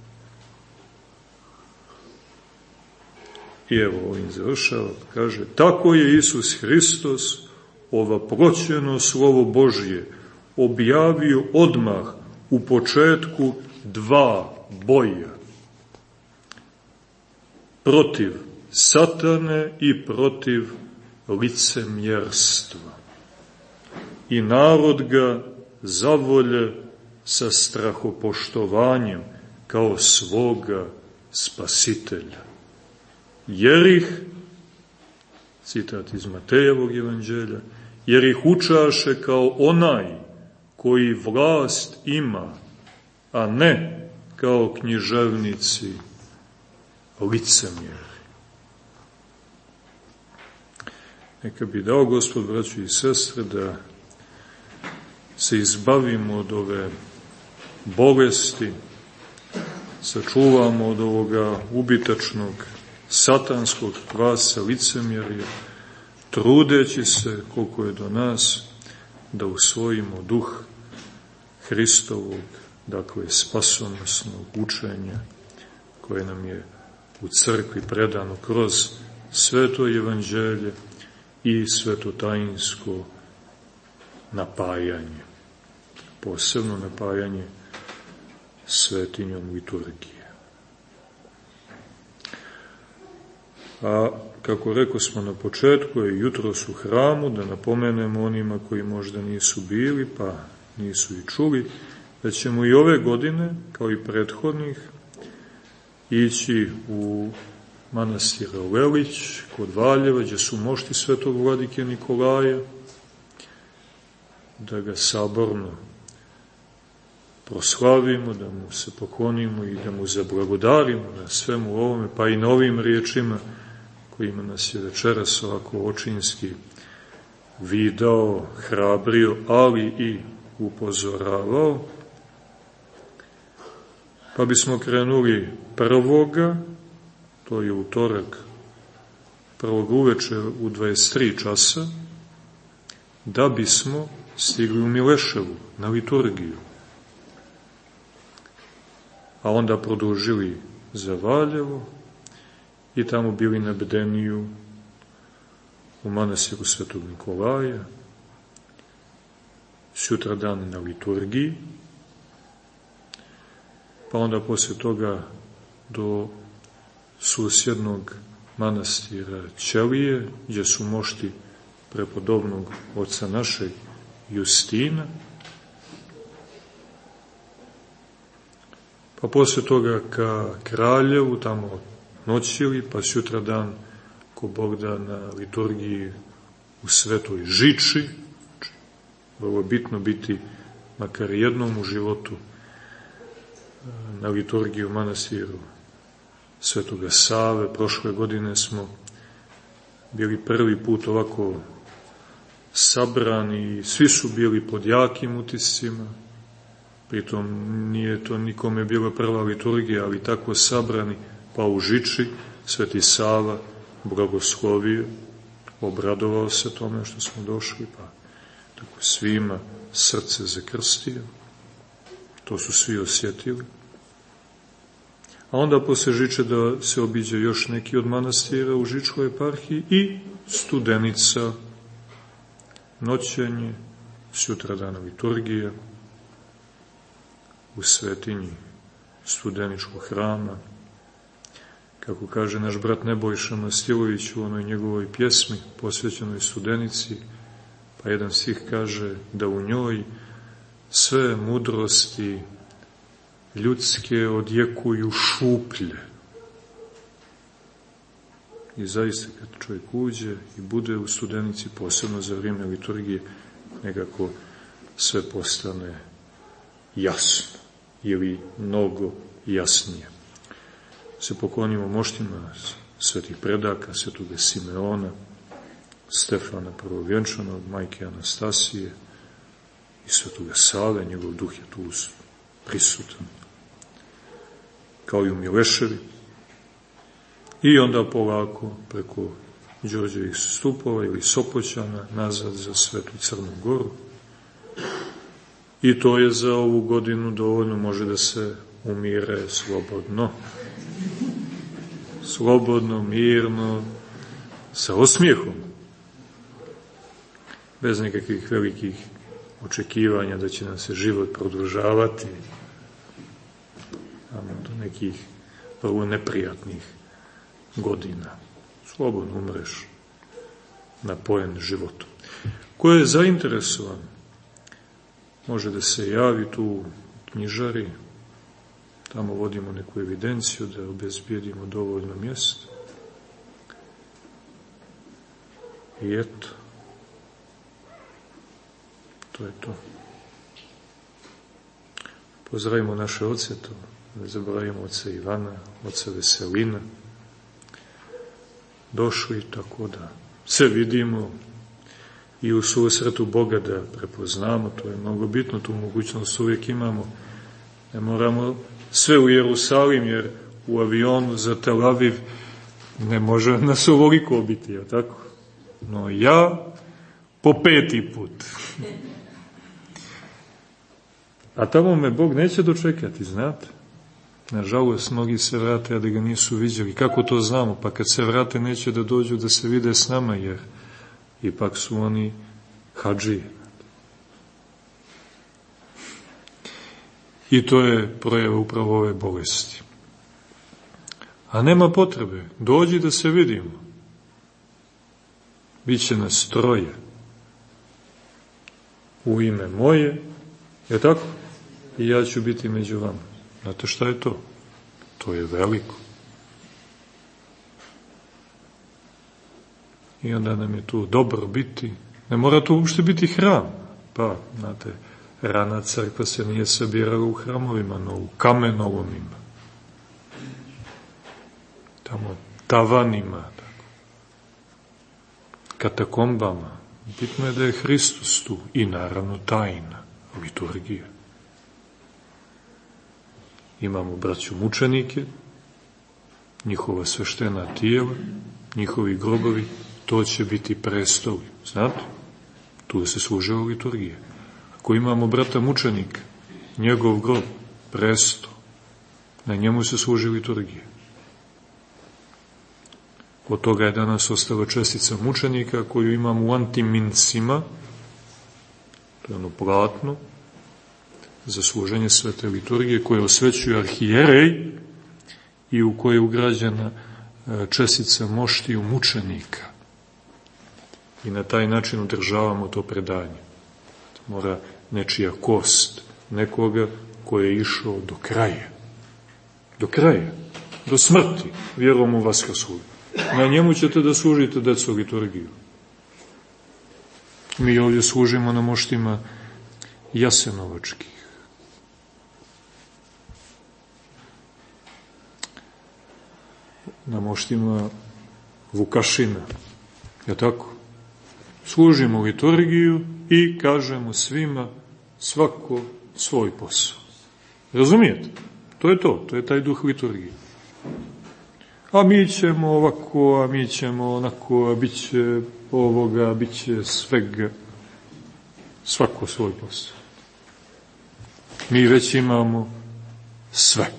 I evo ovim završava, kaže, tako je Isus Hristos ovaproćeno slovo Božje objavio odmah u početku dva boja. Protiv Satane i protiv licemjerstva. I narod ga zavolje sa strahopoštovanjem kao svoga spasitelja. Jer ih, citat iz Matejevog evanđelja, jer ih učaše kao onaj koji vlast ima, a ne kao književnici licemjeri. Neka bi dao Gospod, braćo i sestre, da se izbavimo od ove bolesti, sačuvamo od ovoga ubitačnog satanskog kvasa licemjerja, trudeći se koliko je do nas da usvojimo duh Hristovog, dakle spasonosnog učenja koje nam je u crkvi predano kroz sveto evanđelje i svetotajinsko napajanje, posebno napajanje svetinjom liturgije. A kako rekao smo na početku, je jutros u hramu, da napomenemo onima koji možda nisu bili, pa nisu i čuli, da ćemo i ove godine, kao i prethodnih, ići u manastir Lelić, kod Valjeva, gdje su mošti svetog vladike Nikolaja, da ga saborno proslavimo, da mu se poklonimo i da mu zablagodarimo na svemu ovome, pa i na ovim riječima kojima nas je večeras ovako očinski vidao, hrabrio, ali i upozoravao. Pa bismo krenuli prvoga, to je utorak, prvog uveče u 23 časa, da bismo stigli u Mileševu na liturgiju, a onda produžili za Valjevo i tamo bili na bdeniju u manastiru Svetog Nikolaja, sutradan na liturgiji, pa onda poslije toga do susjednog manastira Ćelije, gdje su mošti prepodobnog oca našeg Justina, pa poslije toga ka Kraljevu, tamo noćili, pa sutradan ko Bog da na liturgiji u Svetoj Žiči. Vrlo bitno biti makar jednom u životu na liturgiji u manastiru Svetoga Save. Prošle godine smo bili prvi put ovako sabrani i svi su bili pod jakim utiscima, pritom nije to nikome bila prva liturgija, ali tako sabrani, pa u Žiči Sveti Sava blagoslovio, obradovao se tome što smo došli, pa tako svima srce zakrstio, to su svi osjetili. A onda posle Žiče da se obiđe još neki od manastira u Žičkoj eparhiji i Studenica, noćenje, sutradana liturgija u svetinji Studeničkog hrama. Kako kaže naš brat Nebojša Mastilović u onoj njegovoj pjesmi posvećenoj Studenici, pa jedan stih kaže da u njoj sve mudrosti ljudske odjekuju šuplje. I zaista kad čovjek uđe i bude u Studenici, posebno za vrijeme liturgije, nekako sve postane jasno ili mnogo jasnije. Se poklonimo moštima svetih predaka, svetoga Simeona, Stefana Prvovjenčanog, majke Anastasije i svetoga Save, njegov duh je tu prisutan, kao i u Mileševi. I onda polako preko Đorđevih stupova ili Sopoćana nazad za Svetu Crnu Goru. I to je za ovu godinu dovoljno, može da se umire slobodno. Slobodno, mirno, sa osmijehom. Bez nekakvih velikih očekivanja da će nam se život produžavati, do nekih vrlo neprijatnih godina. Slobodno umreš napojen životom. Ko je zainteresovan, može da se javi tu u knjižari, Tamo vodimo neku evidenciju da obezbijedimo dovoljno mjesta. I eto, to je to. Pozdravimo naše oce, to ne zaboravimo oca Ivana, oca Veselina. Došli tako da se vidimo i u susretu Boga da prepoznamo, to je mnogo bitno, tu mogućnost uvijek imamo. Ne moramo sve u Jerusalim, jer u avionu za Tel Aviv ne može nas ovoliko biti, je tako? No ja po 5. put. A tamo me Bog neće dočekati, znate? Nažalost, mnogi se vrate, a da ga nisu viđali. Kako to znamo? Pa kad se vrate, neće da dođu da se vide s nama, jer ipak su oni hadžije. I to je projava upravo ove bolesti. A nema potrebe. Dođi da se vidimo. Biće nas 3. U ime moje, je tako? I ja ću biti među vama. Znate šta je to? To je veliko. I onda nam je tu dobro biti. Ne mora to uopšte biti hram. Pa, znate, rana crkva se nije sabirala u hramovima, no u kamenolomima. Tamo tavanima, tako. Katakombama. Bitno je da je Hristos tu i naravno tajna, liturgija. Imamo braću mučenike, njihova sveštena tijela, njihovi grobovi, to će biti prestoli. Znate? Tu se služila liturgija. Ako imamo brata mučenika, njegov grob, presto, na njemu se služi liturgija. Od toga je danas ostala čestica mučenika koju imamo u antimincima, to je ono platno, za služenje svete liturgije koje osvećuje arhijerej i u kojoj je ugrađena čestica moštiju mučenika. I na taj način održavamo to predanje. Mora nečija kost, nekoga ko je išao do kraja. Do kraja, do smrti, vjerom u vaskrsu. Na njemu ćete da služite, deco, liturgiju. Mi ovdje služimo na moštima jasenovačkih. Na moštima Vukašina. Je tako? Služimo liturgiju i kažemo svima svako svoj posao. Razumijete? To je to je taj duh liturgije. A mi ćemo ovako, a mi ćemo onako, a bit će ovoga, bit će svega. Svako svoj posao. Mi već imamo sve.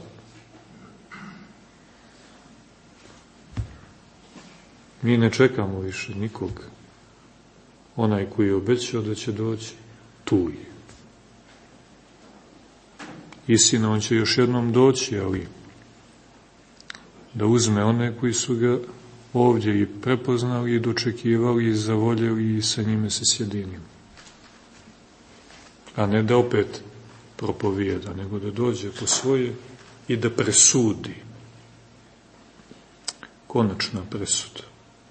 Mi ne čekamo više nikog. Onaj koji je obećao da će doći, tu je. Istina, on će još jednom doći, ali da uzme one koji su ga ovdje i prepoznali i dočekivali i zavoljeli i sa njime se sjedinimo. A ne da opet propovijeda, nego da dođe po svoje i da presudi. Konačna presuda.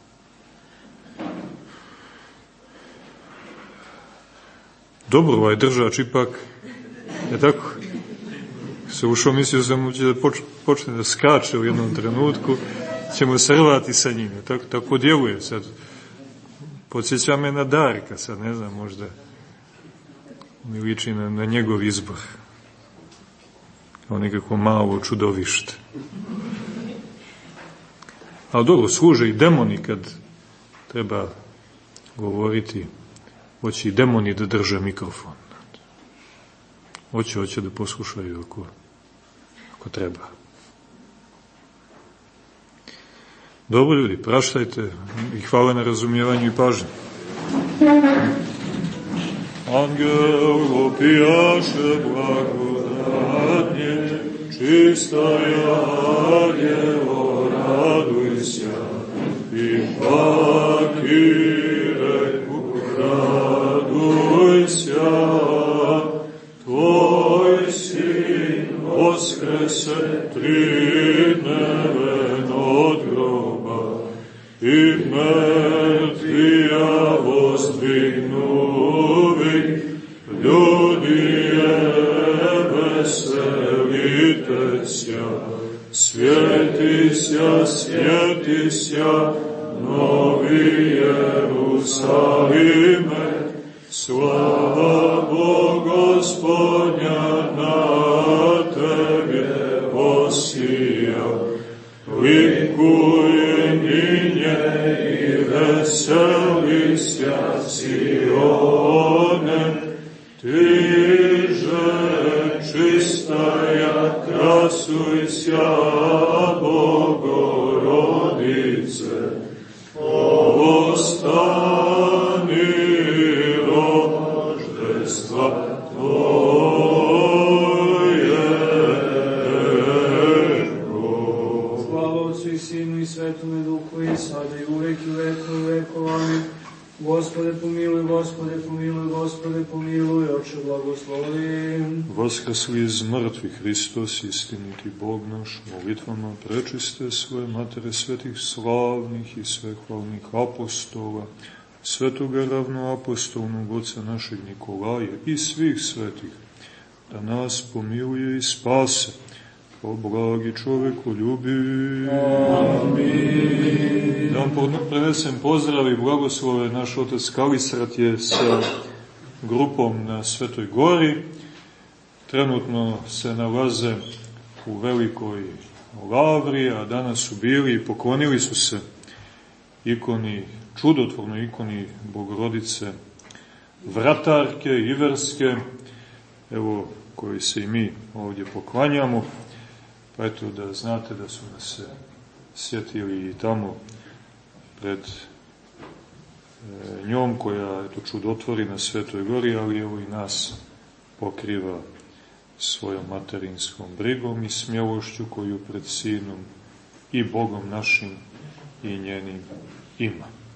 Dobro, ovaj držač ipak, je tako? Se ušao, mislio sam će da počne da skače u jednom trenutku, ćemo se rvati sa njim, tako djeluje sad. Podsjeća me na Darka, sad ne znam, možda mi liči na njegov izbor. Kao nekako malo čudovište. Ali dobro, služe i demoni kad treba govoriti. Hoće i demoni da drže mikrofon. Hoće da poslušaju ako treba. Dobro, ljudi, praštajte i hvala na razumijevanju i pažnju. Angel opijaše blagodatnje, čistaya djevo, raduj se, i paki reku, raduj se, tvoj sin voskrese uvijek, ljudi je veselite sja, svjeti sja, Novi Jerusalime, slava Boga Gospodnja na tebe osija, likuje ninje i veseli sja Sione, tiže čistaja, krasuj sja Bogorodice, ostani roždestva Tvojego. Slava Otcu i Sinu i Svetome Duhu i sada i uvek i u veku vekova. Amin. Gospode pomiluj, Gospode pomiluj, Gospode pomiluj, Oče blagoslovi. Vaskrsli iz mrtvih Hristos, istiniti Bog naš, molitvama prečiste svoje matere svetih slavnih i svehvalnih apostola, svetoga ravnoapostolnog oca našeg Nikolaja i svih svetih, da nas pomiluje i spase. O blagi čovekoljubi. Amin. Da vam prenesem pozdrav i blagoslove. Naš otac Kalisrat je sa grupom na Svetoj gori. Trenutno se nalaze u Velikoj Lavri, a danas su bili i poklonili su se ikoni, čudotvornoj ikoni Bogorodice Vratarke, Iverske, evo, koji se i mi ovdje poklanjamo. Pa eto, da znate da su nas se sjetili i tamo pred njom, koja eto, čudotvori na Svetoj gori, ali evo i nas pokriva svojom materinskom brigom i smjelošću koju pred Sinom i Bogom našim i njenim ima.